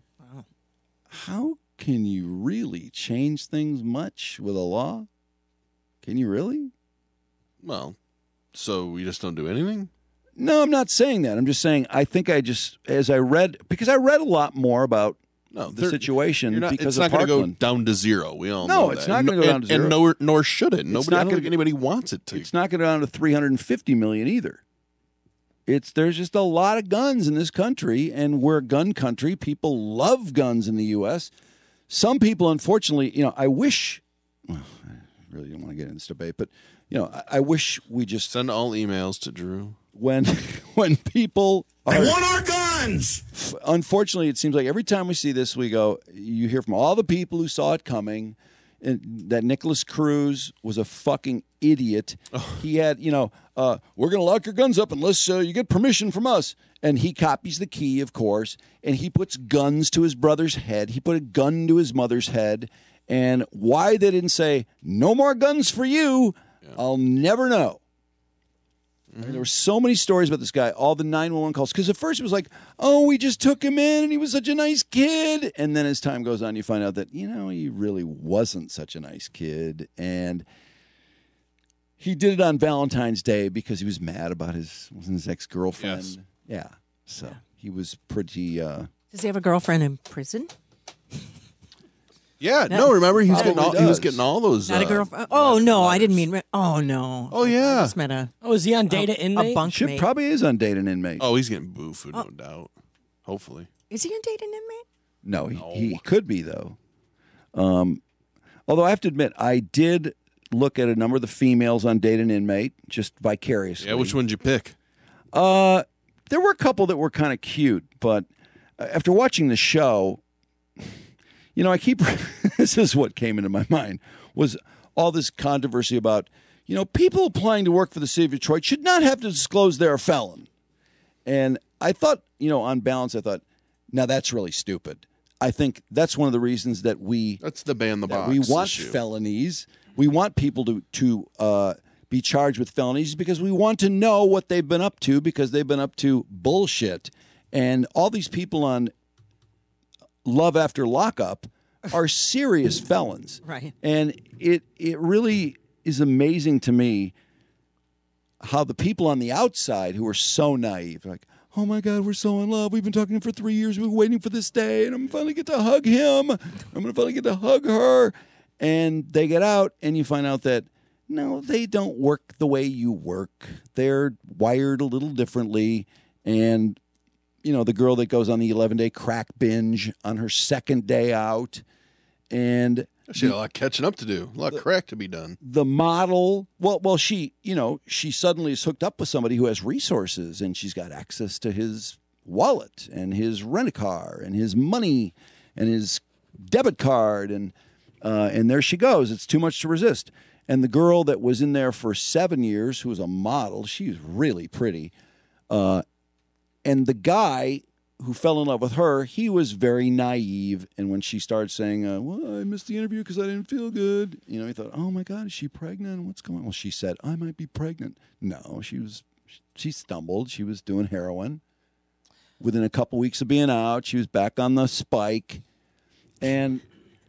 How can you really change things much with a law? Can you really? Well, so we just don't do anything? No, I'm not saying that. I'm just saying I think I just, as I read, because I read a lot more about No, the they're- situation You're not, because it's of not going to go Parkland. down to zero. We all No, know it's that. not gonna go And- down to zero. And nor, nor should it. Nobody, not I don't gonna think go- anybody wants it to. It's not going to go down to three hundred fifty million either. It's there's just a lot of guns in this country, and we're a gun country. People love guns in the U S. Some people, unfortunately, you know, I wish. Well, I really don't want to get into this debate, but you know, I, I wish we just Send all emails to Drew. when when people are. They want our guns! F- Unfortunately, it seems like every time we see this, we go, you hear from all the people who saw it coming, and that Nicholas Cruz was a fucking idiot. He had, you know, uh, we're going to lock your guns up unless uh, you get permission from us. And he copies the key, of course, and he puts guns to his brother's head. He put a gun to his mother's head. And why they didn't say, no more guns for you, I'll never know. I mean, there were so many stories about this guy, all the nine one one calls. Because at first it was like, oh, we just took him in and he was such a nice kid. And then as time goes on, you find out that, you know, he really wasn't such a nice kid. And he did it on Valentine's Day because he was mad about his, wasn't his ex-girlfriend. Yes. Yeah. So yeah. he was pretty... Uh, Does he have a girlfriend in prison? Yeah, no, no remember he was Probably getting all, he was getting all those. Not uh, a girlfriend. Oh no, I didn't mean. Oh no. Oh yeah. I just met a. Oh, is he on data a, inmate? A bunk Chip mate. probably is on date an inmate. Oh, he's getting boo food, Oh. no doubt. Hopefully. Is he on date an inmate? No, he, No. he could be, though. Um, although I have to admit, I did look at a number of the females on Date an Inmate, just vicariously. Yeah, which one did you pick? Uh, there were a couple that were kind of cute, but after watching the show, you know, I keep, this is what came into my mind, was all this controversy about, you know, people applying to work for the city of Detroit should not have to disclose they're a felon. And I thought, you know, on balance, I thought, now that's really stupid. I think that's one of the reasons that we That's the ban the that box. we want issue. felonies. We want people to to uh, be charged with felonies because we want to know what they've been up to because they've been up to bullshit. And all these people on Love After Lockup are serious felons. Right. And it it really is amazing to me how the people on the outside who are so naive, like, oh my God, we're so in love. We've been talking for three years. We've been waiting for this day, and I'm finally get to hug him. I'm going to finally get to hug her. And they get out, and you find out that, no, they don't work the way you work. They're wired a little differently. And, you know, the girl that goes on the eleven-day crack binge on her second day out. And She had a lot catching up to do, a lot of crack to be done. the model, well, well, she, you know, she suddenly is hooked up with somebody who has resources, and she's got access to his wallet and his rent-a-car and his money and his debit card, and uh, and there she goes. It's too much to resist. And the girl that was in there for seven years, who was a model, she was really pretty, uh, and the guy who fell in love with her, he was very naive. And when she started saying, uh, well, I missed the interview because I didn't feel good, you know, he thought, oh my God, is she pregnant? What's going on? Well, she said, I might be pregnant. No, she was, she stumbled. She was doing heroin. Within a couple weeks of being out, she was back on the spike. And,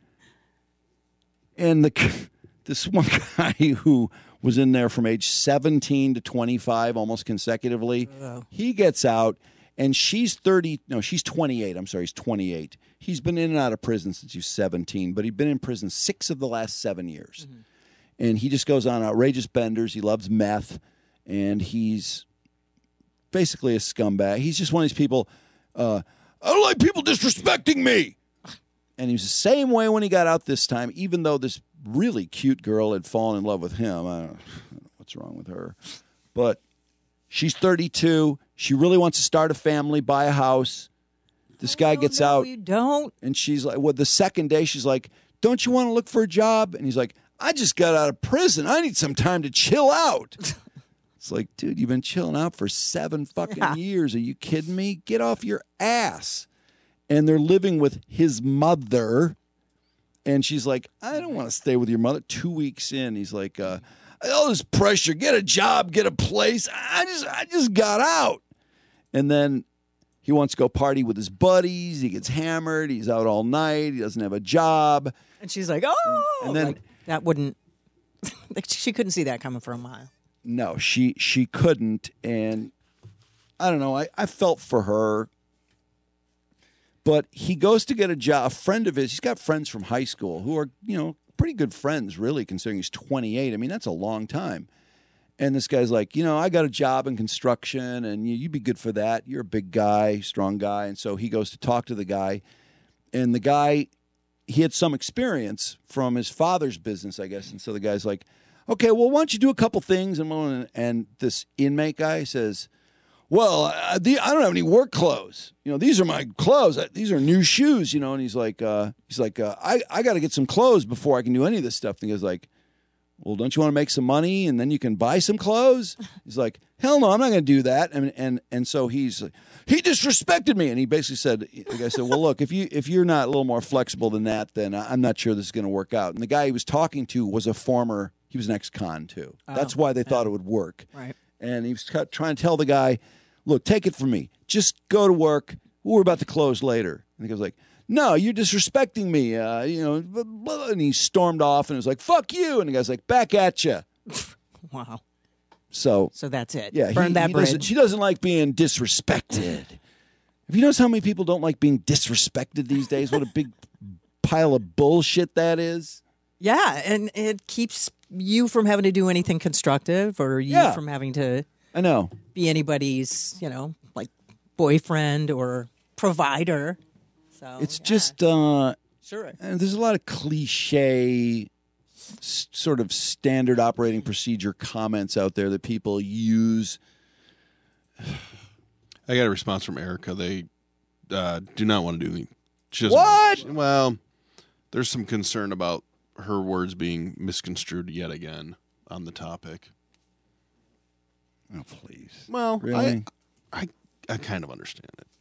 and the, this one guy who was in there from age seventeen to twenty-five, almost consecutively, Oh. he gets out. And she's thirty, no, she's twenty-eight. I'm sorry, he's twenty-eight. He's been in and out of prison since he was seventeen, but he'd been in prison six of the last seven years. Mm-hmm. And he just goes on outrageous benders. He loves meth, and he's basically a scumbag. He's just one of these people, uh, I don't like people disrespecting me. And he was the same way when he got out this time, even though this really cute girl had fallen in love with him. I don't, I don't know what's wrong with her. But she's thirty-two. She really wants to start a family, buy a house. This guy gets no, out. you don't. And she's like, well, the second day, she's like, don't you want to look for a job? And he's like, I just got out of prison. I need some time to chill out. It's like, dude, you've been chilling out for seven fucking Yeah. years. Are you kidding me? Get off your ass. And they're living with his mother. And she's like, I don't want to stay with your mother. Two weeks in, he's like, uh, all this pressure, get a job, get a place. I just, I just got out. And then he wants to go party with his buddies. He gets hammered. He's out all night. He doesn't have a job. And she's like, oh, And then- like, that wouldn't. She couldn't see that coming for a mile. No, she she couldn't. And I don't know. I, I felt for her. But he goes to get a job. A friend of his, he's got friends from high school who are, you know, pretty good friends, really, considering he's twenty-eight. I mean, that's a long time. And this guy's like, you know, I got a job in construction, and you, you'd be good for that. You're a big guy, strong guy. And so he goes to talk to the guy. And the guy, he had some experience from his father's business, I guess. And so the guy's like, okay, well, why don't you do a couple things? And, and this inmate guy says, well, I, the, I don't have any work clothes. You know, these are my clothes. These are new shoes, you know. And he's like, uh, he's like, uh, I, I got to get some clothes before I can do any of this stuff. And he goes like, well, don't you want to make some money and then you can buy some clothes? He's like, hell no, I'm not going to do that. And and and so he's like, he disrespected me. And he basically said, the guy said, well, look, if you if you're not a little more flexible than that, then I'm not sure this is going to work out. And the guy he was talking to was a former, he was an ex-con too. Oh, That's why they yeah. thought it would work. Right. And he was trying to tell the guy, look, take it from me. Just go to work. We're about to close later. And the guy's like, no, you're disrespecting me. Uh, you know, blah, blah. And he stormed off and was like, fuck you. And the guy's like, back at you. Wow. So, so that's it. Yeah, Burn he, that he bridge. doesn't, she doesn't like being disrespected. Have you noticed how many people don't like being disrespected these days? What a big pile of bullshit that is. Yeah, and it keeps you from having to do anything constructive, or you Yeah. from having to I know. be anybody's, you know, like boyfriend or provider. So It's just, uh, Sure. and there's a lot of cliche, s- sort of standard operating procedure comments out there that people use. I got a response from Erica. They uh, do not want to do anything. She doesn't What? want- well, there's some concern about her words being misconstrued yet again on the topic. Oh, please. Well, Really? I, I, I kind of understand it.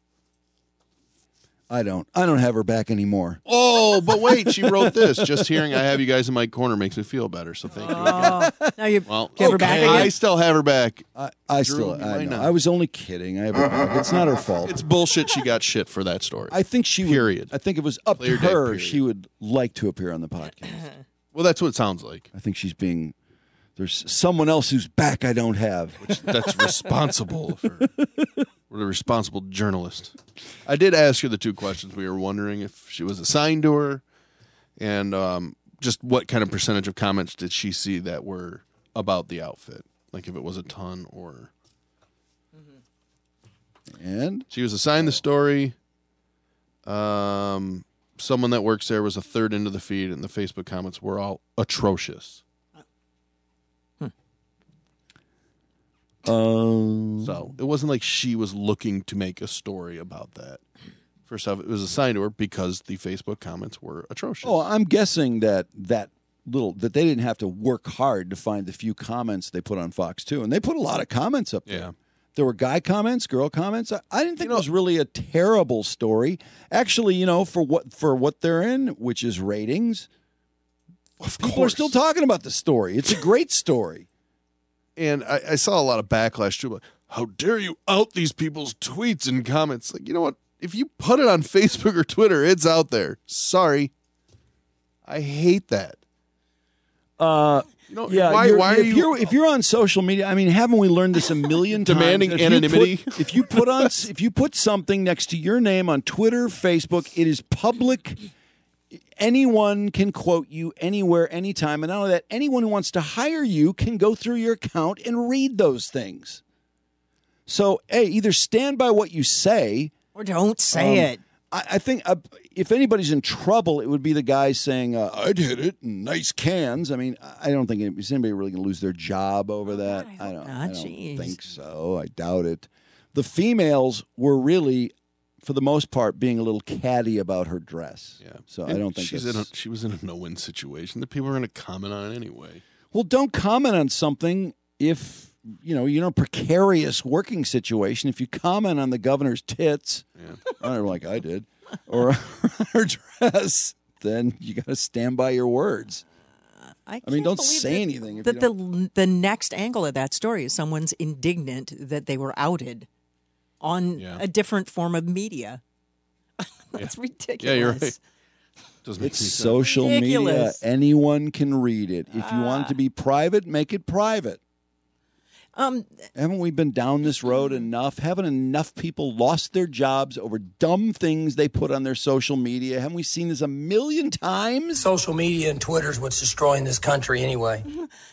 I don't. I don't have her back anymore. Oh, but wait, she wrote this. Just hearing I have you guys in my corner makes me feel better, so thank you again. Oh, now you Well, give her back okay, again? I still have her back. I, I Drew, still. you I might know. not. I was only kidding. I have her back. It's not her fault. It's bullshit she got shit for that story. I think she Period. would. I think if it was up Clear to day, her, period. she would like to appear on the podcast. Well, that's what it sounds like. I think she's being. There's someone else whose back I don't have. Which that's responsible for. We're a responsible journalist. I did ask her the two questions. We were wondering if she was assigned to her, and um, just what kind of percentage of comments did she see that were about the outfit, like if it was a ton or. And she was assigned the story. Um, someone that works there was a third into the feed, and the Facebook comments were all atrocious. Um, So it wasn't like she was looking to make a story about that. First off, it was assigned to her because the Facebook comments were atrocious. Oh, I'm guessing that that little that they didn't have to work hard to find the few comments they put on Fox two, and they put a lot of comments up there. Yeah. There were guy comments, girl comments. I, I didn't think it was really a terrible story. Actually, you know, for what for what they're in, which is ratings, Of people course. are still talking about the story. It's a great story. And I, I saw a lot of backlash too. Like, how dare you out these people's tweets and comments? Like, you know what? If you put it on Facebook or Twitter, it's out there. Sorry. I hate that. Uh, You know, yeah, why- you're- why are if you- you're if you're on social media? I mean, haven't we learned this a million times? Demanding If you anonymity? put- If you put on if you put something next to your name on Twitter, Facebook, it is public. Anyone can quote you anywhere, anytime, and not only that, anyone who wants to hire you can go through your account and read those things. So, hey, either stand by what you say Or don't say um, it. I, I think uh, if anybody's in trouble, it would be the guy saying, uh, I did it, and nice cans. I mean, I don't think is anybody really going to lose their job over that. I, don't, I don't jeez. think so. I doubt it. The females were really, for the most part, being a little catty about her dress. Yeah. So I And don't think she's in that's- a, she was in a no-win situation that people are going to comment on anyway. Well, don't comment on something if, you know, you're in a precarious working situation. If you comment on the governor's tits, or like I did, or her dress, then you got to stand by your words. I, I mean, can't don't believe say that- anything if That you the the next angle of that story is someone's indignant that they were outed on Yeah. a different form of media. That's ridiculous. Yeah, you're right. Doesn't make It's any sense. social media. Ridiculous. Anyone can read it. If you want it to be private, make it private. Um, Haven't we been down this road enough? Haven't enough people lost their jobs over dumb things they put on their social media? Haven't we seen this a million times? Social media and Twitter is what's destroying this country anyway.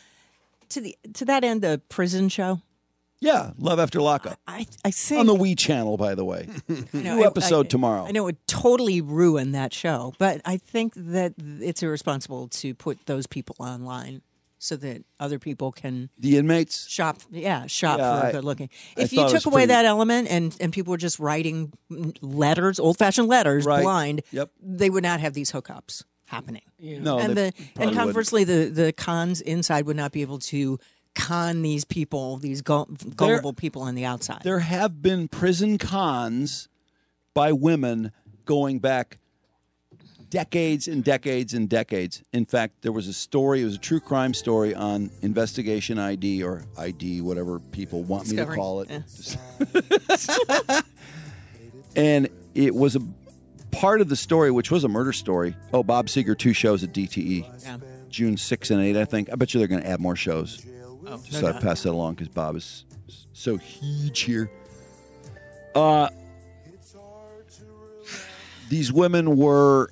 to the to that end, the prison show. Yeah, Love After Lockup. I I think On the Wii channel, by the way. You know, New I- episode I- tomorrow. I know it would totally ruin that show, but I think that it's irresponsible to put those people online so that other people can The inmates? shop. Yeah, shop Yeah, for I- good looking. I If you thought it took was away pretty- that element and and people were just writing letters, old fashioned letters, Right. blind, Yep. they would not have these hookups happening. No, and they the probably and wouldn't. conversely, the the cons inside would not be able to con these people, these gull- gullible people on the outside. There have been prison cons by women going back decades and decades and decades. In fact, there was a story, it was a true crime story on Investigation I D or I D, whatever people want Discovery. me to call it. Yeah. And it was a part of the story, which was a murder story. Oh, Bob Seger, two shows at D T E. Yeah. June sixth and eighth, I think. I bet you they're going to add more shows. Oh, Just no so I doubt. pass that along because Bob is so huge here. Uh, these women were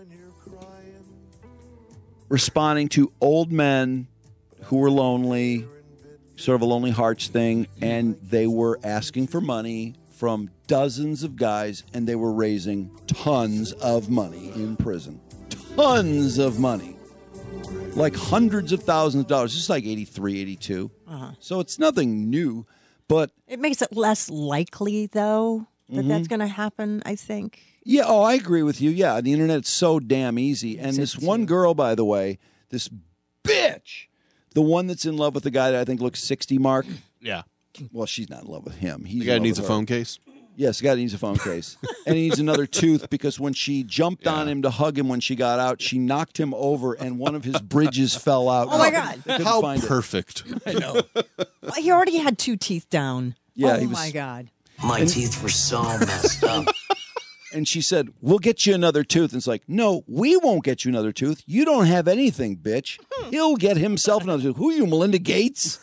responding to old men who were lonely, sort of a lonely hearts thing, and they were asking for money from dozens of guys, and they were raising tons of money in prison. Tons of money. Like hundreds of thousands of dollars. Just like eighty-three, eighty-two. Uh-huh. So it's nothing new, but... It makes it less likely, though, that Mhm. that's going to happen, I think. Yeah, oh, I agree with you. Yeah, the internet's so damn easy. And this one girl, by the way, this bitch, the one that's in love with the guy that I think looks sixty, Mark. Yeah. Well, she's not in love with him. He's The in guy love needs a with her. phone case? Yes, the guy needs a phone case. And he needs another tooth because when she jumped on him to hug him when she got out, she knocked him over and one of his bridges fell out. Oh, my God. They couldn't How find it. perfect. I know. Well, he already had two teeth down. Yeah, oh, he was- my God. My And- teeth were so messed up. And she said, we'll get you another tooth. And it's like, no, we won't get you another tooth. You don't have anything, bitch. He'll get himself another tooth. Who are you, Melinda Gates?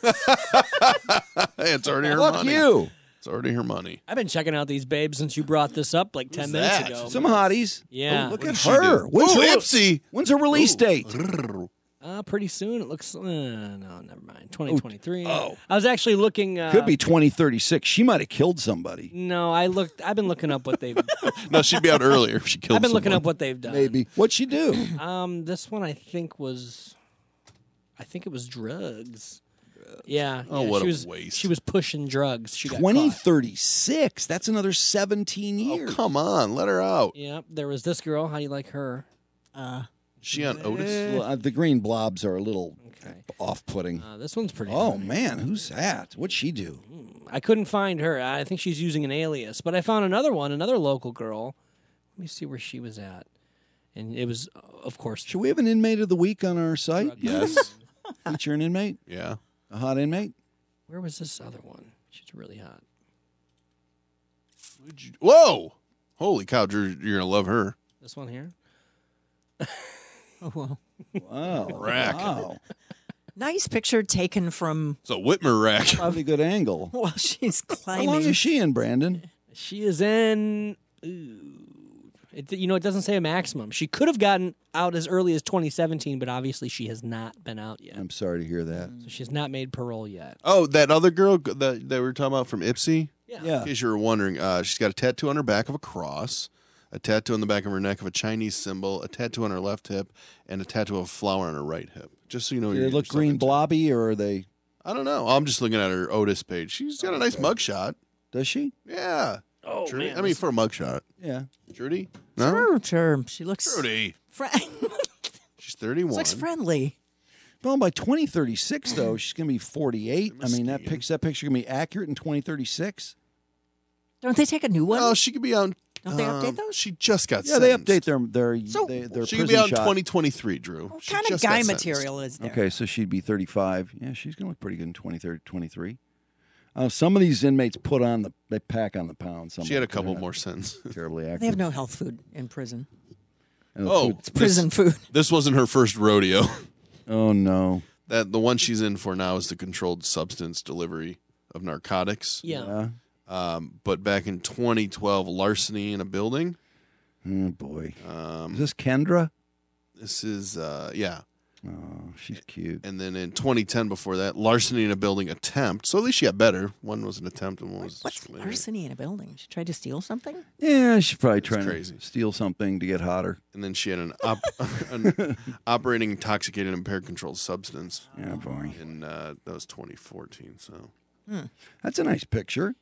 It's already her Fuck money. you. It's already her money. I've been checking out these babes since you brought this up like ten minutes that? ago. Some hotties. Yeah. Oh, look What at did she her. do? When's Ooh, her, Ipsy. When's her release date? Uh, pretty soon. It looks. Uh, no, never mind. twenty twenty-three. Oh. I was actually looking. Uh, Could be twenty thirty-six. She might have killed somebody. No, I looked. I've been looking up what they've. No, she'd be out earlier if she killed I've been looking someone. up what they've done. Maybe. What'd she do? Um, this one I think was. I think it was drugs. Yeah. Oh, yeah, what she a was, waste. She was pushing drugs. She got twenty caught. thirty-six. That's another seventeen years. Oh, come on. Let her out. Yep. There was this girl. How do you like her? Uh, She on Otis? Well, uh, the green blobs are a little Okay. off-putting. Uh, this one's pretty. Oh, good. man. Who's that? What'd she do? I couldn't find her. I think she's using an alias, but I found another one, another local girl. Let me see where she was at, and it was, uh, of course. Should we have an inmate of the week on our site? Yes. Feature an inmate? Yeah. A hot inmate? Where was this other one? She's really hot. Whoa. Holy cow, Drew, you're going to love her. This one here. oh, well. Wow. Rack. Wow. Nice picture taken from. It's a Whitmer rack. Probably good angle. Well, she's How climbing. long is she in, Brandon? She is in. Ooh, it, you know, it doesn't say a maximum. She could have gotten out as early as twenty seventeen, but obviously she has not been out yet. I'm sorry to hear that. So she's not made parole yet. Oh, that other girl that, that we were talking about from Ipsy? Yeah. In case you were wondering, uh, she's got a tattoo on her back of a cross, a tattoo on the back of her neck of a Chinese symbol, a tattoo on her left hip, and a tattoo of a flower on her right hip. Just so you know. Do you're they look yourself green into. blobby, or are they? I don't know. I'm just looking at her Otis page. She's got a nice mugshot. Does she? Yeah. Oh, Trudy? man, I mean, this- for a mugshot. Yeah. Trudy? No? Sure, sure. She looks. Trudy. Fri- She's thirty-one. looks friendly. Well, by twenty thirty-six, though, she's going to be forty-eight. I mean, that Mesquite. picture, that picture going to be accurate in twenty thirty-six. Don't they take a new one? Oh, she could be out. Don't they um, update those? She just got Yeah, they sentenced. update their their So- they, their She prison could be out in shot. twenty twenty-three, Drew. What She kind of just got guy sentenced. material is there? Okay, so she'd be thirty-five. Yeah, she's going to look pretty good in twenty twenty-three. Uh, some of these inmates put on the they pack on the pound. Some She had a of them, 'cause couple they're more not cents. Terribly active. They have no health food in prison. And the Oh, food- It's prison food. This wasn't her first rodeo. oh no. That the one she's in for now is the controlled substance delivery of narcotics. Yeah. Yeah. Um, but back in twenty twelve, larceny in a building. Oh boy. Um, Is this Kendra? this is uh, yeah. Oh, she's cute. And then in twenty ten, before that, larceny in a building attempt. So at least she got better. One was an attempt, and one was What's just- larceny in a building? She tried to steal something? Yeah, she's probably trying crazy. to steal something to get hotter. And then she had an, op- an operating intoxicated impaired controlled substance. Yeah, boy. And uh, that was twenty fourteen. So That's a nice picture.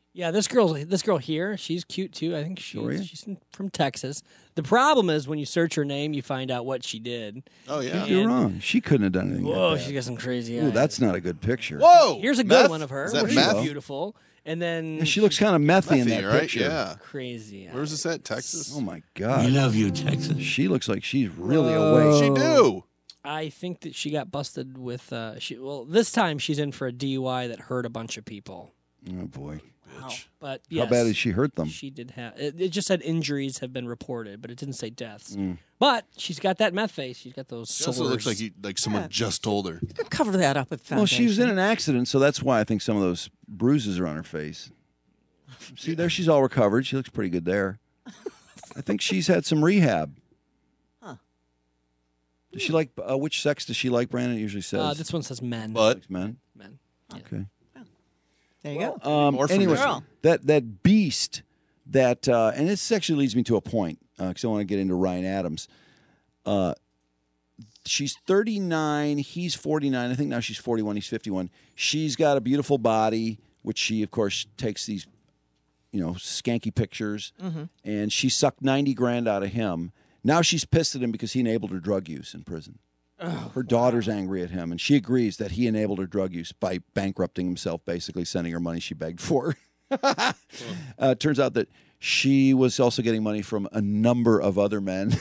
Yeah, this girl, this girl here, she's cute too. I think she's Victoria? she's in- from Texas. The problem is when you search her name, you find out what she did. Oh yeah, You're wrong. She couldn't have done anything. that Whoa, bad. she got some crazy Ooh, eyes. that's not a good picture. Whoa! Here's a good Meth? one of her. Is that where meth? she's beautiful, and then Yeah, she looks kind of methy in Methy, that right? picture. Yeah. crazy. Eyes. Where's this at? Texas? Oh my god. We love you, Texas. She looks like she's really Whoa. awake. She do. I think that she got busted with. Uh, she well, this time she's in for a D U I that hurt a bunch of people. Oh boy. But yes, How bad did she hurt them? She did have. It, it just said injuries have been reported, but it didn't say deaths. Mm. But she's got that meth face. She's got those She sores. also looks like you, like someone just told her. You could cover that up with foundation. Well, she was in an accident, so that's why I think some of those bruises are on her face. See, there she's all recovered. She looks pretty good there. I think she's had some rehab. Huh. Does she like, uh, which sex does she like, Brandon? It usually says. Uh, this one says men. But Likes men. Men. Okay. There you go. Um, More from anyway, Girl. that that beast that uh, and this actually leads me to a point because I want to get into Ryan Adams. Uh, she's thirty-nine. He's forty-nine. I think now she's forty-one. He's fifty-one. She's got a beautiful body, which she of course takes these, you know, skanky pictures, Mm-hmm. and she sucked ninety grand out of him. Now she's pissed at him because he enabled her drug use in prison. Oh, Her daughter's angry at him, and she agrees that he enabled her drug use by bankrupting himself, basically sending her money she begged for. uh, it turns out that she was also getting money from a number of other men.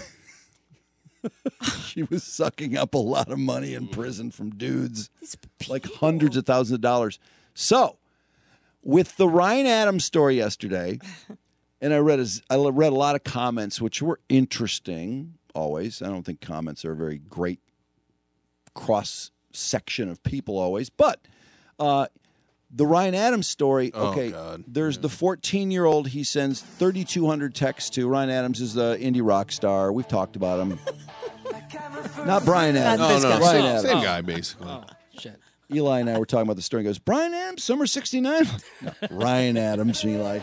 She was sucking up a lot of money in prison from dudes, like hundreds of thousands of dollars. So, with the Ryan Adams story yesterday, and I read a, I read a lot of comments, which were interesting. Always, I don't think comments are a very great cross section of people always, but uh, the Ryan Adams story. Oh, Okay, God. there's the fourteen year old. He sends thirty-two hundred texts to. Ryan Adams is the indie rock star. We've talked about him. Not Brian Adams. No, no, Ryan same, Adams. same guy basically. Oh shit. Eli and I were talking about the story. He goes, Brian Adams, Summer sixty-nine? No, Ryan Adams, Eli.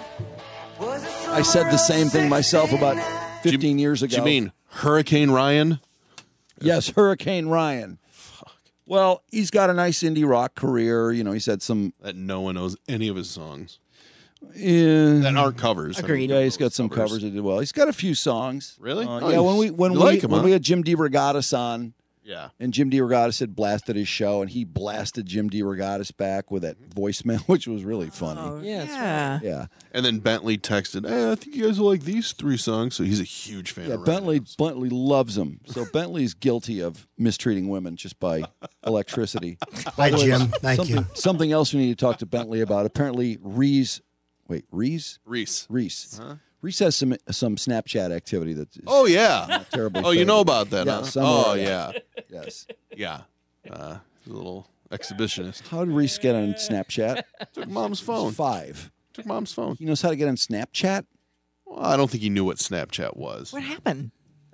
I said the same thing myself about fifteen years ago. Do you mean Hurricane Ryan? Yes, Hurricane Ryan. Well, he's got a nice indie rock career. You know, he's had some. That no one knows any of his songs. Uh, That aren't covers. Agreed. Yeah, he's got some covers that did well. He's got a few songs. Really? Uh, Oh, yeah, when we you- when you we like him, when huh? we had Jim DeRogatis on, Yeah. and Jim DeRogatis had blasted his show, and he blasted Jim DeRogatis back with that voicemail, which was really funny. Oh, Yeah, it's yeah. Yeah, And then Bentley texted, "Hey, I think you guys will like these three songs." So he's a huge fan. yeah. of Ryan Bentley Adams. Bentley loves him. So Bentley's guilty of mistreating women just by electricity. Hi, By the way, Jim. Thank something, you. Something else we need to talk to Bentley about. Apparently, Reese. Wait, Reese. Reese. Reese. Huh? Reese has some some Snapchat activity that is Oh yeah. terribly. Oh, you know favored. about that? Yes, huh? I'm Oh aware of yeah. that. Yes. Yeah. Uh, he's a little exhibitionist. How did Reese get on Snapchat? Took mom's phone. Five. Took mom's phone. He knows how to get on Snapchat. Well, I don't think he knew what Snapchat was. What happened?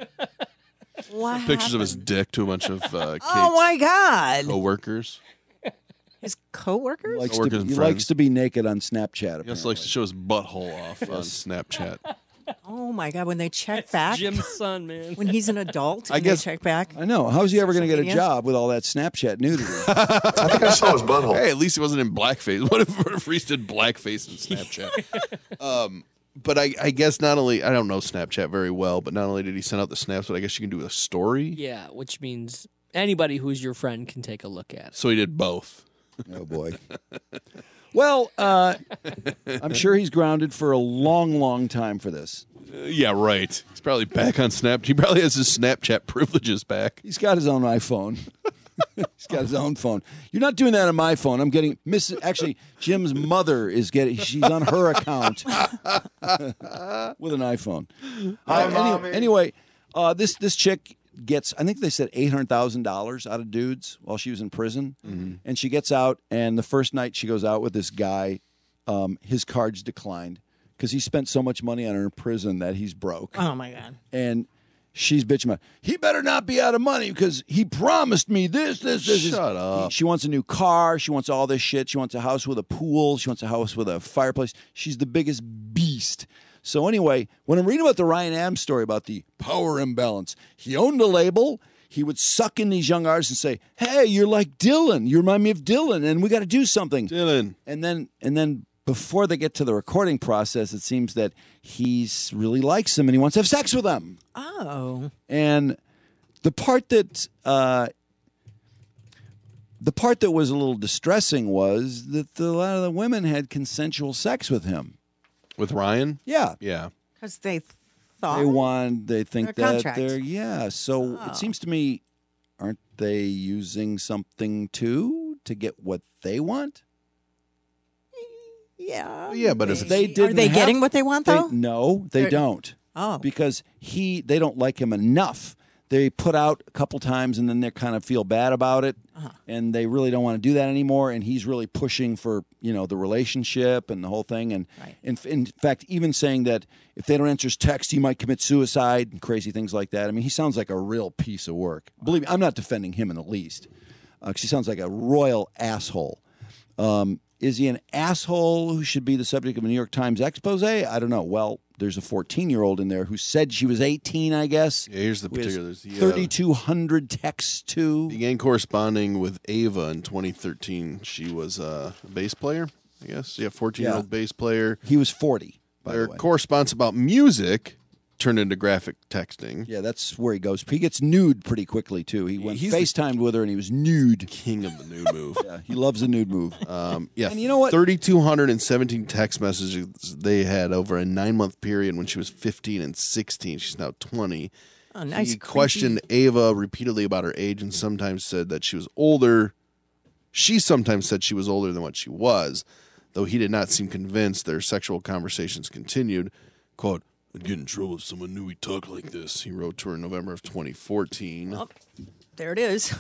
What Pictures of his happened? dick to a bunch of uh, Kate's Oh my God! co-workers. His coworkers? He likes, Coworkers to, and he friends. likes to be naked on Snapchat. He also likes to show his butthole off on Yes. Snapchat. Oh my God! When they check back, Jim's son, man. when he's an adult, I and guess- they check back. I know. How's he ever going to Social get a media? job with all that Snapchat nudity? I think I saw his butthole. Hey, at least he wasn't in blackface. What if, what if Reese did blackface in Snapchat? um, but I, I guess not only, I don't know Snapchat very well, but not only did he send out the snaps, but I guess you can do a story. Yeah, which means anybody who's your friend can take a look at it. So he did both. Oh boy. Well, uh, I'm sure he's grounded for a long, long time for this. Uh, yeah, right. He's probably back on Snap. He probably has his Snapchat privileges back. He's got his own iPhone. He's got his own phone. You're not doing that on my phone. I'm getting Miss. Actually, Jim's mother is getting. She's on her account with an iPhone. Hi, Uh, any- Mommy. anyway, uh, this this chick gets. I think they said eight hundred thousand dollars out of dudes while she was in prison, and she gets out. And the first night she goes out with this guy, um, his cards declined because he spent so much money on her in prison that he's broke. Oh my God! And she's bitching about, he better not be out of money because he promised me this, this, this. this." Shut up. He- she wants a new car. She wants all this shit. She wants a house with a pool. She wants a house with a fireplace. She's the biggest beast. So anyway, when I'm reading about the Ryan Adams story about the power imbalance, he owned a label. He would suck in these young artists and say, hey, you're like Dylan. You remind me of Dylan, and we got to do something. Dylan. And then, and then before they get to the recording process, it seems that he's really likes them and he wants to have sex with them. Oh. And the part that uh, the part that was a little distressing was that the, a lot of the women had consensual sex with him. With Ryan? Yeah. Yeah. Because they thought They want, they think Their that contract. they're, yeah. So Oh. it seems to me, aren't they using something too to get what they want? Yeah. Yeah, but If if they Are didn't they have- getting what they want, they- though? no, they They're- don't. Oh. Because he, they don't like him enough. They put out a couple times and then they kind of feel bad about it, Uh-huh. and they really don't want to do that anymore. And he's really pushing for, you know, the relationship and the whole thing. And Right. in, in fact, even saying that if they don't answer his text, he might commit suicide and crazy things like that. I mean, he sounds like a real piece of work. Believe me, I'm not defending him in the least. Uh, 'cause he sounds like a royal asshole. Um, is he an asshole who should be the subject of a New York Times expose? I don't know. Well, there's a fourteen-year-old in there who said she was eighteen, I guess. Yeah, here's the who has particulars. He, uh, thirty-two hundred texts to. began corresponding with Ava in twenty thirteen. She was uh, a bass player, I guess. Yeah, fourteen-year-old Yeah. bass player. He was forty, by Their the way. correspondence about music turned into graphic texting. Yeah, that's where he goes. He gets nude pretty quickly, too. He went He's the- FaceTimed with her, and he was nude. King of the nude move. Yeah, he loves a nude move. Um, yeah, And you know what? three thousand two hundred seventeen text messages they had over a nine-month period when she was fifteen and sixteen. She's now twenty. Oh, nice. He creepy- questioned Ava repeatedly about her age and sometimes said that she was older. She sometimes said she was older than what she was, though he did not seem convinced. Their sexual conversations continued. Quote, I'd get in trouble if someone knew we talked like this, he wrote to her in November of twenty fourteen. Oh, there it is.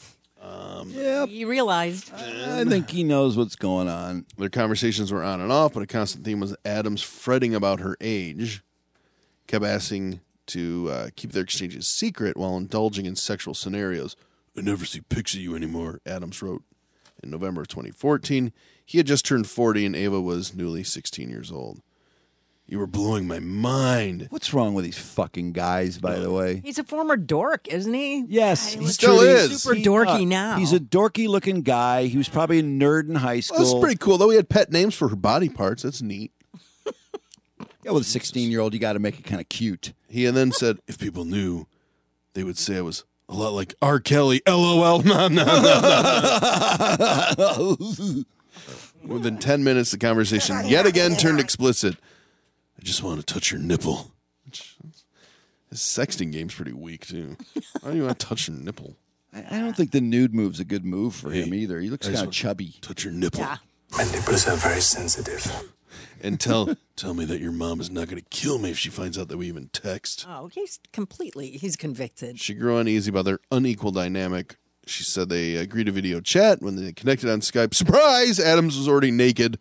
Um, Yep. You realized. I think he knows what's going on. Their conversations were on and off, but a constant theme was Adams fretting about her age, kept asking to uh, keep their exchanges secret while indulging in sexual scenarios. I never see pics of you anymore, Adams wrote in November of twenty fourteen. He had just turned forty and Ava was newly sixteen years old. You were blowing my mind. What's wrong with these fucking guys, by the way? He's a former dork, isn't he? Yes, God, he looks still is. Super He- dorky uh, now. He's a dorky-looking guy. He was probably a nerd in high school. Well, that's pretty cool, though. He had pet names for her body parts. That's neat. Yeah, with a sixteen-year-old, you got to make it kind of cute. He and then said, if people knew, they would say I was a lot like R. Kelly. LOL. No, no, no, no. Within ten minutes, the conversation yet again turned explicit. I just want to touch your nipple. His sexting game's pretty weak, too. Why do you want to touch your nipple? I I don't think the nude move's a good move for him either. He looks I just kind of want chubby. Touch your nipple. Yeah. My nipples are very sensitive. And tell tell me that your mom is not going to kill me if she finds out that we even text. Oh, he's completely, he's convicted. She grew uneasy about their unequal dynamic. She said they agreed to video chat. When they connected on Skype, surprise, Adams was already naked.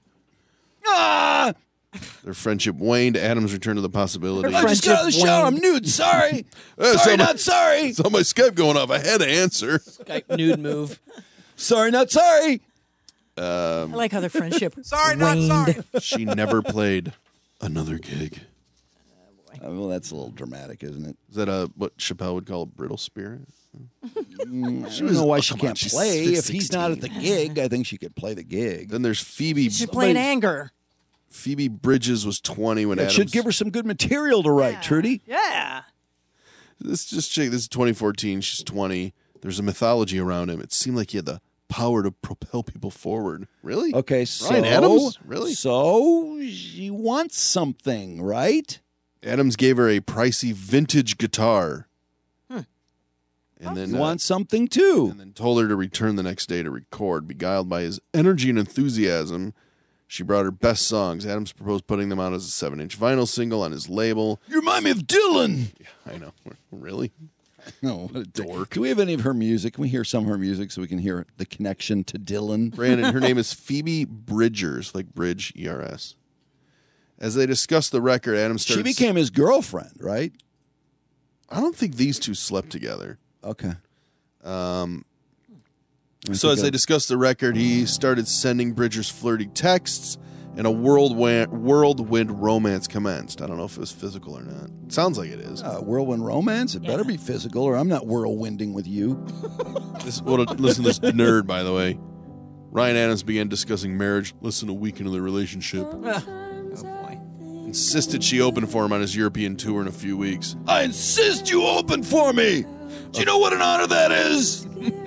Ah! Their friendship waned. Adams returned to the possibility. I just got out of the shower. I'm nude. Sorry. Uh, sorry, saw my- not sorry. Saw my Skype going off. I had to answer. Skype nude move. Sorry, not sorry. I like how their friendship Sorry, not waned. sorry. She never played another gig. Uh, well, that's a little dramatic, isn't it? Is that a what Chappelle would call a brittle spirit? Mm, I don't know why she come on, can't she's play. If he's not at the sixteen. gig, I think she could play the gig. Then there's Phoebe. She's playing anger. Phoebe Bridges was twenty when It Adams. should give her some good material to write, Trudy. Yeah. This just check. This is twenty fourteen. She's twenty. There's a mythology around him. It seemed like he had the power to propel people forward. Really? Okay, so Ryan Adams? Really? So she wants something, right? Adams gave her a pricey vintage guitar. Hmm. And then You uh, want something too. and then told her to return the next day to record. Beguiled by his energy and enthusiasm, she brought her best songs. Adams proposed putting them out as a seven-inch vinyl single on his label. You remind me of Dylan. I know. Really? No, what a dork. Do we have any of her music? Can we hear some of her music so we can hear the connection to Dylan? Brandon, her name is Phoebe Bridgers, like Bridge, E R S. As they discussed the record, Adams She started... became his girlfriend, right? I don't think these two slept together. Okay. Um, I so think as they I- discussed the record, he started sending Bridgers flirty texts, and a whirlwind, whirlwind romance commenced. I don't know if it was physical or not. Sounds like it is. Uh, whirlwind romance? It better be physical, or I'm not whirlwinding with you. This, well, listen to this nerd, by the way. Ryan Adams began discussing marriage less than a week into the relationship. Oh, boy. Insisted she open for him on his European tour in a few weeks. I insist you open for me. Do you know what an honor that is?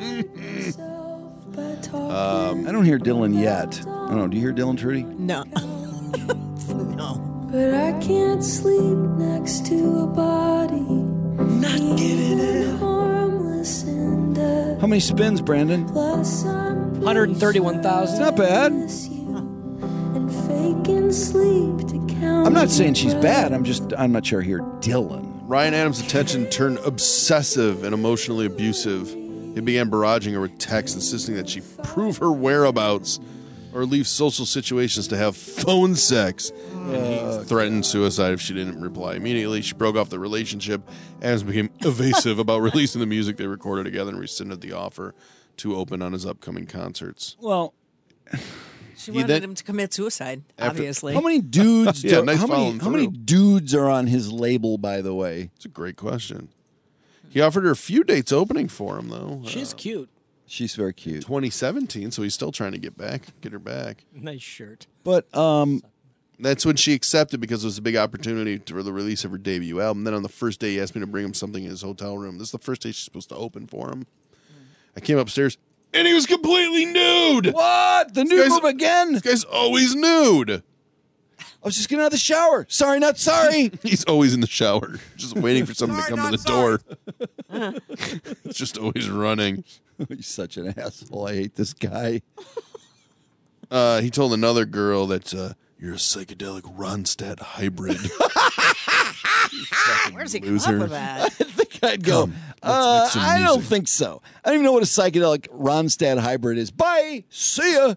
um, I don't hear Dylan yet. I don't know. Do you hear Dylan, Trudy? No. No. But I can't sleep next to a body. Not giving it harmless and dead. How many spins, Brandon? Plus I'm one hundred thirty-one thousand. Not bad. and faking sleep to count. I'm not saying she's bad. I'm just, I'm not sure here. Dylan. Ryan Adams' attention turned obsessive and emotionally abusive. He began barraging her with texts, insisting that she prove her whereabouts or leave social situations to have phone sex. And he threatened suicide if she didn't reply immediately. She broke off the relationship. Adams became evasive about releasing the music they recorded together and rescinded the offer to open on his upcoming concerts. Well, She You wanted then- him to commit suicide, After- obviously. how many dudes? Yeah, do, nice how many? following How many through. dudes are on his label? By the way, It's a great question. He offered her a few dates opening for him, though. She's Uh, cute. she's very cute. twenty seventeen, so he's still trying to get back, get her back. Nice shirt. But um, That's when she accepted because it was a big opportunity for the release of her debut album. Then on the first day, he asked me to bring him something in his hotel room. This is the first day she's supposed to open for him. I came upstairs, and he was completely nude. what? The nude move again? This guy's always nude. I was just getting out of the shower. Sorry, not sorry. He's always in the shower, just waiting for someone to come to the door. It's just always running. He's such an asshole. I hate this guy. Uh, he told another girl that uh, you're a psychedelic Ronstadt hybrid. Where's he loser. come up with that? I think I'd go. Come, let's Uh, make some I don't music." think so. I don't even know what a psychedelic Ronstadt hybrid is. Bye. See ya.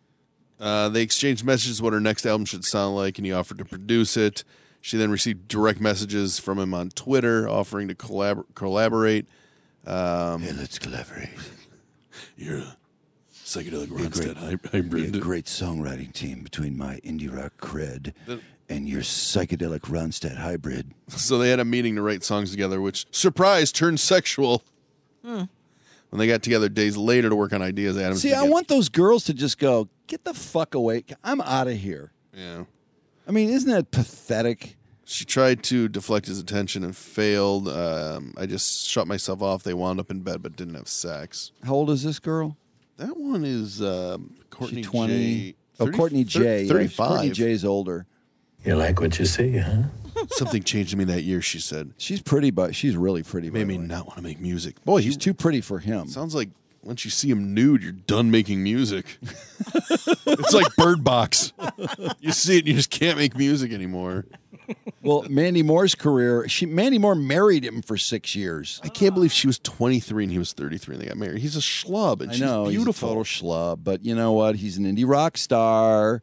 Uh, they exchanged messages what her next album should sound like, and he offered to produce it. She then received direct messages from him on Twitter offering to collabor- collaborate. Um, Hey, let's collaborate. You're a psychedelic Be a Ronstadt great- hy- Be hybrid. a great songwriting team between my indie rock cred The- and your psychedelic Ronstadt hybrid. So they had a meeting to write songs together, which, surprise, turned sexual. Hmm. When they got together days later to work on ideas, Adams See, I began- want those girls to just go, get the fuck away. I'm out of here. Yeah. I mean, isn't that pathetic? She tried to deflect his attention and failed. Um, I just shut myself off. They wound up in bed but didn't have sex. How old is this girl? That one is um, Courtney She twenty. J. Oh, thirty Courtney J. Yeah, thirty-five. Courtney J's older. You like what you see, huh? Something changed in me that year, she said. She's pretty, but she's really pretty. by Made the me way. not want to make music. Boy, She's he's too pretty for him. sounds like once you see him nude, you're done making music. It's like Bird Box. You see it and you just can't make music anymore. Well, Mandy Moore's career, she Mandy Moore married him for six years. I can't believe she was twenty-three and he was thirty-three and they got married. He's a schlub and I she's know, beautiful. he's a total schlub, but you know what? He's an indie rock star,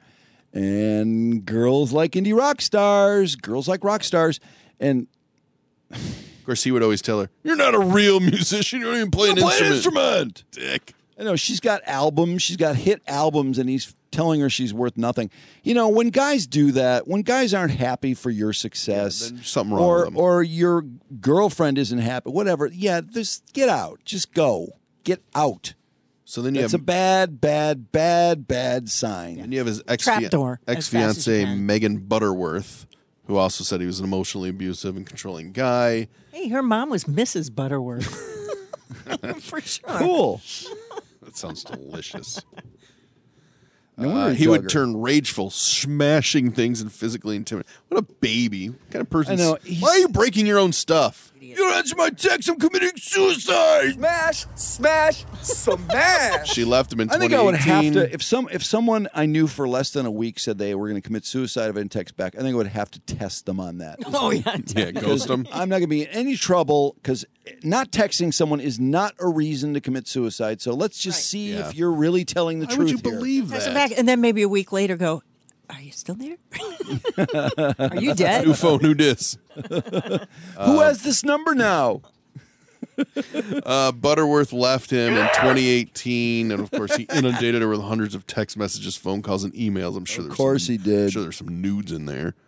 and girls like indie rock stars. Girls like rock stars, and Of course, he would always tell her, "You're not a real musician. You don't even play an Play an instrument." instrument. Dick. I know she's got albums, she's got hit albums, and he's telling her she's worth nothing. You know, when guys do that, when guys aren't happy for your success, then something wrong or with them. or your girlfriend isn't happy, whatever. Yeah, just get out. Just go. Get out. So then you That's have a bad, bad, bad, bad sign. and you have his ex Trapdoor, as ex fast as you fiancee can. Megan Butterworth, who also said he was an emotionally abusive and controlling guy. Hey, her mom was Missus Butterworth. For sure. Cool. That sounds delicious. No Uh, wonder he would dug her. turn rageful, smashing things and physically intimidating. What a baby. What kind of person? I know, Why are you breaking your own stuff? You don't answer my text. I'm committing suicide. Smash, smash, smash. She left him in I think twenty eighteen. I would have to if some if someone I knew for less than a week said they were going to commit suicide if I didn't text back. I think I would have to test them on that. Oh, yeah. Yeah, ghost him. I'm not going to be in any trouble because not texting someone is not a reason to commit suicide. So let's just see Yeah. if you're really telling the Why truth. would you here. believe Text her that? back, and then maybe a week later go, are you still there? Are you dead? New phone, new dis. Who has this number now? Uh, Butterworth left him in twenty eighteen, and of course, he inundated her with hundreds of text messages, phone calls, and emails. I'm sure. Of there's course some, he did. I'm sure there's some nudes in there.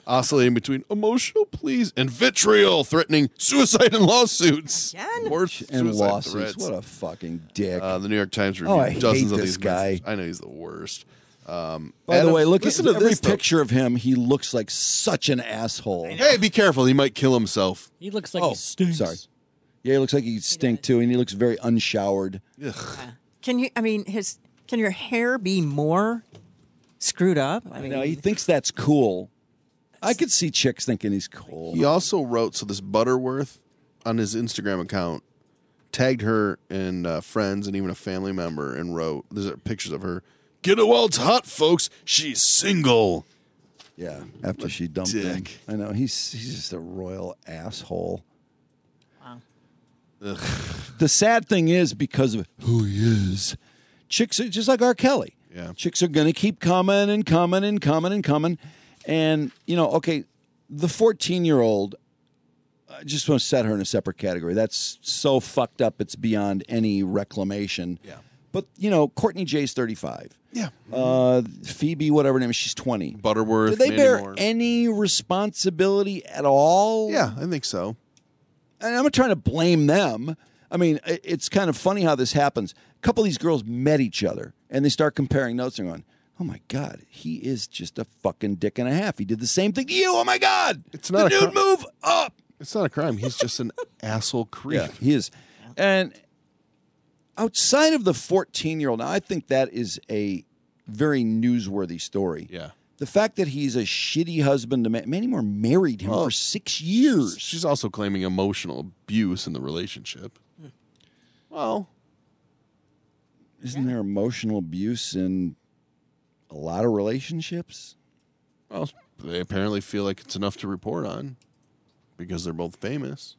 Oscillating between emotional pleas and vitriol, threatening suicide and lawsuits. Again? More And suicide lawsuits. threats. What a fucking dick. Uh, the New York Times reviewed Oh, I dozens hate of this these guy. messages. I know he's the worst. Um, By Adam, the way, look at listen to every this, though. picture of him. He looks like such an asshole. Hey, be careful. He might kill himself. He looks like Oh, he stinks. sorry. Yeah, he looks like he stink too, and he looks very unshowered. Can you? I mean, his. Can your hair be more screwed up? I mean, No, he thinks that's cool. I could see chicks thinking he's cool. He also wrote, so this Butterworth on his Instagram account tagged her and uh, friends and even a family member and wrote, there's uh, pictures of her. Get it while it's hot, folks. She's single. Yeah, after she dumped dick. him. I know, he's he's just a royal asshole. Wow. Ugh. The sad thing is, because of who he is, chicks are just like R. Kelly. Yeah. Chicks are going to keep coming and coming and coming and coming. And, you know, okay, the fourteen-year-old, I just want to set her in a separate category. That's so fucked up, it's beyond any reclamation. Yeah. But, you know, Courtney J's thirty-five. Yeah. Uh, Phoebe, whatever her name is, she's twenty. Butterworth. Do they Mandy bear Moore. any responsibility at all? Yeah, I think so. And I'm not trying to blame them. I mean, i- it's kind of funny how this happens. A couple of these girls met each other, and they start comparing notes and going, oh, my God, he is just a fucking dick and a half. He did the same thing to you. Oh, my God. It's not the a dude cri- move up. It's not a crime. He's just an asshole creep. Yeah, he is. And outside of the fourteen-year-old, now I think that is a very newsworthy story. Yeah. The fact that he's a shitty husband to Ma- Mandy Moore married him Oh. for six years. She's also claiming emotional abuse in the relationship. Well, Isn't there emotional abuse in a lot of relationships? well, they apparently feel like it's enough to report on because they're both famous.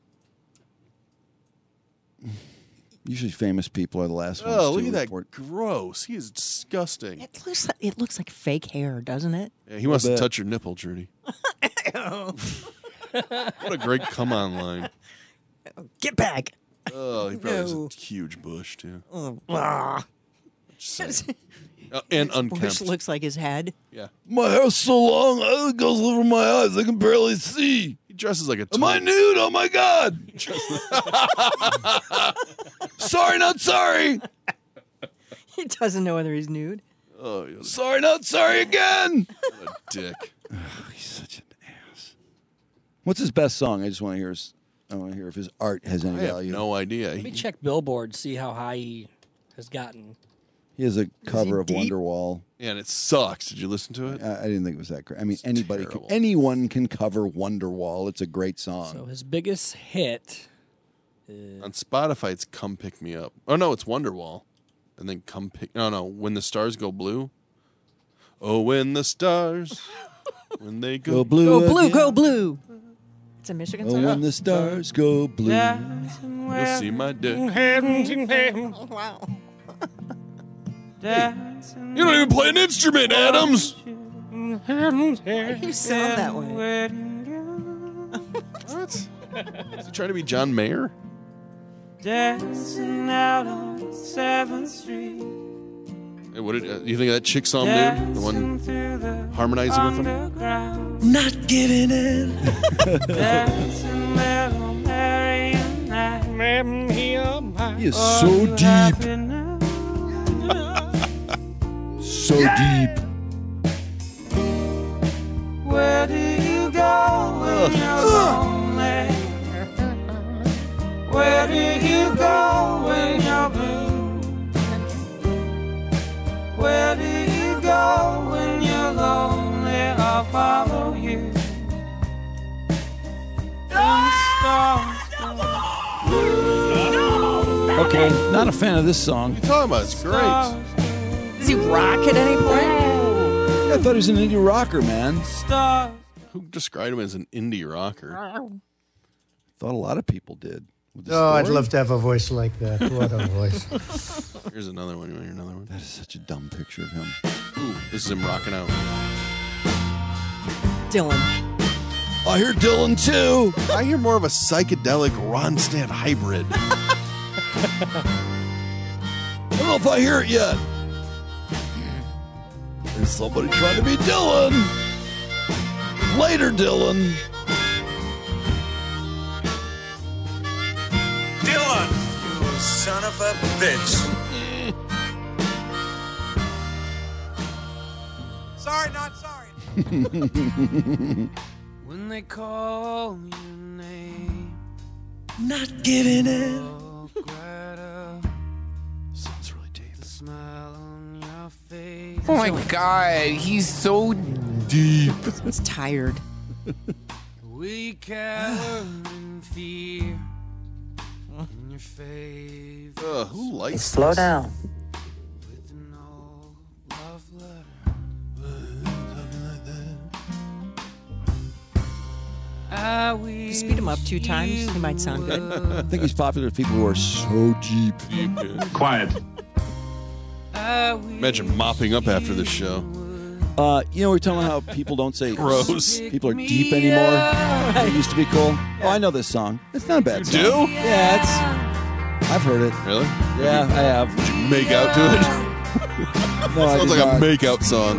Usually famous people are the last ones Oh, to look at that. report. Gross. He is disgusting. it looks like, it looks like fake hair, doesn't it? Yeah, he wants bit. to touch your nipple, Trudy. What a great come on line. Get back. Oh, he probably No. has a huge bush, too. Oh, ah. Just saying. Uh, and Bush unkempt. looks like his head. Yeah. My hair's so long, it goes over my eyes. I can barely see. He dresses like a Am I nude? Oh, my God. Sorry, not sorry. He doesn't know whether he's nude. Oh, you're Sorry, not sorry again. a dick. He's such an ass. What's his best song? I just want to hear his, I want to hear if his art has any I have value. no idea. Let me He- check Billboard, see how high he has gotten. He has a cover of deep? Wonderwall. Yeah, and it sucks. Did you listen to it? I, I didn't think it was that great. I mean, anybody, can, terrible. anyone can cover Wonderwall. It's a great song. So his biggest hit. On Spotify, it's Come Pick Me Up. Oh, no, it's Wonderwall. And then Come Pick... No, no, When the Stars Go Blue. Oh, when the stars... when they go... Go blue, Go blue, again. go blue. It's a Michigan Oh, song. when the stars go blue. You'll see my dick. Oh, wow. You don't even play an instrument, Adams! You sound that way. What? Is he trying to be John Mayer? Dancing out on seventh Street. Hey, what did, uh, you think of that chick song, dude? The one harmonizing with him? Not giving in. Dancing little Mary and I. He is so deep. So deep. Where do you go when you're lonely? Where do you go when you're blue? Where do you go when you're lonely? I'll follow you. Okay, not a fan of this song. What are you talking about? It's great. Does he rock at any point? Yeah, I thought he was an indie rocker, man. Who described him as an indie rocker? Thought a lot of people did. With the Oh, I'd story. love to have a voice like that. What a voice. Here's another one. You want to hear another one? That is such a dumb picture of him. Ooh, this is him rocking out. Dylan. I hear Dylan too. I hear more of a psychedelic Ronstadt hybrid. I don't know if I hear it yet. There's somebody trying to be Dylan. Later, Dylan. Dylan, you son of a bitch. Sorry, not sorry. When they call your name, Not giving it. Sounds really deep. Smile on your face. Oh my god, he's so deep. He's tired. We cower in fear in your face. Uh, who likes Slow this? down. With no love letter. I will If you speed him up two times, he might sound good. I think he's popular with people who are so deep. Quiet. Imagine mopping up after this show. Uh, you know, we we're talking about how people don't say Gross. people are deep anymore. It used to be cool. Oh, I know this song. It's not a bad You song. do? Yeah, it's. I've heard it. Really? Yeah, I have. Did you make out to it? No, I Sounds did like not. a make-out song.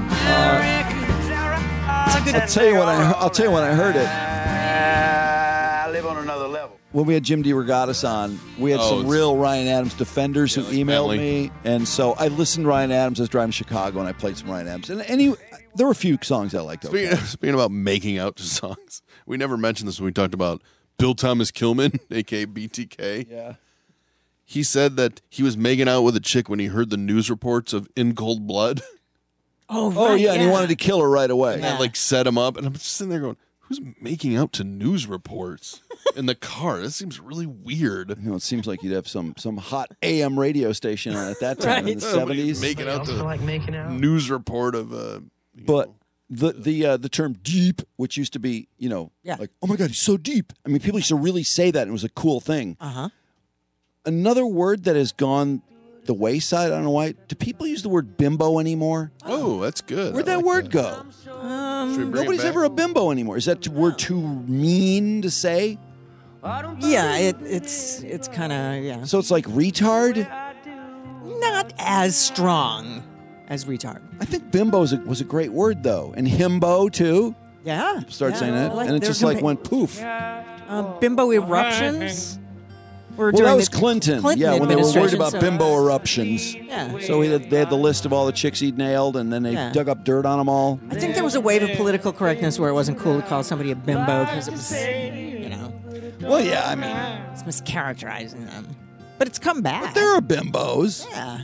I'll tell you when I. I'll tell you when I heard it. I live on another level. When we had Jim DeRogatis on, we had Oh, some it's- real Ryan Adams defenders Yeah, who like emailed Bentley. me, and so I listened to Ryan Adams. I was driving to Chicago, and I played some Ryan Adams. And any, there were a few songs I liked. Okay. Speaking, speaking about making out to songs, we never mentioned this when we talked about Bill Thomas Kilman, a k a. B T K. Yeah. He said that he was making out with a chick when he heard the news reports of In Cold Blood. Oh, Oh right, yeah, and he wanted to kill her right away. And that like set him up. And I'm just sitting there going, who's making out to news reports in the car? This seems really weird. You know, it seems like you'd have some some hot A M radio station on at that time in Right. the seventies. Making out Also the like making out. news report of uh, you But know, the the uh, the term deep, which used to be, you know, Yeah. like, oh my God, he's so deep. I mean, people used to really say that, and it was a cool thing. Uh huh. Another word that has gone the wayside, I don't know why. Do people use the word bimbo anymore? oh, that's good. Where'd I that like word that. go? Should we Um, bring it Nobody's back? ever a bimbo anymore. Is that t- word too mean to say? yeah, it, it's it's kind of yeah, So it's like retard? not as strong as retard. I think bimbo was a, was a great word, though. And himbo, too. Yeah, Start yeah. saying that. I like and it their just like compa- went poof. uh, bimbo eruptions. Were Well, during that was the Clinton. Clinton Yeah, when they were worried administration, about so- bimbo eruptions. Yeah. So he had, they had the list of all the chicks he'd nailed, and then they Yeah. dug up dirt on them all. I think there was a wave of political correctness where it wasn't cool to call somebody a bimbo because it was, you know, Well, yeah, I mean, it's mischaracterizing them. But it's come back. there are bimbos. Yeah.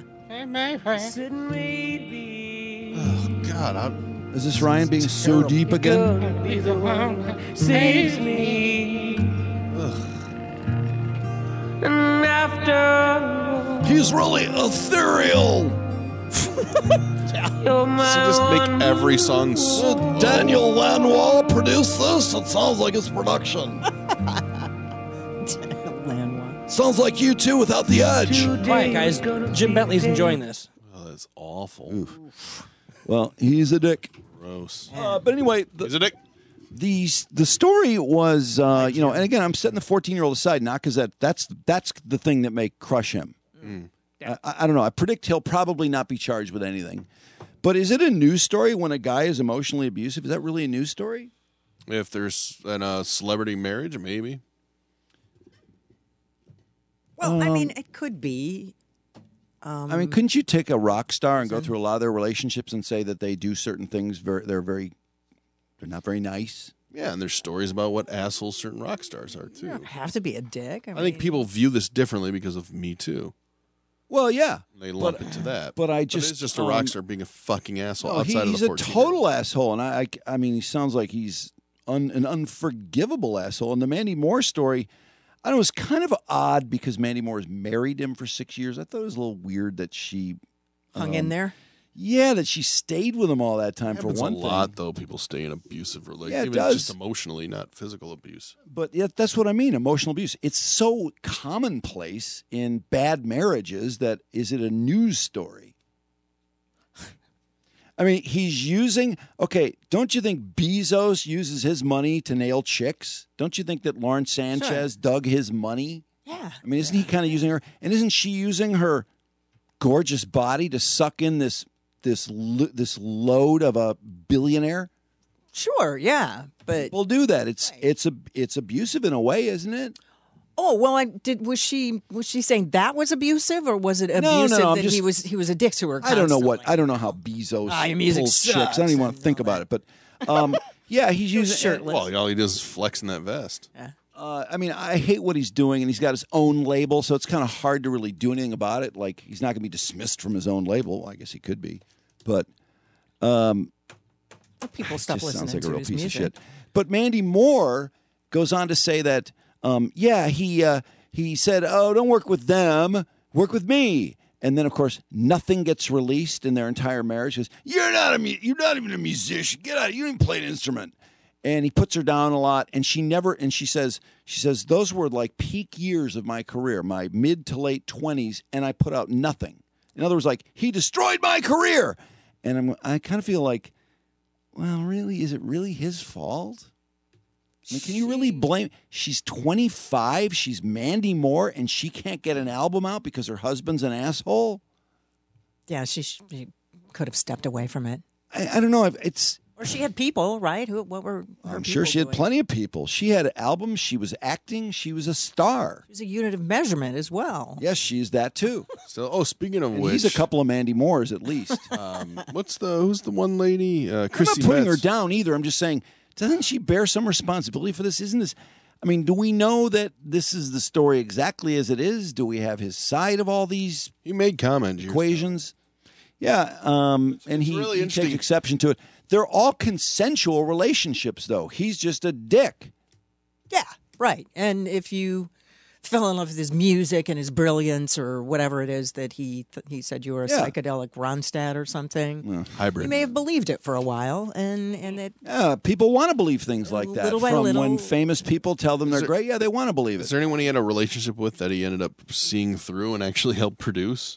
Oh, God. I, Is this Ryan being so deep again? Be the one that saves me. And after He's really ethereal. you're my so just make one every song. s- Daniel Lanois produced this. It sounds like his production. Lanois. Sounds like you two without the edge. Quiet, guys. Jim Bentley's enjoying this. Oh, that's awful. Well, he's a dick. Gross. Uh, but anyway, the, Is it Nick? the the story was, uh, you know, and again, I'm setting the fourteen year old aside, not because that that's that's the thing that may crush him. I, I don't know. I predict he'll probably not be charged with anything. But is it a news story when a guy is emotionally abusive? Is that really a news story? If there's a uh, celebrity marriage, maybe. Well, I mean, it could be. Um, I mean, couldn't you take a rock star and go through a lot of their relationships and say that they do certain things? Very, they're very, they're not very nice. Yeah, and there's stories about what assholes certain rock stars are, too. you don't have to be a dick. I, I mean, think people view this differently because of Me Too. Well, yeah, They lump But- it to that. but I it's just, just a rock um, star being a fucking asshole no, he- outside he's of the a fourteen. total asshole, and I, I, I mean, he sounds like he's un, an unforgivable asshole. And the Mandy Moore story, I don't know, it was kind of odd because Mandy Moore has married him for six years. I thought it was a little weird that she hung in um, there. Yeah, that she stayed with him all that time for Happens one a thing. lot, though. People stay in abusive relationships, Yeah, it even does. just emotionally, not physical abuse. But yeah, that's what I mean. Emotional abuse. It's so commonplace in bad marriages that is it a news story? I mean, he's using. Okay, don't you think Bezos uses his money to nail chicks? Don't you think that Lauren Sanchez dug his money? Yeah. I mean, isn't he kind of using her? And isn't she using her gorgeous body to suck in this this lo- this load of a billionaire? Sure, yeah, but people do that. It's it's a it's abusive in a way, isn't it? Oh well, I did. Was she was she saying that was abusive, or was it No, no, abusive no, I'm that just- he was he was a dick to her? I don't know constantly? what I don't know how Bezos Ah, your music pulls chicks. I sucks don't even want to think about it. But um, yeah, he's He was using shirtless. Well, all he does is flex in that vest. Uh, I mean, I hate what he's doing, and he's got his own label, so it's kind of hard to really do anything about it. Like, he's not going to be dismissed from his own label. I guess he could be, but um, People stop just listening sounds like to a real his piece music. of shit. But Mandy Moore goes on to say that, um, yeah, he uh, he said, "Oh, don't work with them, work with me." And then, of course, nothing gets released in their entire marriage. He goes, "You're not a mu- you're not even a musician. Get out! You don't even play an instrument." And he puts her down a lot, and she never. And she says, she says, those were like peak years of my career, my mid to late twenties, and I put out nothing. In other words, like he destroyed my career. And I'm, I kind of feel like, well, really, is it really his fault? I mean, can you really blame? She's twenty-five. She's Mandy Moore, and she can't get an album out because her husband's an asshole. Yeah, she, sh- she could have stepped away from it. I, I don't know. if It's Or she had people, right? Who? What were? Her I'm sure people she had doing? plenty of people. She had albums. She was acting. She was a star. She was a unit of measurement as well. Yes, she's that too. So, oh, speaking of And which, he's a couple of Mandy Moores at least. um, what's the who's the one lady? Uh, I'm Chrissy not putting Metz. her down either. I'm just saying, doesn't she bear some responsibility for this? Isn't this? I mean, do we know that this is the story exactly as it is? Do we have his side of all these? He made comments. Equations. Yeah, um, and he, really he interesting. takes exception to it. They're all consensual relationships, though. He's just a dick. Yeah, right. And if you fell in love with his music and his brilliance or whatever it is that he th- he said you were a Yeah. psychedelic Ronstadt or something, hybrid. you may have believed it for a while, and and it Yeah, people want to believe things like that. Little by From little- when famous people tell them they're there- great, yeah, they want to believe it. Is there anyone he had a relationship with that he ended up seeing through and actually helped produce?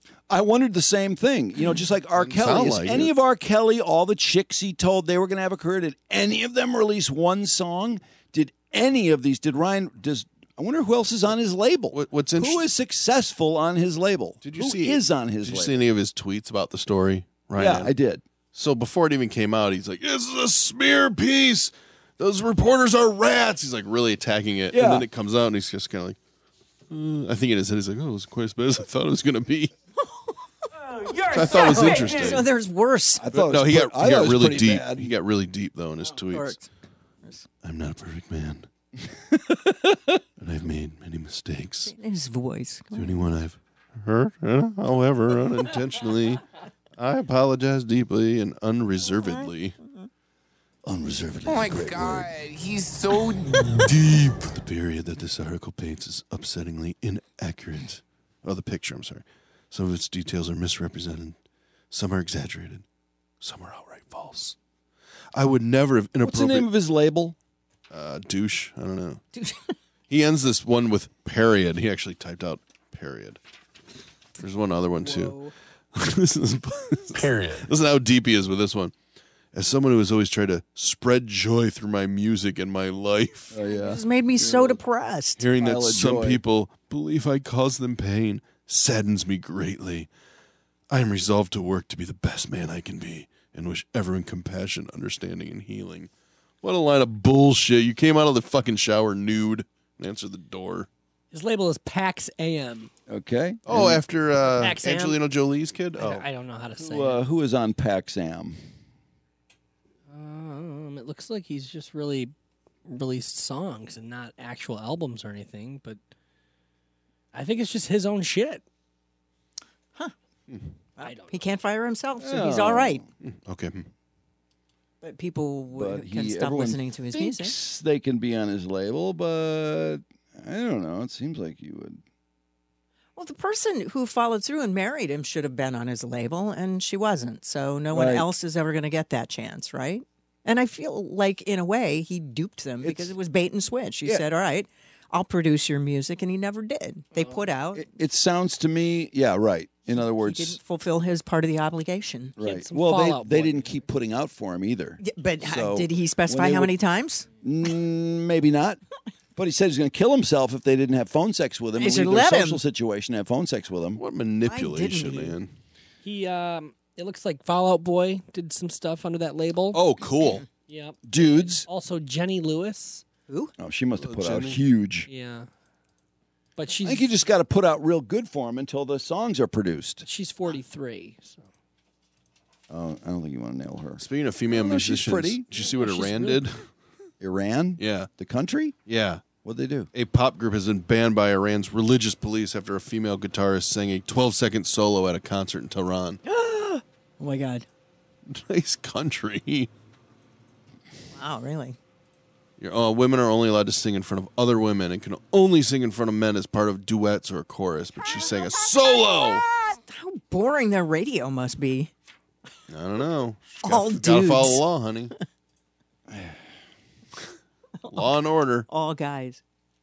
I wondered the same thing. You know, just like R. Doesn't Kelly. sound Is like any it. of R. Kelly, all the chicks he told they were going to have a career, did any of them release one song? Did any of these? Did Ryan? Does I wonder who else is on his label? What, what's Who interesting? is successful on his label? Did you Who see? is on his Did you label? see any of his tweets about the story? Ryan? Yeah, I did. So before it even came out, he's like, "This is a smear piece. Those reporters are rats." He's like really attacking it, Yeah. and then it comes out, and he's just kind of like, uh, I think in his head, he's like, "Oh, it was quite as bad as I thought it was going to be." I thought it was interesting. So there's worse. I thought it no, was he pre- got I he thought it got was really pretty deep. bad. He got really deep though in his tweets. Correct. I'm not a perfect man, and I've made many mistakes. His voice. To anyone I've hurt, uh, however, unintentionally, I apologize deeply and unreservedly. Unreservedly. Oh my is a great god, word. he's so Deep. The period that this article paints is upsettingly inaccurate. Oh, the picture, I'm sorry. Some of its details are misrepresented. Some are exaggerated. Some are outright false. I would never have What's the inappropriate... name of his label? Uh, douche. I don't know. He ends this one with period. He actually typed out period. There's one other one, too. This is Period. Listen how deep he is with this one. As someone who has always tried to spread joy through my music and my life, Oh yeah. This made me so depressed. hearing that Pile of some joy. people believe I cause them pain saddens me greatly. I am resolved to work to be the best man I can be and wish everyone compassion, understanding, and healing. What a line of bullshit. You came out of the fucking shower nude and answered the door. His label is Pax A M. Okay. Oh, And after uh, Paxam? Angelina Jolie's kid? I, Oh, don't, I don't know how to say who, uh, it. who is on Paxam? Um, it looks like he's just really released songs and not actual albums or anything, but I think it's just his own shit. I don't. He can't fire himself, so he's Oh. all right. okay. But people w- But can he, stop everyone listening to his thinks music. they can be on his label, but I don't know. It seems like you would. Well, the person who followed through and married him should have been on his label, and she wasn't. So no one Right. else is ever going to get that chance, right? And I feel like, in a way, he duped them because It's- it was bait and switch. He Yeah. said, all right, I'll produce your music, and he never did. They put out, It, it sounds to me, yeah, right. In other he words, didn't fulfill his part of the obligation. right. some Well, Fall Out they, they Boy. didn't keep putting out for him either. Yeah, but h- So, did he when specify they how would- many times? Mm, maybe not. But he said he's going to kill himself if they didn't have phone sex with him. They and should leave their let him. social situation and have phone sex with him. What manipulation, he? man. He, um, it looks like Fall Out Boy did some stuff under that label. Oh, cool. Yep. dudes. Also, Jenny Lewis. Who? Oh, she must have Oh, put out Jenny. huge. Yeah. But I she's think you just got to put out real good for them until the songs are produced. she's forty-three. So. Oh, I don't think you want to nail her. Speaking of female Oh, no, she's musicians, pretty. did you see what Oh, she's Iran really- did? Iran? Yeah. The country? Yeah. What'd they do? A pop group has been banned by Iran's religious police after a female guitarist sang a twelve-second solo at a concert in Tehran. Oh my God. Nice country. Wow, really? Your, uh, women are only allowed to sing in front of other women and can only sing in front of men as part of duets or a chorus, but she sang a solo. How boring their radio must be. I don't know. All gotta, gotta follow dudes. the law, honey. Law and order. All guys.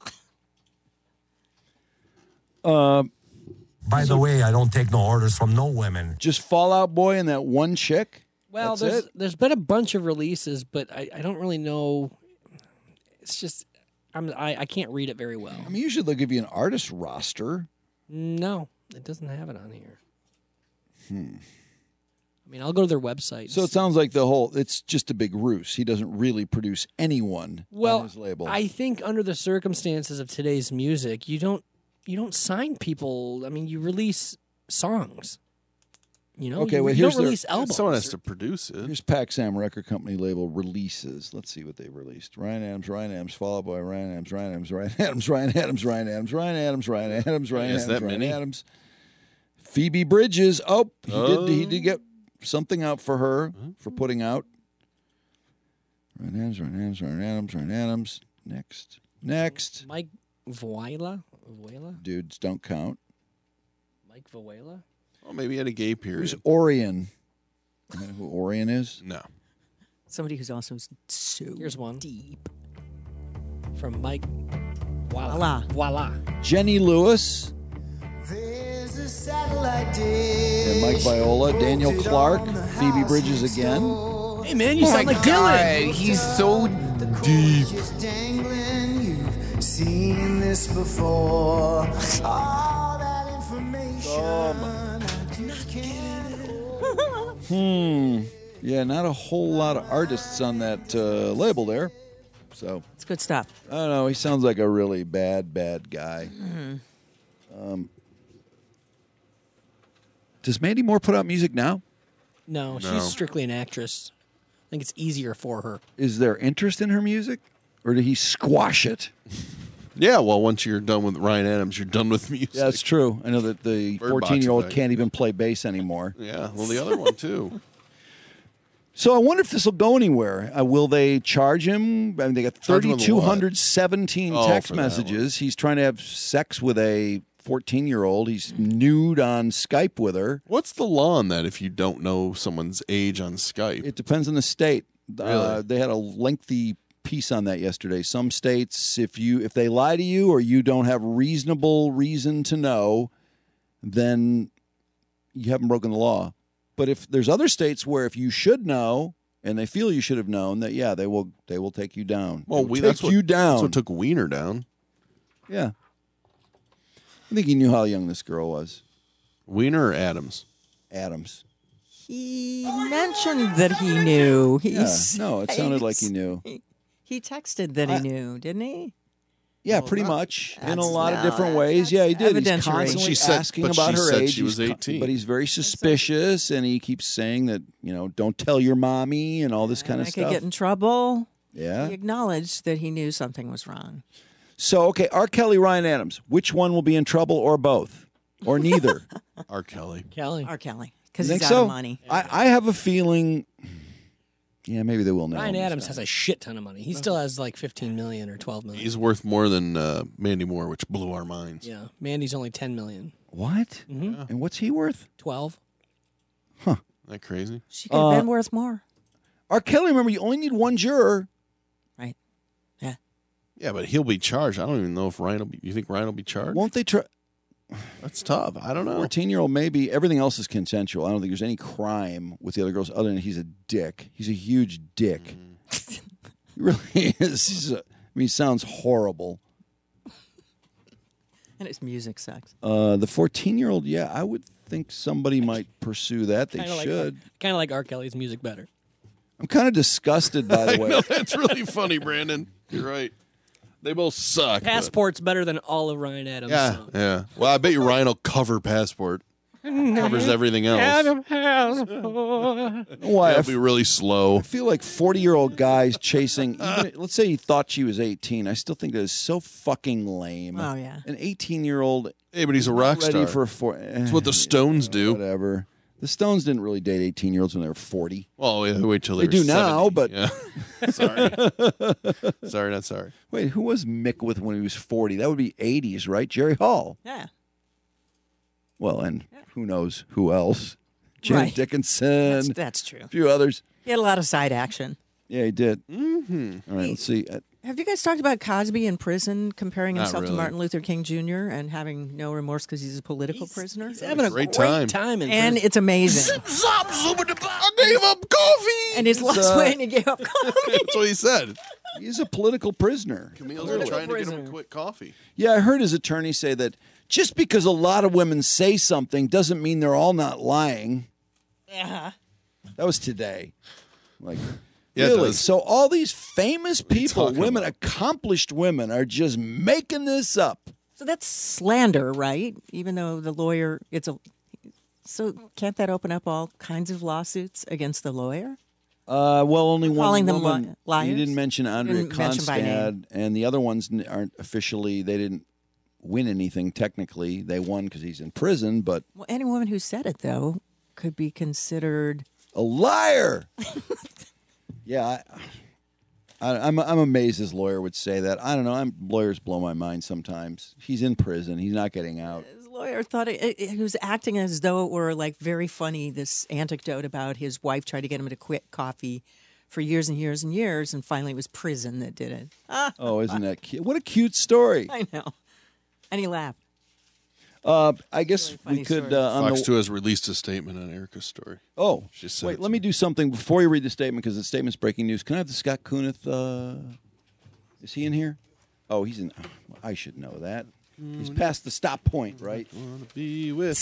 Uh, By the way, I don't take no orders from no women. just Fall Out Boy and that one chick? Well, That's there's it? there's been a bunch of releases, but I, I don't really know. It's just I'm I, I can't read it very well. I mean, usually they'll give you an artist roster. No, it doesn't have it on here. Hmm. I mean, I'll go to their website. So it sounds like the whole, it's just a big ruse. He doesn't really produce anyone well, on his label. I think under the circumstances of today's music, you don't you don't sign people. I mean, you release songs. You know, Okay, you, well, you here's don't their- release albums. Someone has to produce it. Here's Paxam Record Company label releases. Let's see what they released. Ryan Adams, Ryan Adams, Fall Out Boy, Ryan Adams, Ryan Adams, Ryan Adams, Ryan Adams, Ryan Adams, Ryan Adams, Ryan Adams, Ryan Is Adams, that Ryan many? Adams. Phoebe Bridges. Oh, he Oh. did. He did get something out for her for putting out. Ryan Adams, Ryan Adams, Ryan Adams, Ryan Adams. Next, next. Mike Voila, Voila, Dudes don't count. Mike Voila. Oh, maybe he had a gay period. Who's Orion? You know who Orion is? No. Somebody who's also so Here's one deep. from Mike. Voila. Voila. Voila. Jenny Lewis. There's a satellite dish. And Mike Viola, Daniel Clark, Phoebe Bridges again. Hey man, you Oh sound my like God, Dylan. he's so deep. Just dangling, you've seen this before. All that information. I just can't hold. Hmm. Yeah, not a whole lot of artists on that uh, label there. So It's good stuff. I don't know. He sounds like a really bad, bad guy. Um, does Mandy Moore put out music now? No, No. she's strictly an actress. I think it's easier for her. Is there interest in her music, or did he squash it? Yeah, well, once you're done with Ryan Adams, you're done with music. Yeah, that's true. I know that the Bird box fourteen-year-old effect. can't even play bass anymore. Yeah, well, the other one, too. So I wonder if this will go anywhere. Uh, will they charge him? I mean, they got Charge him with three thousand two hundred seventeen Oh, text for that messages. He's trying to have sex with a fourteen-year-old. He's nude on Skype with her. What's the law on that if you don't know someone's age on Skype? It depends on the state. Uh, Really? they had a lengthy piece on that yesterday. Some states, if you if they lie to you or you don't have reasonable reason to know, then you haven't broken the law. But if there's other states where if you should know and they feel you should have known, that yeah, they will they will take you down. Well, They will we, take that's what, you down. That's what took Wiener down. Yeah, I think he knew how young this girl was. Wiener or Adams? Adams. He mentioned that he knew. He Yeah, no, it sounded like he says- knew. He, he texted that he knew, didn't he? Yeah, pretty much in a that's lot of not- different ways. Yeah, he did. He's evidentiary. constantly She said- asking but about she her said age. she was He's con- eighteen. but he's very suspicious, and he keeps saying that you know, don't tell your mommy and all this kind of I stuff. could get in trouble. Yeah. He acknowledged that he knew something was wrong. So okay, R. Kelly, Ryan Adams. Which one will be in trouble, or both, or neither? R. Kelly. Kelly. R. Kelly. Because You he's think out so? of money. I, I have a feeling. Yeah, maybe they will now. Ryan Adams has a shit ton of money. He still has like fifteen million or twelve million. He's worth more than uh, Mandy Moore, which blew our minds. Yeah, Mandy's only ten million. What? Mm-hmm. And what's he worth? twelve. Isn't that crazy? She could have Uh, been worth more. R. Kelly. Remember, you only need one juror. Right. Yeah. Yeah, but he'll be charged. I don't even know if Ryan will be. You think Ryan will be charged? Won't they try? That's tough. I don't know. fourteen-year-old, maybe. Everything else is consensual. I don't think there's any crime with the other girls other than he's a dick. He's a huge dick. Mm. He really is. He's a, I mean, he sounds horrible. And his music sucks. Uh, the fourteen-year-old, yeah, I would think somebody might pursue that. They Kinda should. Like, kind of like R. Kelly's music better. I'm kind of disgusted, by the I way. know, that's really funny, Brandon. You're right. They both suck. but- Passport's better than all of Ryan Adams. Yeah, songs. yeah. Well, I bet you Ryan will cover Passport. Covers everything else. Adam Passport. Why? I It'll f- be really slow. I feel like forty-year-old guys chasing, even, let's say he thought she was eighteen. I still think that is so fucking lame. Oh, yeah. An eighteen-year-old. Hey, but he's a rock ready star. for a four. That's what the Stones do. Whatever. The Stones didn't really date eighteen-year-olds when they were forty. Oh, yeah, wait till They they do were now, seventy. but Yeah. sorry, sorry, not sorry. Wait, who was Mick with when he was forty? That would be eighties, right? Jerry Hall. Yeah. Well, and who knows who else? Janet Right. Dickinson. That's, that's true. A few others. He had a lot of side action. Yeah, he did. Mm-hmm. All right, let's see. Uh, Have you guys talked about Cosby in prison, comparing Not himself really. to Martin Luther King Junior and having no remorse because he's a political prisoner? He's having a Great great, time. time. in And prison. it's amazing. I gave up coffee. And his lost uh, weight and he gave up coffee. That's what he said. he's a political prisoner. Camille's Political trying to get him prisoner. to quit coffee. Yeah, I heard his attorney say that just because a lot of women say something doesn't mean they're all not lying. Yeah. That was today. Like, Yeah, it really? does. So all these famous are you people, talking women, about? accomplished women, are just making this up. So that's slander, right? Even though the lawyer, it's a. So can't that open up all kinds of lawsuits against the lawyer? Uh, well, only one Calling them woman. li- liars? You didn't mention Andrea Didn't mention by name. Constad, and the other ones n- aren't officially. They didn't win anything technically. They won because he's in prison, but Well, any woman who said it, though, could be considered. a liar. yeah, I, I, I'm I'm amazed his lawyer would say that. I don't know. I'm, lawyers blow my mind sometimes. He's in prison. He's not getting out. His lawyer thought it, it, it was acting as though it were like very funny. This anecdote about his wife tried to get him to quit coffee for years and years and years, and finally it was prison that did it. Ah, Oh, isn't that cute? What a cute story. I know. And he laughed. Uh, I guess funny we could. story. Uh, on Fox the, two has released a statement on Erica's story. oh, She said wait. it Let to me do something before you read the statement because the statement's breaking news. Can I have the Scott Kunith? Uh, is he in here? Oh, he's in. I should know that. He's past the stop point, right? Wanna be with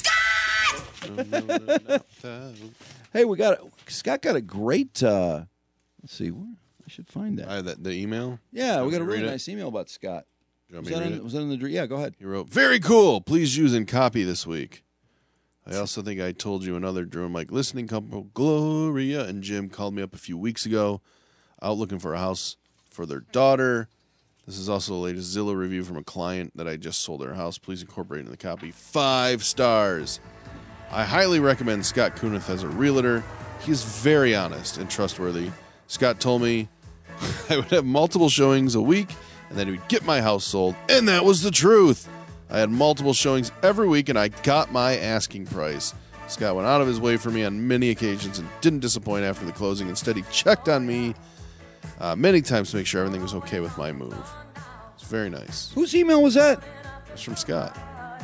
Hey, we got Scott. Got a great. Uh, let's see. Where, I should find that. I have that the email. Yeah, we got a Want me to really read it? nice email about Scott. You want Was me to that, read in, it? was that in the? dr- Yeah, go ahead. He wrote, "Very cool. Please use and copy this week." I also think I told you another Drew and Mike listening couple, Gloria and Jim, called me up a few weeks ago, out looking for a house for their daughter. This is also the latest Zillow review from a client that I just sold their house. Please incorporate it in the copy. Five stars. I highly recommend Scott Kunith as a realtor. He is very honest and trustworthy. Scott told me I would have multiple showings a week and then he would get my house sold. And that was the truth. I had multiple showings every week and I got my asking price. Scott went out of his way for me on many occasions and didn't disappoint after the closing. Instead, he checked on me uh, many times to make sure everything was okay with my move. It's very nice. Whose email was that? It's from Scott.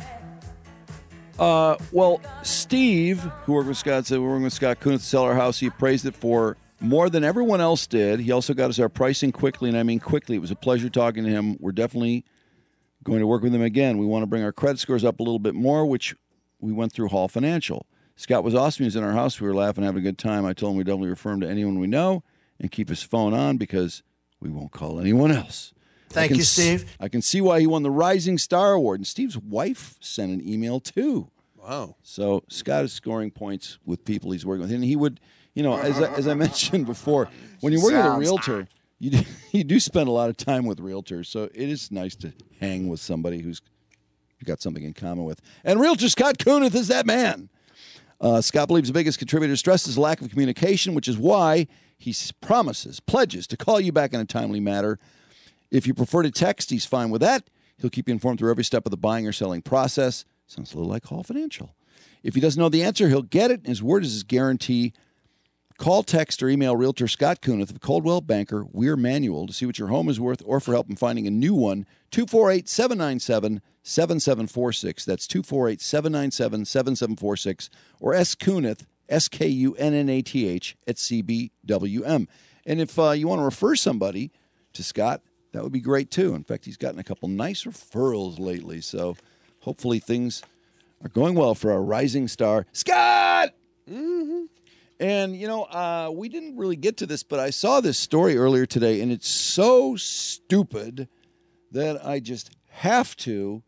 Uh, well, Steve, who worked with Scott, said we're working with Scott Kunith to sell our house. He appraised it for more than everyone else did. He also got us our pricing quickly, and I mean quickly. It was a pleasure talking to him. We're definitely going to work with him again. We want to bring our credit scores up a little bit more, which we went through Hall Financial. Scott was awesome. He was in our house. We were laughing, having a good time. I told him we'd definitely refer him to anyone we know and keep his phone on because we won't call anyone else. Thank I can you, s- Steve. I can see why he won the Rising Star Award. And Steve's wife sent an email, too. Wow. So Scott is scoring points with people he's working with. And he would, you know, as I, as I mentioned before, when you're working with a Sounds- realtor, you do, you do spend a lot of time with realtors. So it is nice to hang with somebody who's you got something in common with. And realtor Scott Kunith is that man. Uh, Scott believes the biggest contributor to stress is lack of communication, which is why he s- promises, pledges to call you back in a timely manner. If you prefer to text, he's fine with that. He'll keep you informed through every step of the buying or selling process. Sounds a little like Hall Financial. If he doesn't know the answer, he'll get it. His word is his guarantee. Call, text, or email Realtor Scott Kunith of Coldwell Banker, Weir Manual, to see what your home is worth or for help in finding a new one. two four eight, seven nine seven, seven seven four six. That's two four eight, seven nine seven, seven seven four six. Or S. Kunith, S K U N N A T H, at C B W M. And if uh, you want to refer somebody to Scott, that would be great, too. In fact, he's gotten a couple nice referrals lately, so hopefully things are going well for our rising star, Scott! Mm-hmm. And, you know, uh, we didn't really get to this, but I saw this story earlier today, and it's so stupid that I just have to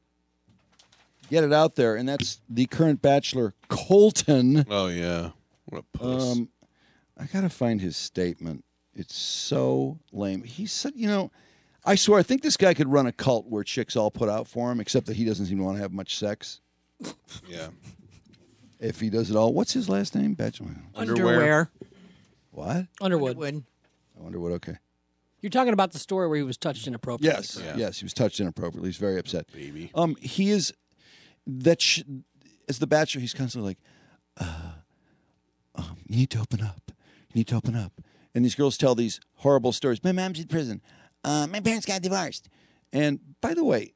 get it out there. And that's the current Bachelor, Colton. Oh, yeah. What a puss. Um, I got to find his statement. It's so lame. He said, you know, I swear, I think this guy could run a cult where chicks all put out for him, except that he doesn't seem to want to have much sex. Yeah. If he does it all. What's his last name? Bachelor. Underwear. What? Underwood. Underwood. I wonder what, okay. You're talking about the story where he was touched inappropriately. Yes, yes, he was touched inappropriately. He's very upset. Baby. Um, he is, that sh- as the Bachelor, he's constantly like, uh, um, you need to open up. You need to open up. And these girls tell these horrible stories. My mom's in prison. Uh, my parents got divorced. And by the way,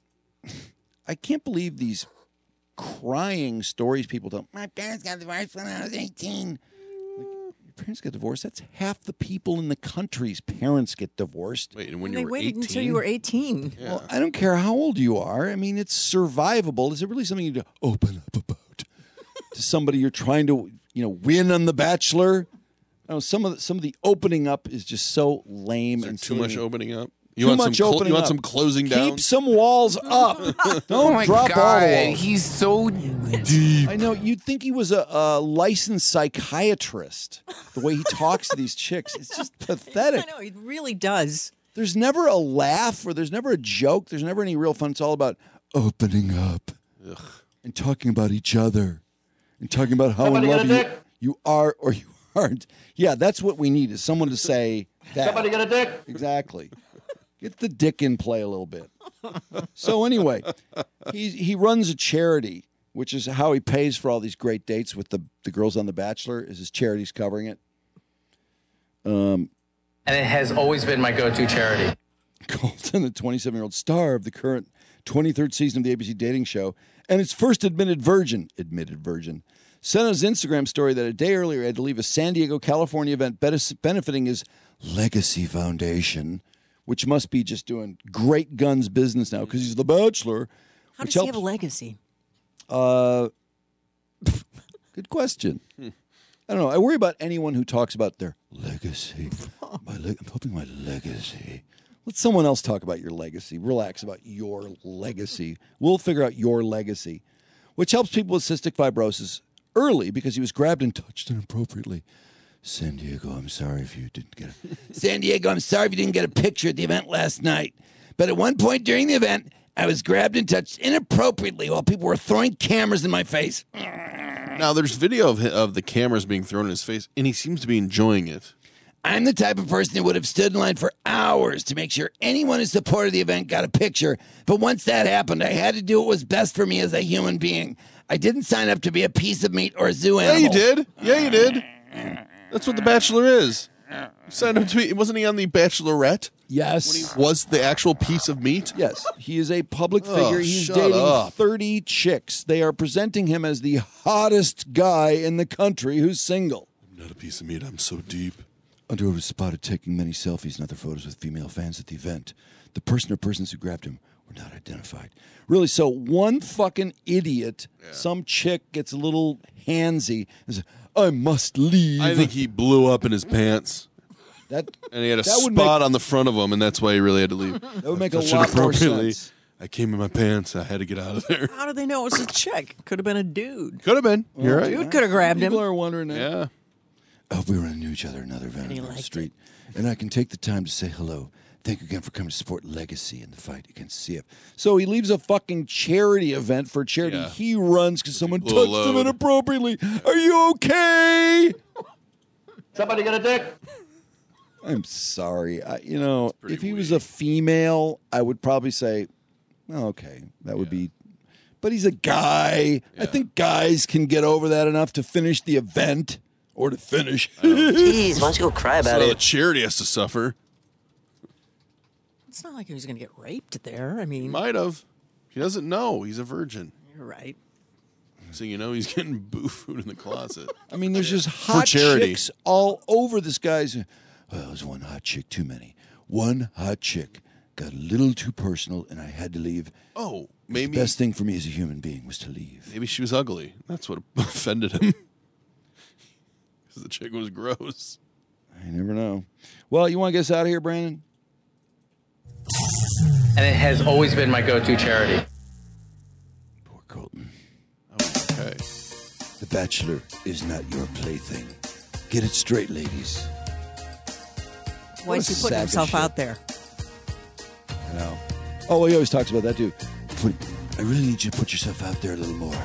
I can't believe these crying stories people tell. My parents got divorced when I was eighteen. Like, your parents got divorced? That's half the people in the country's parents get divorced. Wait, and when They you were waited eighteen? until you were eighteen. Yeah. Well, I don't care how old you are. I mean, it's survivable. Is it really something you need to open up about to somebody you're trying to, you know, win on The Bachelor? I know some of the, some of the opening up is just so lame and too silly. much opening up. You Too want much some cl- opening you want up. some closing Keep down? some walls up. Don't Oh my drop all God, the walls. he's so I know. You'd think he was a, a licensed psychiatrist. The way he talks to these chicks, it's just pathetic. I know, he really does. There's never a laugh or there's never a joke. There's never any real fun. It's all about opening up Ugh. and talking about each other and talking about how Somebody in got love a you, dick? you are or you aren't. Yeah, that's what we need is someone to say that. Somebody got a dick? Exactly. Get the dick in play a little bit. So anyway, he he runs a charity, which is how he pays for all these great dates with the, the girls on The Bachelor, is his charity's covering it. Um, And it has always been my go-to charity. Colton, the twenty-seven-year-old star of the current twenty-third season of the A B C dating show, and its first admitted virgin, admitted virgin, sent on his Instagram story that a day earlier he had to leave a San Diego, California event benefiting his Legacy Foundation, which must be just doing great guns business now because he's The Bachelor. How which does he helps, have a legacy? Uh, good question. I don't know. I worry about anyone who talks about their legacy. My le- I'm hoping my legacy. Let someone else talk about your legacy. Relax about your legacy. We'll figure out your legacy, which helps people with cystic fibrosis early because he was grabbed and touched inappropriately. San Diego, I'm sorry if you didn't get a... San Diego, I'm sorry if you didn't get a picture at the event last night. But at one point during the event, I was grabbed and touched inappropriately while people were throwing cameras in my face. Now, there's video of, hi- of the cameras being thrown in his face, and he seems to be enjoying it. I'm the type of person who would have stood in line for hours to make sure anyone who supported the event got a picture. But once that happened, I had to do what was best for me as a human being. I didn't sign up to be a piece of meat or a zoo Yeah, animal. you did. Yeah, you did. That's what The Bachelor is. You signed up to be, wasn't he on The Bachelorette? Yes. When he was the actual piece of meat? Yes. He is a public Oh, figure. He's shut dating up. thirty chicks. They are presenting him as the hottest guy in the country who's single. I'm not a piece of meat. I'm so deep. Underwood was spotted taking many selfies and other photos with female fans at the event. The person or persons who grabbed him were not identified. Really, so one fucking idiot, some chick gets a little handsy and says, I must leave. I think he blew up in his pants. That And he had a that would spot make- on the front of him, and that's why he really had to leave. That would make a Touched lot more inappropriately. sense. I came in my pants. I had to get out of there. How do they know it's a chick? Could have been a dude. Could have been. You're right. Dude could have grabbed him. People are wondering that. Yeah. I hope we run into each other at another event he on the liked street. And I can take the time to say hello. Thank you again for coming to support Legacy in the fight against C F. So he leaves a fucking charity event for charity. Yeah. He runs because someone blew a touched him load. inappropriately. Are you okay? Somebody got a dick? I'm sorry. I, you know, if he was a female, I would probably say, oh, okay, that would be. But he's a guy. I think guys can get over that enough to finish the event or to finish. Jeez, why don't you go cry about So the it? charity has to suffer. It's not like he was going to get raped there. I mean, Might have. He doesn't know. He's a virgin. you're right. So you know he's getting boo food in the closet. I mean, there's just hot charity. chicks all over this guy's. Well, it was one hot chick too many. One hot chick got a little too personal, and I had to leave. Oh, The maybe best thing for me as a human being was to leave. maybe she was ugly. That's what offended him. because the chick was gross. You never know. Well, you want to get us out of here, Brandon? And it has always been my go-to charity. Poor Colton. Okay. The Bachelor is not your plaything. Get it straight, ladies. Why is he putting himself out there? I know. Oh, well, he always talks about that, too. Put, I really need you to put yourself out there a little more.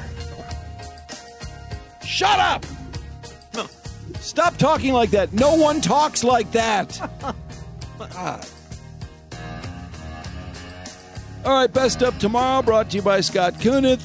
Shut up! No. Stop talking like that. No one talks like that. God. All right, Best Up Tomorrow, brought to you by Scott Kunith.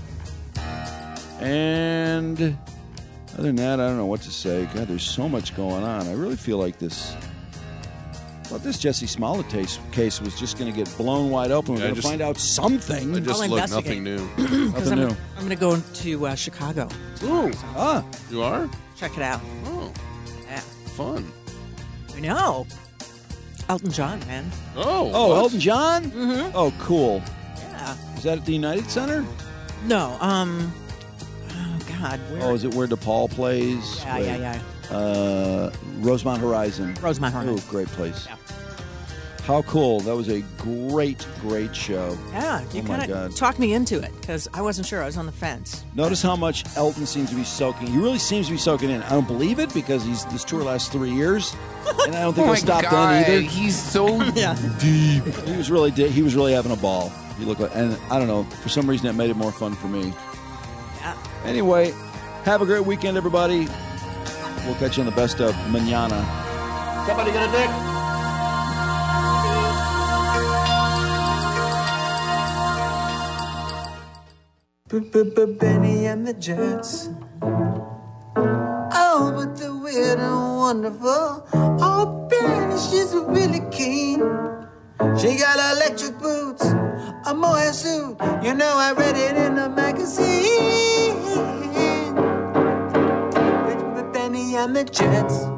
And other than that, I don't know what to say. God, there's so much going on. I really feel like this... I thought this Jesse Smollett case, case was just going to get blown wide open. We're Yeah, going to just- find out something. I just I'll looked, investigate. nothing new. Because Nothing I'm, new. I'm going to go to uh, Chicago. Ooh. Ah, You are? Check it out. Oh, Yeah. fun. I know. Elton John, man. Oh. oh, what? Elton John? Mm-hmm. Oh, cool. Yeah. Is that at the United Center? No. Um. Oh God. Where? Oh, is it where DePaul plays? Yeah, Wait. yeah, yeah. Uh, Rosemont Horizon. Rosemont Horizon. Oh, great place. Yeah. How cool. That was a great, great show. Yeah, you Oh, my kind God. of talked me into it because I wasn't sure. I was on the fence. Notice how much Elton seems to be soaking. He really seems to be soaking in. I don't believe it because he's this tour lasts three years, and I don't think Oh he'll my stop God, then either. he's so Yeah. Deep. He was really di- he was really having a ball. He looked like, and I don't know, for some reason it made it more fun for me. Yeah. Anyway, have a great weekend, everybody. We'll catch you on the Best of Manana. Somebody get a dick? Benny and the Jets. Oh, but the weird and wonderful. Oh, Benny, she's really keen. She got electric boots, a mohair suit. You know, I read it in the magazine. Benny and the Jets.